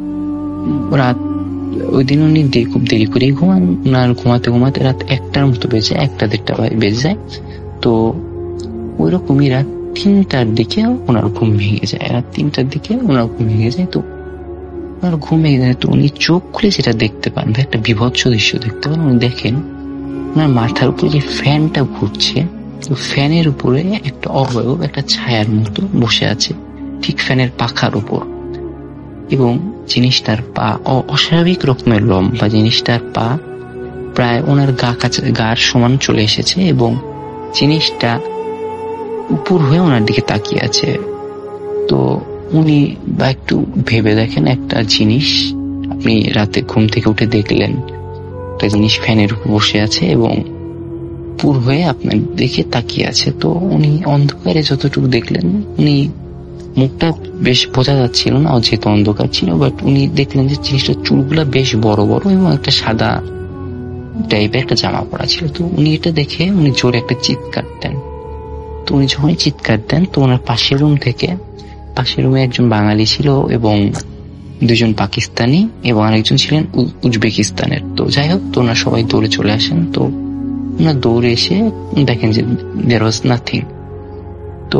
রাত ওই দিন উনি খুব দেরি করেই ঘুমান। ওনার ঘুমাতে ঘুমাতে রাত একটার মতো বেজে একটা দেড়টা বেজে যায়। তো ওই রকমই রাত তিনটার দিকে ওনার ঘুম ভেঙে যায়। রাত তিনটার দিকে ওনার ঘুম ভেঙে যায়। তো ওনার ঘুম ভেঙে যায়, তো উনি চোখ খুলে যেটা দেখতে পান, একটা বিভৎস দৃশ্য দেখতে পান। উনি দেখেন ওনার মাথার উপরে যে ফ্যানটা ঘুরছে, তো ফ্যানের উপরে একটা অবয়ব, একটা ছায়ার মতো বসে আছে ঠিক ফ্যানের পাখার উপর, এবং জিনিসটার পা অস্বাভাবিক রকমের লম্বা, জিনিসটার পা প্রায় ওনার গা কাছে গার সমান চলে এসেছে, এবং জিনিসটা উপর হয়ে ওনার দিকে তাকিয়ে আছে। তো উনি বা একটু ভেবে দেখেন, একটা জিনিস আপনি রাতে ঘুম থেকে উঠে দেখলেন একটা জিনিস ফ্যানের উপর বসে আছে এবং পুর হয়ে আপনার দিকে তাকিয়ে আছে। তো উনি অন্ধকারে যতটুকু দেখলেন, উনি মুখটা বেশ বোঝা যাচ্ছিল না যেহেতু অন্ধকার ছিল, বাট উনি দেখলেন যে জিনিসটার চুলগুলা বেশ বড় বড় এবং একটা সাদা টাইপের একটা জামা পরা ছিল। তো উনি এটা দেখে উনি জোরে একটা চিৎকার দেন। তো উনি যখনই চিৎকার দেন, তো ওনার পাশের রুম থেকে, পাশের রুমে একজন বাঙালি ছিল এবং দুজন পাকিস্তানি এবং আরেকজন ছিলেন উজবেকিস্তানের। তো যাই হোক, তো ওনারা সবাই দৌড়ে চলে আসেন। তো ওনারা দৌড়ে এসে দেখেন যে দেয়ার ওয়াজ নাথিং। তো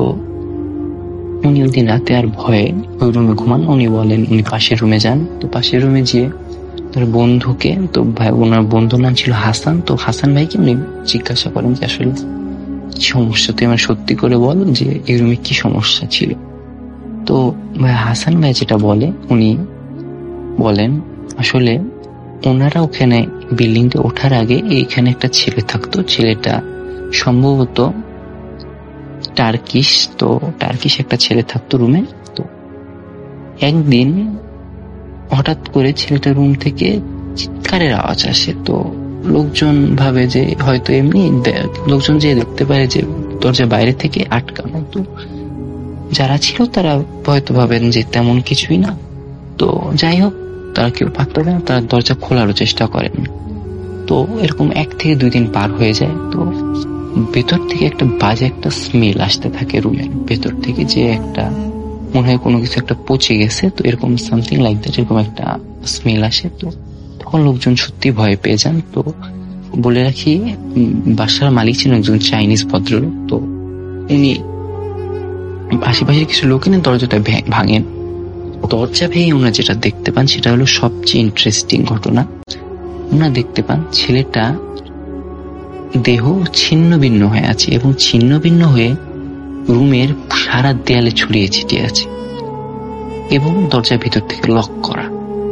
উনি ওই দিন রাতে আর ভয়ে ওই রুমে ঘুমান। উনি বলেন উনি পাশের রুমে যান। তো পাশের রুমে গিয়ে তার বন্ধুকে, তো ভাই ওনার বন্ধুর নাম ছিল হাসান, তো হাসান ভাইকে উনি জিজ্ঞাসা করেন যে আসলে কি সমস্যা, তুই আমার সত্যি করে বল যে এই রুমে কি সমস্যা ছিল। তো ভাই হাসান ভাই যেটা বলে, উনি বলেন আসলে ওনারা ওখানে বিল্ডিংটা ওঠার আগে এইখানে একটা ছেলে থাকতো, ছেলেটা সম্ভবত টার্কিশ, তো টার্কিশ একটা ছেলে থাকতো রুমে। তো একদিন হঠাৎ করে ছেলেটার রুম থেকে চিৎকারের আওয়াজ আসে। তো লোকজন ভাবে যে হয়তো এমনি, লোকজন যে দেখতে পারে যে দরজা বাইরে থেকে আটকানো। তো যারা ছিল তারা হয়তো ভাবেন যে তেমন কিছুই না। তো যাই হোক, তারা কেউ পাত্তা দেয় না, তারা দরজা খোলারও চেষ্টা করেন। তো এরকম এক থেকে দুই দিন পার হয়ে যায়। তো ভেতর থেকে একটা বাজে একটা স্মেল আসতে থাকে রুমের ভেতর থেকে, যে একটা মনে হয় কোনো কিছু একটা পচে গেছে। তো এরকম সামথিং লাইক দ্যাট, এরকম একটা স্মেল আসে। তো তখন লোকজন সত্যি ভয় পেয়ে যান। তো বলে রাখি, বাসার মালিক ছিলেন একজন চাইনিজ ভদ্রলোক। তো উনি আশেপাশের কিছু লোক এনে দরজাটা ভাঙেন। দরজা ভেঙে ওনারা যেটা দেখতে পান সেটা হলো সবচেয়ে ইন্টারেস্টিং ঘটনা। ওনারা দেখতে পান ছেলেটা দেহ ছিন্ন ভিন্ন হয়ে আছে, এবং ছিন্ন ভিন্ন হয়ে রুমের সারা দেয়ালে ছড়িয়ে ছিটিয়ে আছে, এবং দরজার ভিতর থেকে লক করা।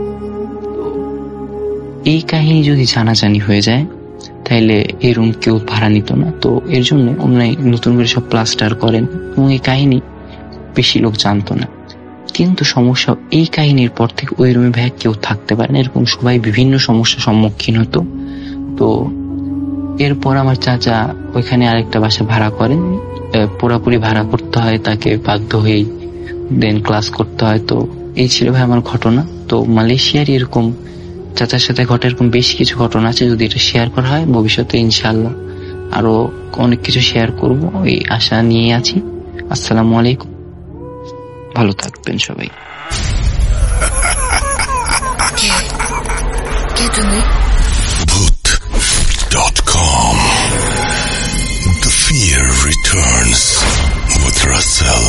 এই কাহিনী যদি জানাজানি হয়ে যায় তাহলে এই রুম কেউ ভাড়া নিত না। তো এর জন্য ওনারা নতুন করে সব প্লাস্টার করেন, এবং এই কাহিনী বেশি লোক জানতো না। কিন্তু সমস্যা, এই কাহিনীর পর থেকে ওই রুমে ভাই কেউ থাকতে পারে না, এরকম সবাই বিভিন্ন সমস্যার সম্মুখীন হতো। তো এরপর আমার চাচা ওইখানে আরেকটা বাসা ভাড়া করেন, পুরাপুরি ভাড়া করতে হয় তাকে, বাধ্য হয়েই দেন ক্লাস করতে হয়। তো এই ছিল ভাই আমার ঘটনা। তো মালয়েশিয়ার এরকম চাচার সাথে ঘটে এরকম বেশ কিছু ঘটনা আছে, যদি এটা শেয়ার করা হয় ভবিষ্যতে ইনশাআল্লাহ আরো অনেক কিছু শেয়ার করব, এই আশা নিয়ে আছি। আসসালামু আলাইকুম, ভালো থাকবেন সবাই। Bhoot dot com The fear returns with Russell.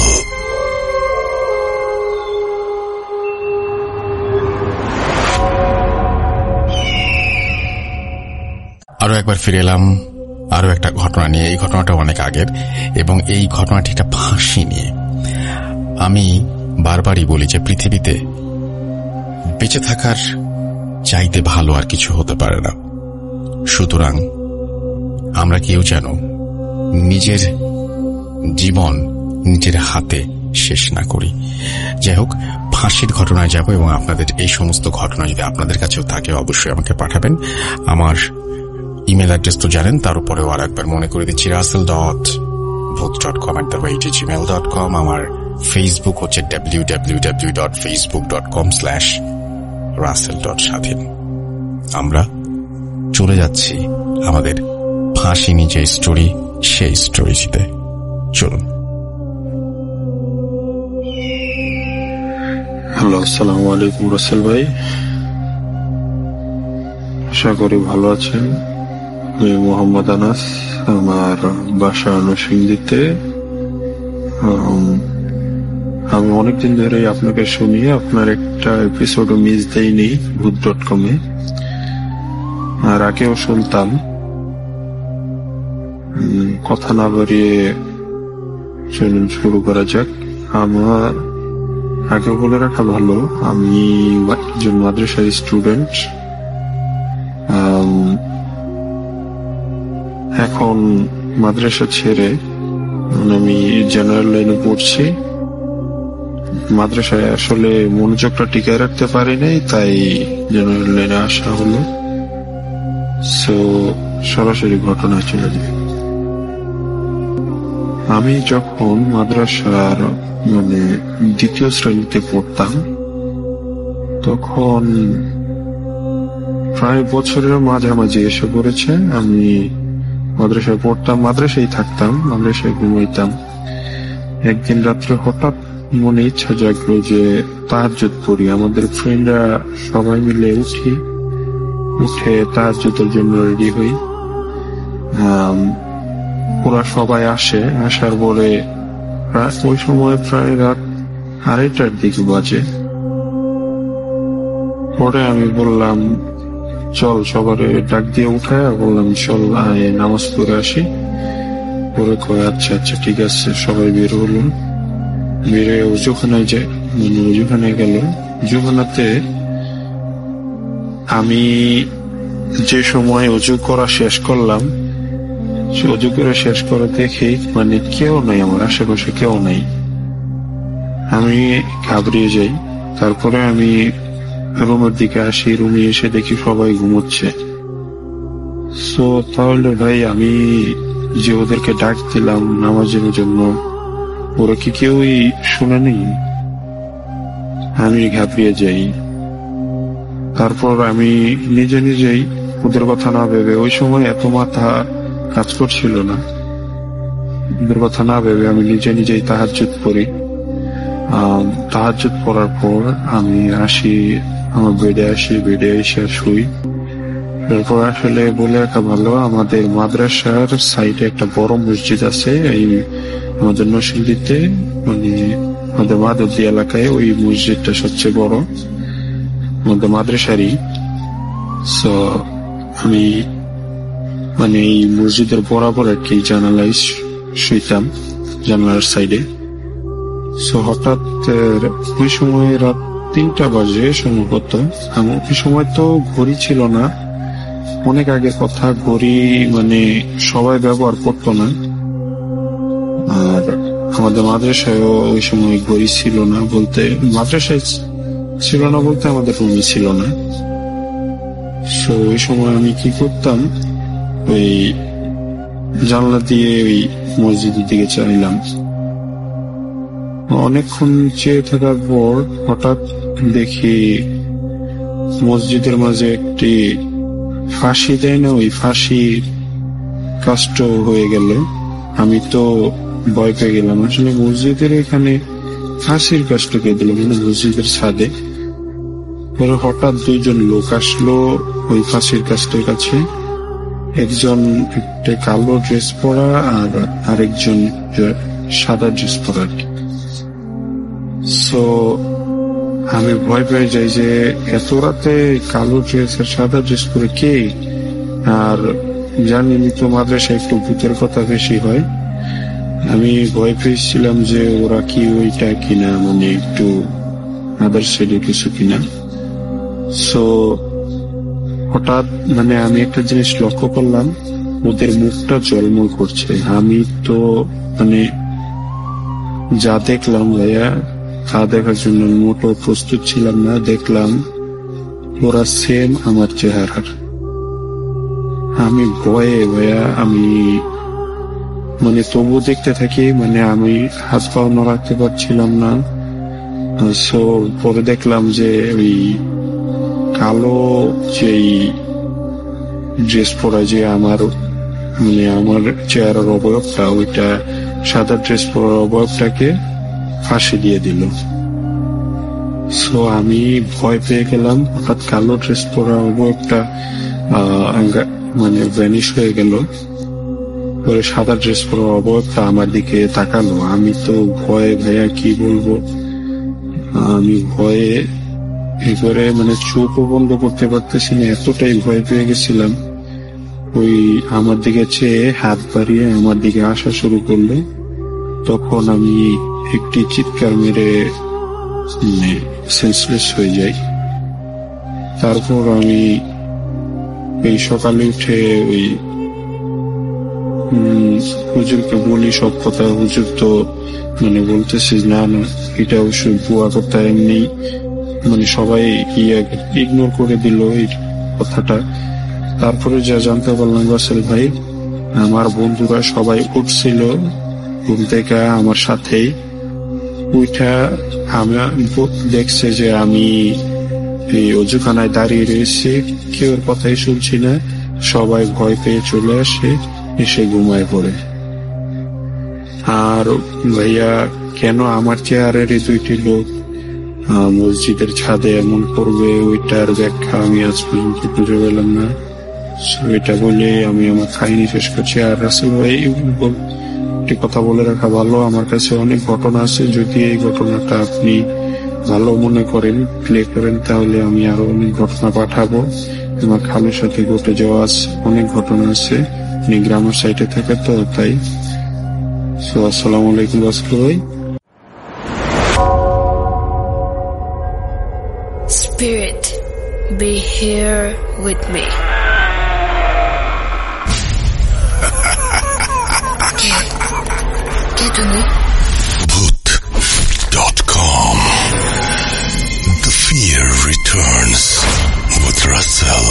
আরো একবার ফিরে এলাম আরো একটা ঘটনা নিয়ে। এই ঘটনাটা অনেক আগের, এবং এই ঘটনাটি একটা ফাঁসি নিয়ে। আমি বারবারই বলি যে পৃথিবীতে বেঁচে থাকার চাইতে ভালো আর কিছু হতে পারে না। সুতরাং আমরা কেউ যেন নিজের জীবন নিজের হাতে শেষ না করি। যাই হোক, ফাঁসির ঘটনায় যাব, এবং আপনাদের এই সমস্ত ঘটনা যদি আপনাদের কাছেও থাকে অবশ্যই আমাকে পাঠাবেন। আমার ইমেল অ্যাড্রেস তো জানেন, তার উপরেও আর একবার মনে করে দিচ্ছি, Russell dot Bhoot dot com at the rate Gmail dot com. আমার ফেসবুক হচ্ছে W W W dot Facebook dot com slash Russell dot Swadhin. আমরা চলে যাচ্ছি আমাদের ফাঁসি নিয়ে স্টোরি, সেই স্টোরিতে চলুন। হ্যালো, আসসালামু আলাইকুম রাসেল ভাই, আশা করি ভালো আছেন। আমি মোহাম্মদ আনাস, আমার বাসা নরসিংদীতে। আমি অনেকদিন ধরে আপনাকে শুনি, আপনার একটা এপিসোডও মিস দেয়নি ভূত ডট কমে, আর আগেও শুনতাম। কথা না বাড়িয়ে চলুন শুরু করা যাক। আমার আগে বলে রাখা ভালো, আমি একজন মাদ্রাসার স্টুডেন্ট। এখন মাদ্রাসা ছেড়ে আমি জেনারেল লাইনে পড়ছি। মাদ্রাসায় আসলে মনোযোগটা টিকায় রাখতে পারি নাই, তাই জেনারেল লাইনে আসা হলো। সো সরাসরি ঘটনায় চলে যায়। আমি যখন মাদ্রাসার মানে দ্বিতীয় শ্রেণীতে পড়তাম, তখন প্রায় বছরের মাঝামাঝি এসে পড়েছে। আমি মাদ্রাসায় পড়তাম, মাদ্রাসায় থাকতাম, মাদ্রাসায় ঘুমাইতাম। একদিন রাত্রে হঠাৎ মনে ইচ্ছা জাগলো যে তাহাজ্জুদ পড়ি। আমাদের ফ্রেন্ডরা সবাই মিলে উঠি, উঠে তাহাজ্জুদের জন্য রেডি হই। ওরা সবাই আসে, আসার পরে ওই সময় প্রায় রাত আড়াইটার দিকে বাজে। পরে আমি বললাম চল, সবারে ডাক দিয়ে উঠায় বললাম চল নামাজ পড়ে আসি। পরে কয় আচ্ছা আচ্ছা ঠিক আছে। সবাই বের হলো, বেরে উজুখানায় যায়, মানে উজুখানায় গেল। উজুখানাতে আমি যে সময় অজু করা শেষ করলাম, সে অজু করে শেষ করে দেখি মানে কেউ নাই, আমার আশেপাশে কেউ নাই। আমি ঘাবড়িয়ে যাই। তারপরে আমি রুমের দিকে আসি, রুমে এসে দেখি সবাই ঘুমোচ্ছে। সো তাহলে ভাই আমি যে ওদেরকে ডাক দিলাম নামাজের জন্য, ওরা কি কেউই শুনেনি? আমি ঘাবড়িয়ে যাই। তারপর আমি নিজে নিজেই ওদের কথা না ভেবে, ওই সময় এত মাথা কাজ করছিল না, ওদের কথা না ভেবে আমি নিজে নিজেই তাহাজ্জুদ পড়ি। তাহাজ্জুদ পড়ার পর আমি আসি আমার বেডে, আসি বেডে এসে শুই। তারপর আসলে বলে রাখা ভালো, আমাদের মাদ্রাসার সাইডে একটা বড় মসজিদ আছে এই আমাদের নরসিংদীতে, মানে আমাদের মাধবদী এলাকায় ওই মসজিদটা সবচেয়ে বড় আমাদের মাদ্রাসারই। সো আমি মানে এই মসজিদের বরাবর আর কি জানালায় শুইতাম, জানালার সাইডে। সো হঠাৎ ওই সময় রাত তিনটা বাজে সম্ভবত। ওই সময় তো ঘড়ি ছিল না, অনেক আগের কথা, ঘড়ি মানে সবাই ব্যবহার করতো না। আর আমাদের মাদ্রাসায়ও ওই সময় ঘড়ি ছিল না, বলতে মাদ্রাসায় ছিল না বলতে আমাদের রুমে ছিল না। সো ওই সময় আমি কি করতাম, ওই জানলা দিয়ে ওই মসজিদের দিকে চাইলাম। অনেকক্ষণ চেয়ে থাকার পর হঠাৎ দেখি মসজিদের মাঝে একটি ফাঁসি দেয় না, ওই ফাঁসির কাষ্ট হয়ে গেল। আমি তো ভয় পেয়ে গেলাম, আসলে মসজিদের এখানে ফাঁসির কাষ্ট কে দিল, মানে মসজিদের ছাদে। পরে হঠাৎ দুইজন লোক আসলো ওই ফাঁসির কাষ্টের কাছে, একজন একটা কালো ড্রেস পরা আর আরেকজন সাদা ড্রেস পরা। সো আমি ভয় পেয়ে যাই যে এত রাতে কালো ড্রেস আর সাদা ড্রেস পরে কে। আর জানি তো মাদ্রাসায় একটু ভূতের কথা বেশি হয়, আমি ভয় পেয়েছিলাম যে ওরা কি ওইটা কিনা, মানে একটু আদার সাইডে কিছু কিনা। সো হঠাৎ মানে আমি একটা জিনিস লক্ষ্য করলাম, ওদের মুখটা জলমল করছে। আমি তো মানে যা দেখলাম ভাইয়া, তা দেখার জন্য মোটো প্রস্তুত ছিলাম না। দেখলাম ওরা সেম আমার চেহারার। আমি ভয়ে ভাইয়া আমি মানে তবু দেখতে থাকি, মানে আমি হাত পাও নড়াতে পারছিলাম না। সো পরে দেখলাম যে ওই কালো যেই ড্রেস পরা যে আমার মানে আমার চেহারার অবয়বটা, ওইটা সাদা ড্রেস পরার অবয়বটাকে ফাঁসি দিয়ে দিল। সো আমি ভয় পেয়ে গেলাম। হঠাৎ কালো ড্রেস পরা অবয়বটা মানে ভ্যানিশ হয়ে গেল। পরে সাদা ড্রেস পরা অবয়বটা আমার দিকে তাকালো। আমি তো ভয়ে ভাইয়া কি বলবো, আমি ভয়ে এবারে মানে চোখও বন্ধ করতে পারতেছি না, এতটাই ভয় পেয়ে গেছিলাম। ওই আমার দিকে চেয়ে হাত বাড়িয়ে আমার দিকে আসা শুরু করলো। তখন আমি একটি চিৎকার মেরে সেন্সলেস হয়ে যাই। তারপর আমি এই সকালে উঠে ওই হুজুরকে বলি সব কথা। হুজুর তো মানে বলতেছি না না এটা অবশ্যই বুয়া কথা, এমনি মানে সবাই ইগনোর করে দিল এই কথাটা। তারপরে যা জানতে পারলাম রাসেল ভাই, আমার বন্ধুরা সবাই উঠছিল ঘুম থেকে আমার সাথেই। উঠা আমি দেখছে যে আমি এই অজুখানায় দাঁড়িয়ে রয়েছি, কেউ কথাই শুনছি না। সবাই ভয় পেয়ে চলে আসে, এসে ঘুমায় পড়ে। আর ভাইয়া কেন আমার চেয়ারের এই দুইটি লোক মসজিদের ছাদে এমন করবে, ওইটার ব্যাখ্যা আমি আজ পর্যন্ত খুঁজে পেলাম না। এটা বলে আমি আমার কাহিনী শেষ করছি। আর রাসেল ভাই একটি কথা বলে রাখা ভালো, আমার কাছে অনেক ঘটনা আছে। যদি এই ঘটনাটা আপনি ভালো মনে করেন, প্লে করেন, তাহলে আমি আরো অনেক ঘটনা পাঠাবো। আমার খালুর সাথে ঘটে যাওয়া অনেক ঘটনা আছে। উনি গ্রামের সাইডে থাকে তো তাই। সো আসসালামু আলাইকুম রাসেল ভাই। Spirit, be here with me. Get, get to me. Bhoot dot com. The fear returns with Russell.